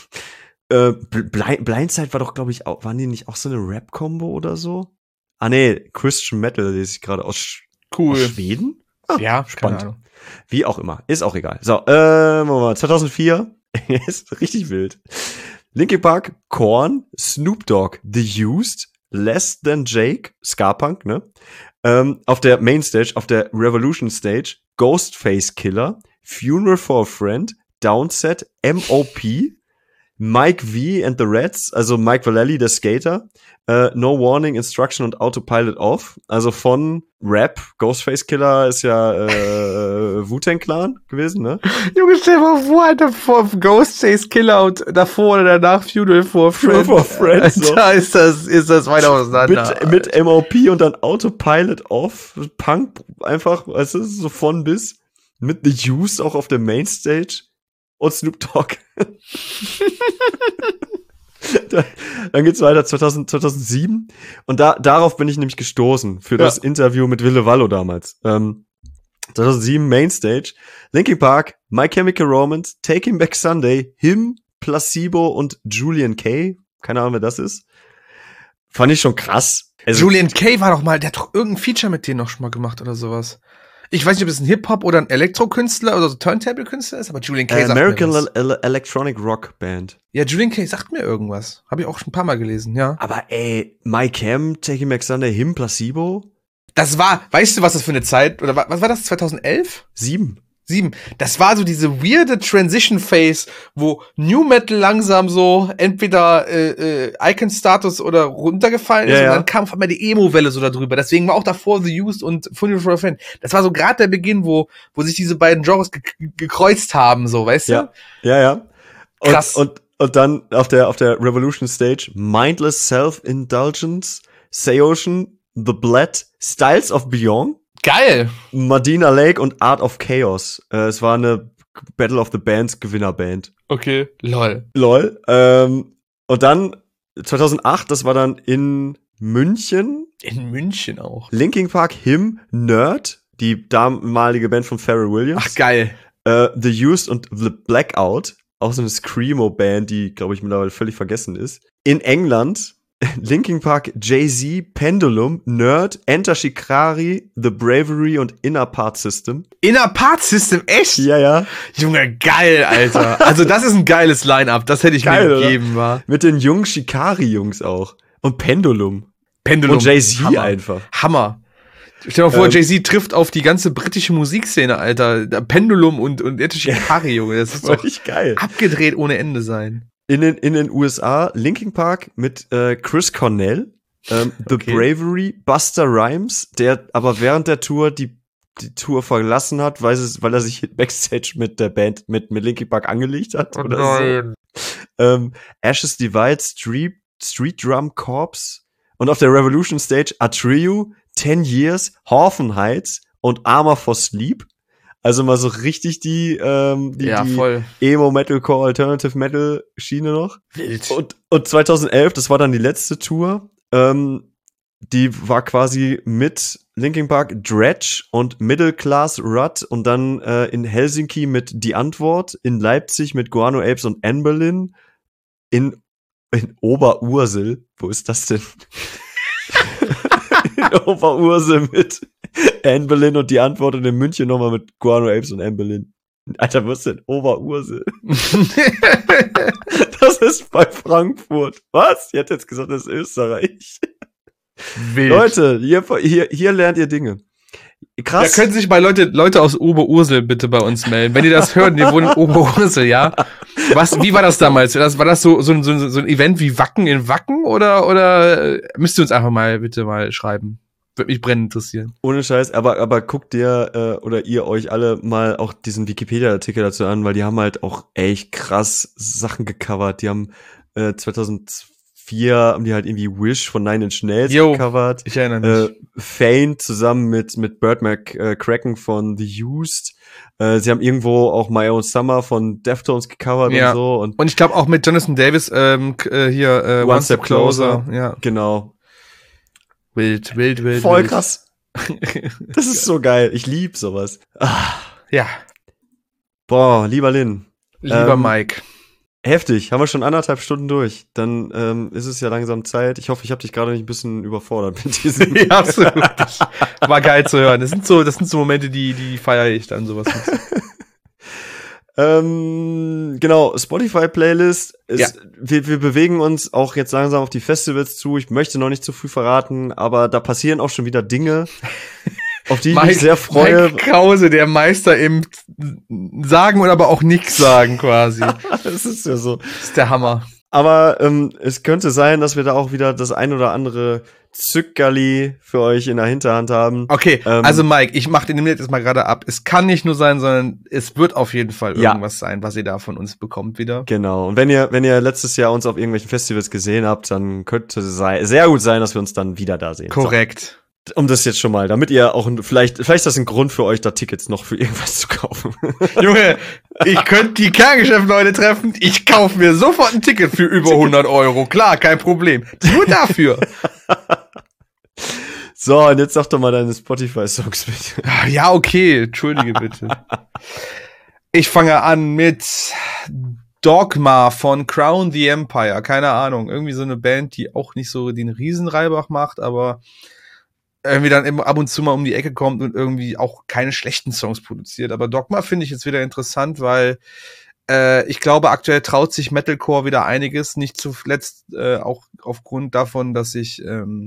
Blindside war doch, glaube ich, auch, waren die nicht auch so eine Rap-Kombo oder so? Ah, nee, Christian Metal lese ich gerade aus Schweden? Ja, spannend. Wie auch immer. Ist auch egal. So, mal 2004. Ist richtig wild. Linkin Park, Korn, Snoop Dogg, The Used, Less Than Jake, Ska-Punk, ne? Auf der Mainstage, auf der Revolution Stage, Ghostface Killer, Funeral for a Friend, Downset, M.O.P., Mike V and the Reds, also Mike Vallely, der Skater, No Warning, Instruction und Autopilot Off, also von Rap, Ghostface Killer ist ja Wu-Tang Clan gewesen, ne? Junge, stell dir mal vor, Alter, vor Ghostface Killer und davor oder danach Funeral for a Friend. Funeral for a Friend, so. Da ist das weiter auseinander. Mit M.O.P. und dann Autopilot Off, Punk einfach, weißt du, so von bis, mit The Used auch auf der Mainstage. Und Snoop Dogg. Dann geht's weiter, 2007. Und darauf bin ich nämlich gestoßen für das Interview mit Ville Vallo damals. 2007 Mainstage. Linkin Park, My Chemical Romance, Taking Back Sunday, Him, Placebo und Julian Kay. Keine Ahnung, wer das ist. Fand ich schon krass. Also, Julian Kay war doch mal, der hat doch irgendein Feature mit denen noch schon mal gemacht oder sowas. Ich weiß nicht, ob es ein Hip-Hop oder ein Elektro-Künstler oder so Turntable-Künstler ist, aber Julian Kay sagt American mir was. Electronic Rock Band. Ja, Julian Kay sagt mir irgendwas. Habe ich auch schon ein paar Mal gelesen, ja. Aber ey, My Chem, Taking Back Sunday, Him, Placebo? Das war, weißt du, was das für eine Zeit, oder was war das, 2011? 7. Das war so diese weirde Transition Phase, wo New Metal langsam so entweder Icon-Status oder runtergefallen ist und dann kam auf einmal die Emo-Welle so da drüber. Deswegen war auch davor The Used und Funeral for a Friend. Das war so gerade der Beginn, wo sich diese beiden Genres gekreuzt haben, so, weißt du? Ja. Krass. Und dann auf der Revolution Stage Mindless Self-Indulgence, Seocean, The Blood, Styles of Beyond. Geil! Medina Lake und Art of Chaos. Es war eine Battle of the Bands Gewinnerband. Okay, lol. Und dann 2008, das war dann in München. In München auch. Linkin Park, Him, Nerd, die damalige Band von Pharrell Williams. Ach, geil. The Used und The Blackout. Auch so eine Screamo-Band, die, glaube ich, mittlerweile völlig vergessen ist. In England Linkin Park, Jay-Z, Pendulum, Nerd, Enter Shikari, The Bravery und Inner Part System. Inner Part System, echt? Ja. Junge, geil, Alter. Also das ist ein geiles Line-Up, das hätte ich mir gegeben, war. Mit den jungen Shikari-Jungs auch. Und Pendulum. Und Jay-Z einfach. Hammer. Stell dir mal vor, Jay-Z trifft auf die ganze britische Musikszene, Alter. Pendulum und Enter Shikari, Junge. Das ist doch geil. Abgedreht ohne Ende sein. In den USA Linkin Park mit Chris Cornell, The Bravery, Busta Rhymes, der aber während der Tour die die Tour verlassen hat, weil er sich Backstage mit der Band, mit Linkin Park angelegt hat oder so. Ashes Divide, Street Drum Corps und auf der Revolution Stage Atreyu, 10 Years, Hawthorne Heights und Armor for Sleep. Also mal so richtig die voll. Emo, Metalcore, Alternative Metal Schiene noch. Wild. Und 2011, das war dann die letzte Tour, die war quasi mit Linkin Park, Dredge und Middle Class Rut und dann in Helsinki mit Die Antwort, in Leipzig mit Guano Apes und Anne Boleyn, in Oberursel, wo ist das denn? In Oberursel mit Anne Boleyn und Die Antwort und in München nochmal mit Guano Apes und Anne Boleyn. Alter, wo ist denn Oberursel? Das ist bei Frankfurt. Was? Ihr habt jetzt gesagt, das ist Österreich. Wild. Leute, hier lernt ihr Dinge. Krass. Ja, können sich mal Leute aus Oberursel bitte bei uns melden. Wenn ihr das hört, die wohnen in Oberursel, ja? Wie war das damals? War das so ein Event wie Wacken in Wacken oder müsst ihr uns einfach mal bitte mal schreiben? Würde mich brennend interessieren. Ohne Scheiß, aber guckt dir oder ihr euch alle mal auch diesen Wikipedia-Artikel dazu an, weil die haben halt auch echt krass Sachen gecovert. Die haben 2004 haben die halt irgendwie Wish von Nine Inch Nails gecovert. Ich erinnere mich. Faint zusammen mit Burt McCracken von The Used. Sie haben irgendwo auch My Own Summer von Deftones gecovert und so. Und ich glaube auch mit Jonathan Davis hier One Step Closer. Ja. Genau. Wild. Voll krass. Das ist so geil. Ich lieb sowas. Ja. Boah, lieber Lin. Lieber Mike. Heftig, haben wir schon 1,5 Stunden durch. Dann ist es ja langsam Zeit. Ich hoffe, ich habe dich gerade nicht ein bisschen überfordert mit diesem. Ja, absolut. War geil zu hören. Das sind so Momente, die feiere ich dann sowas mit. Genau, Spotify-Playlist. Wir bewegen uns auch jetzt langsam auf die Festivals zu. Ich möchte noch nicht zu früh verraten, aber da passieren auch schon wieder Dinge, auf die ich mich sehr freue. Mike Krause, der Meister im Sagen und aber auch nichts sagen quasi. Das ist ja so. Das ist der Hammer. Aber es könnte sein, dass wir da auch wieder das ein oder andere Zückerli für euch in der Hinterhand haben. Okay, also Mike, ich mach den jetzt mal gerade ab. Es kann nicht nur sein, sondern es wird auf jeden Fall irgendwas sein, was ihr da von uns bekommt wieder. Genau. Und wenn ihr letztes Jahr uns auf irgendwelchen Festivals gesehen habt, dann könnte es sehr gut sein, dass wir uns dann wieder da sehen. Korrekt. So. Um das jetzt schon mal, damit ihr auch vielleicht ist das ein Grund für euch, da Tickets noch für irgendwas zu kaufen. Junge, ich könnte die Kerngeschäftsleute treffen, ich kaufe mir sofort ein Ticket für über 100 Euro. Klar, kein Problem. Nur dafür. So, und jetzt sag doch mal deine Spotify-Songs bitte. Ja, okay, entschuldige bitte. Ich fange an mit Dogma von Crown the Empire. Keine Ahnung, irgendwie so eine Band, die auch nicht so den Riesenreibach macht, aber irgendwie dann immer ab und zu mal um die Ecke kommt und irgendwie auch keine schlechten Songs produziert. Aber Dogma finde ich jetzt wieder interessant, weil ich glaube, aktuell traut sich Metalcore wieder einiges. Nicht zuletzt auch aufgrund davon, dass sich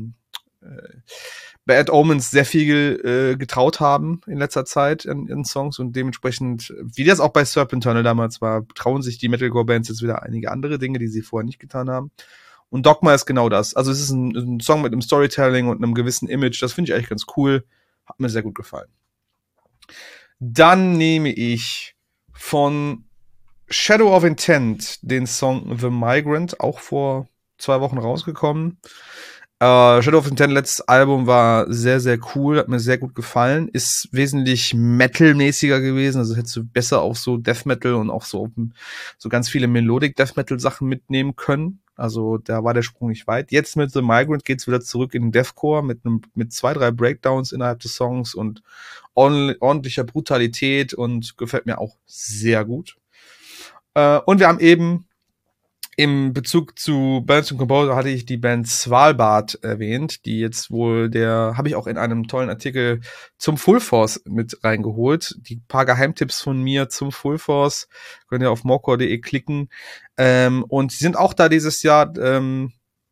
Bad Omens sehr viel getraut haben in letzter Zeit in Songs und dementsprechend, wie das auch bei Serpentine damals war, trauen sich die Metalcore-Bands jetzt wieder einige andere Dinge, die sie vorher nicht getan haben. Und Dogma ist genau das. Also es ist ein Song mit einem Storytelling und einem gewissen Image. Das finde ich eigentlich ganz cool. Hat mir sehr gut gefallen. Dann nehme ich von Shadow of Intent den Song The Migrant, auch vor 2 Wochen rausgekommen. Shadow of Intent, letztes Album, war sehr, sehr cool, hat mir sehr gut gefallen, ist wesentlich Metal-mäßiger gewesen, also hättest du besser auf so Death Metal und auch so ganz viele Melodic Death Metal Sachen mitnehmen können. Also da war der Sprung nicht weit. Jetzt mit The Migrant geht's wieder zurück in den Deathcore mit 2, 3 Breakdowns innerhalb des Songs und ordentlicher Brutalität und gefällt mir auch sehr gut. Und wir haben eben im Bezug zu Bands und Composer hatte ich die Band Svalbard erwähnt, die jetzt wohl habe ich auch in einem tollen Artikel zum Full Force mit reingeholt. Die paar Geheimtipps von mir zum Full Force könnt ihr auf morecore.de klicken. Und sie sind auch da dieses Jahr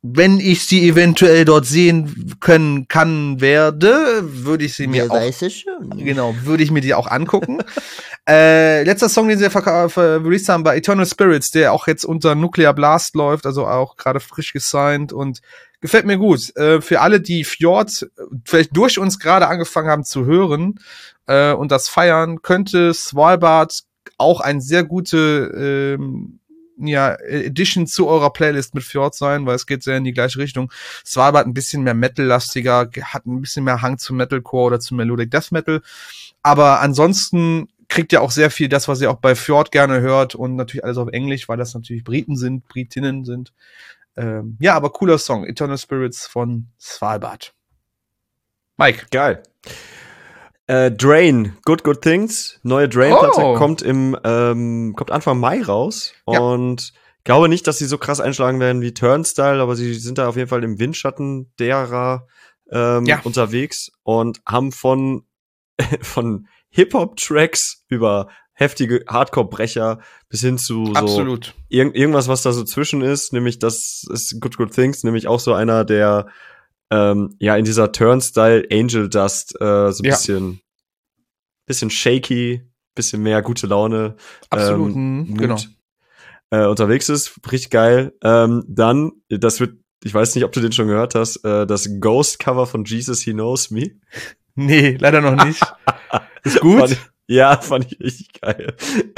wenn ich sie eventuell dort sehen werde, würde ich sie mir auch, weiß es schon. Genau, würde ich mir die auch angucken. Letzter Song, den sie released haben, war Eternal Spirits, der auch jetzt unter Nuclear Blast läuft, also auch gerade frisch gesigned und gefällt mir gut. Für alle, die Fjord vielleicht durch uns gerade angefangen haben zu hören und das feiern, könnte Svalbard auch ein sehr gute Addition zu eurer Playlist mit Fjord sein, weil es geht sehr in die gleiche Richtung. Svalbard ein bisschen mehr Metal-lastiger, hat ein bisschen mehr Hang zu Metalcore oder zu Melodic Death Metal. Aber ansonsten kriegt ihr auch sehr viel das, was ihr auch bei Fjord gerne hört und natürlich alles auf Englisch, weil das natürlich Britinnen sind. Ja, aber cooler Song. Eternal Spirits von Svalbard. Mike. Geil. Drain, Good Things, neue Drain-Platte kommt Anfang Mai raus und glaube nicht, dass sie so krass einschlagen werden wie Turnstile, aber sie sind da auf jeden Fall im Windschatten derer unterwegs und haben von Hip-Hop-Tracks über heftige Hardcore-Brecher bis hin zu Absolut. So irgendwas, was da so zwischen ist, nämlich das ist Good Things, nämlich auch so einer, der in dieser Turnstile Angel Dust so ein bisschen shaky, bisschen mehr gute Laune. Absolut, genau. Unterwegs ist, richtig geil. Dann, ich weiß nicht, ob du den schon gehört hast, das Ghost-Cover von Jesus He Knows Me. Nee, leider noch nicht. Ist gut? Fand ich richtig geil.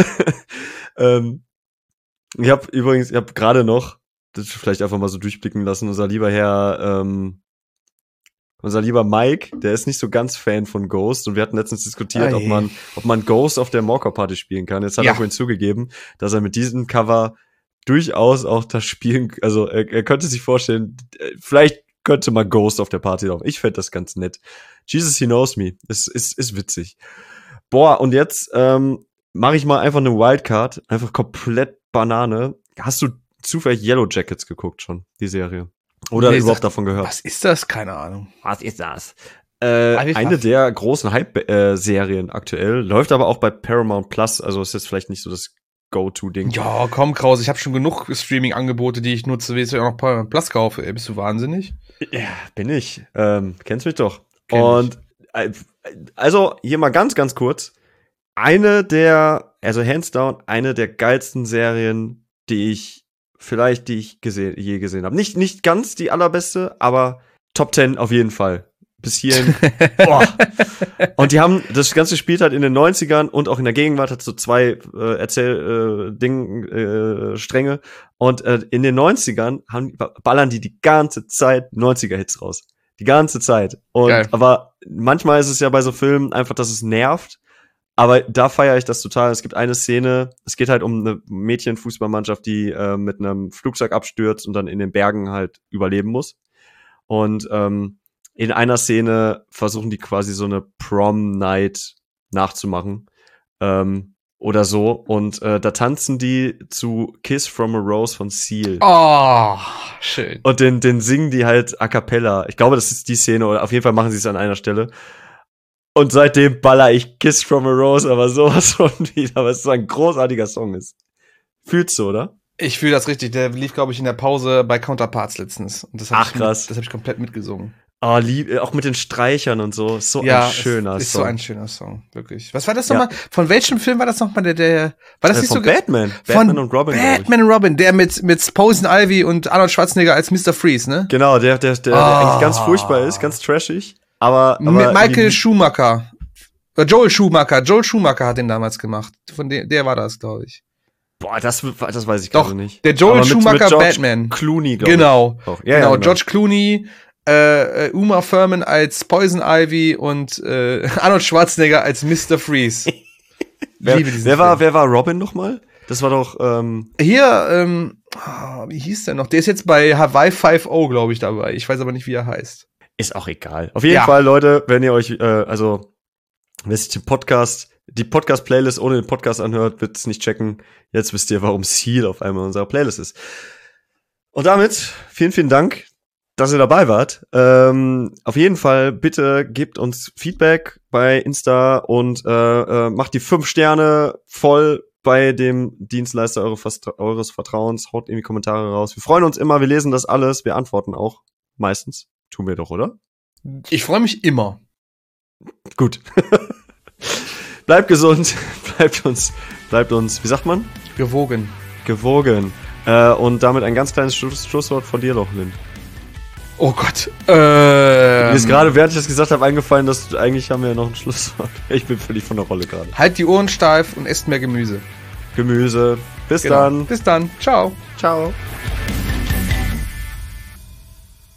Ich habe gerade noch, das vielleicht einfach mal so durchblicken lassen, unser lieber Mike, der ist nicht so ganz Fan von Ghost und wir hatten letztens diskutiert, ob man Ghost auf der Morcor-Party spielen kann. Jetzt hat er vorhin zugegeben, dass er mit diesem Cover durchaus auch das spielen, also er könnte sich vorstellen, vielleicht könnte man Ghost auf der Party laufen. Ich fände das ganz nett. Jesus He Knows Me, ist witzig. Boah, und jetzt mache ich mal einfach eine Wildcard, einfach komplett Banane. Hast du zufällig Yellow Jackets geguckt schon, die Serie? Oder überhaupt davon gehört? Was ist das? Keine Ahnung. Was ist das? Eine der großen Hype-Serien aktuell, läuft aber auch bei Paramount Plus, also ist jetzt vielleicht nicht so das Go-To-Ding. Ja, komm, Kraus, ich habe schon genug Streaming-Angebote, die ich nutze, wie ich auch noch Paramount Plus kaufe. Ey, bist du wahnsinnig? Ja, bin ich. Kennst mich doch. Also, hier mal ganz, ganz kurz. Hands down, eine der geilsten Serien, die ich je gesehen habe. Nicht ganz die allerbeste, aber Top 10 auf jeden Fall. Bis hierhin. Boah. Und das Ganze spielt halt in den 90ern und auch in der Gegenwart, hat so zwei Stränge. Und in den 90ern ballern die ganze Zeit 90er-Hits raus. Die ganze Zeit. Aber manchmal ist es ja bei so Filmen einfach, dass es nervt. Aber da feiere ich das total. Es gibt eine Szene, es geht halt um eine Mädchenfußballmannschaft, die mit einem Flugzeug abstürzt und dann in den Bergen halt überleben muss. Und in einer Szene versuchen die quasi so eine Prom-Night nachzumachen. Oder so. Und da tanzen die zu Kiss from a Rose von Seal. Oh, schön. Und den singen die halt a cappella. Ich glaube, das ist die Szene, oder auf jeden Fall machen sie es an einer Stelle. Und seitdem baller ich Kiss from a Rose, aber sowas von wieder, weil es so ein großartiger Song ist. Fühlst du, oder? Ich fühle das richtig. Der lief, glaube ich, in der Pause bei Counterparts letztens. Und krass. Das habe ich komplett mitgesungen. Oh, auch mit den Streichern und so. Ist so ein schöner Song. Ist so ein schöner Song, wirklich. Was war das nochmal? Von welchem Film war das nochmal? War das nicht von so? Batman. Batman und Robin. Batman und Robin, der mit Poison Ivy und Arnold Schwarzenegger als Mr. Freeze, ne? Genau, der eigentlich ganz furchtbar ist, ganz trashig. Aber mit Michael Schumacher. Joel Schumacher. Joel Schumacher hat den damals gemacht. Der war das, glaube ich. Boah, das weiß ich gerade nicht. Der Joel Schumacher mit Batman. Clooney, glaube ich. Genau. Genau, George Clooney, Uma Thurman als Poison Ivy und Arnold Schwarzenegger als Mr. Freeze. Wer war Robin nochmal? Das war doch wie hieß der noch? Der ist jetzt bei Hawaii 5.0, glaube ich, dabei. Ich weiß aber nicht, wie er heißt. Ist auch egal. Auf jeden Fall, Leute, wenn ihr euch, wer sich die Podcast-Playlist ohne den Podcast anhört, wird es nicht checken. Jetzt wisst ihr, warum Seal auf einmal in unserer Playlist ist. Und damit, vielen, vielen Dank, dass ihr dabei wart. Auf jeden Fall, bitte gebt uns Feedback bei Insta und macht die 5 Sterne voll bei dem Dienstleister eures Vertrauens. Haut irgendwie Kommentare raus. Wir freuen uns immer, wir lesen das alles, wir antworten auch. Meistens. Tun wir doch, oder? Ich freue mich immer. Gut. Bleibt gesund, bleibt uns, wie sagt man? Gewogen. Und damit ein ganz kleines Schlusswort von dir noch, Lynn. Oh Gott. Mir ist gerade, während ich das gesagt habe, eingefallen, dass eigentlich haben wir ja noch ein Schlusswort. Ich bin völlig von der Rolle gerade. Halt die Ohren steif und esst mehr Gemüse. Bis dann. Bis dann. Ciao. Ciao.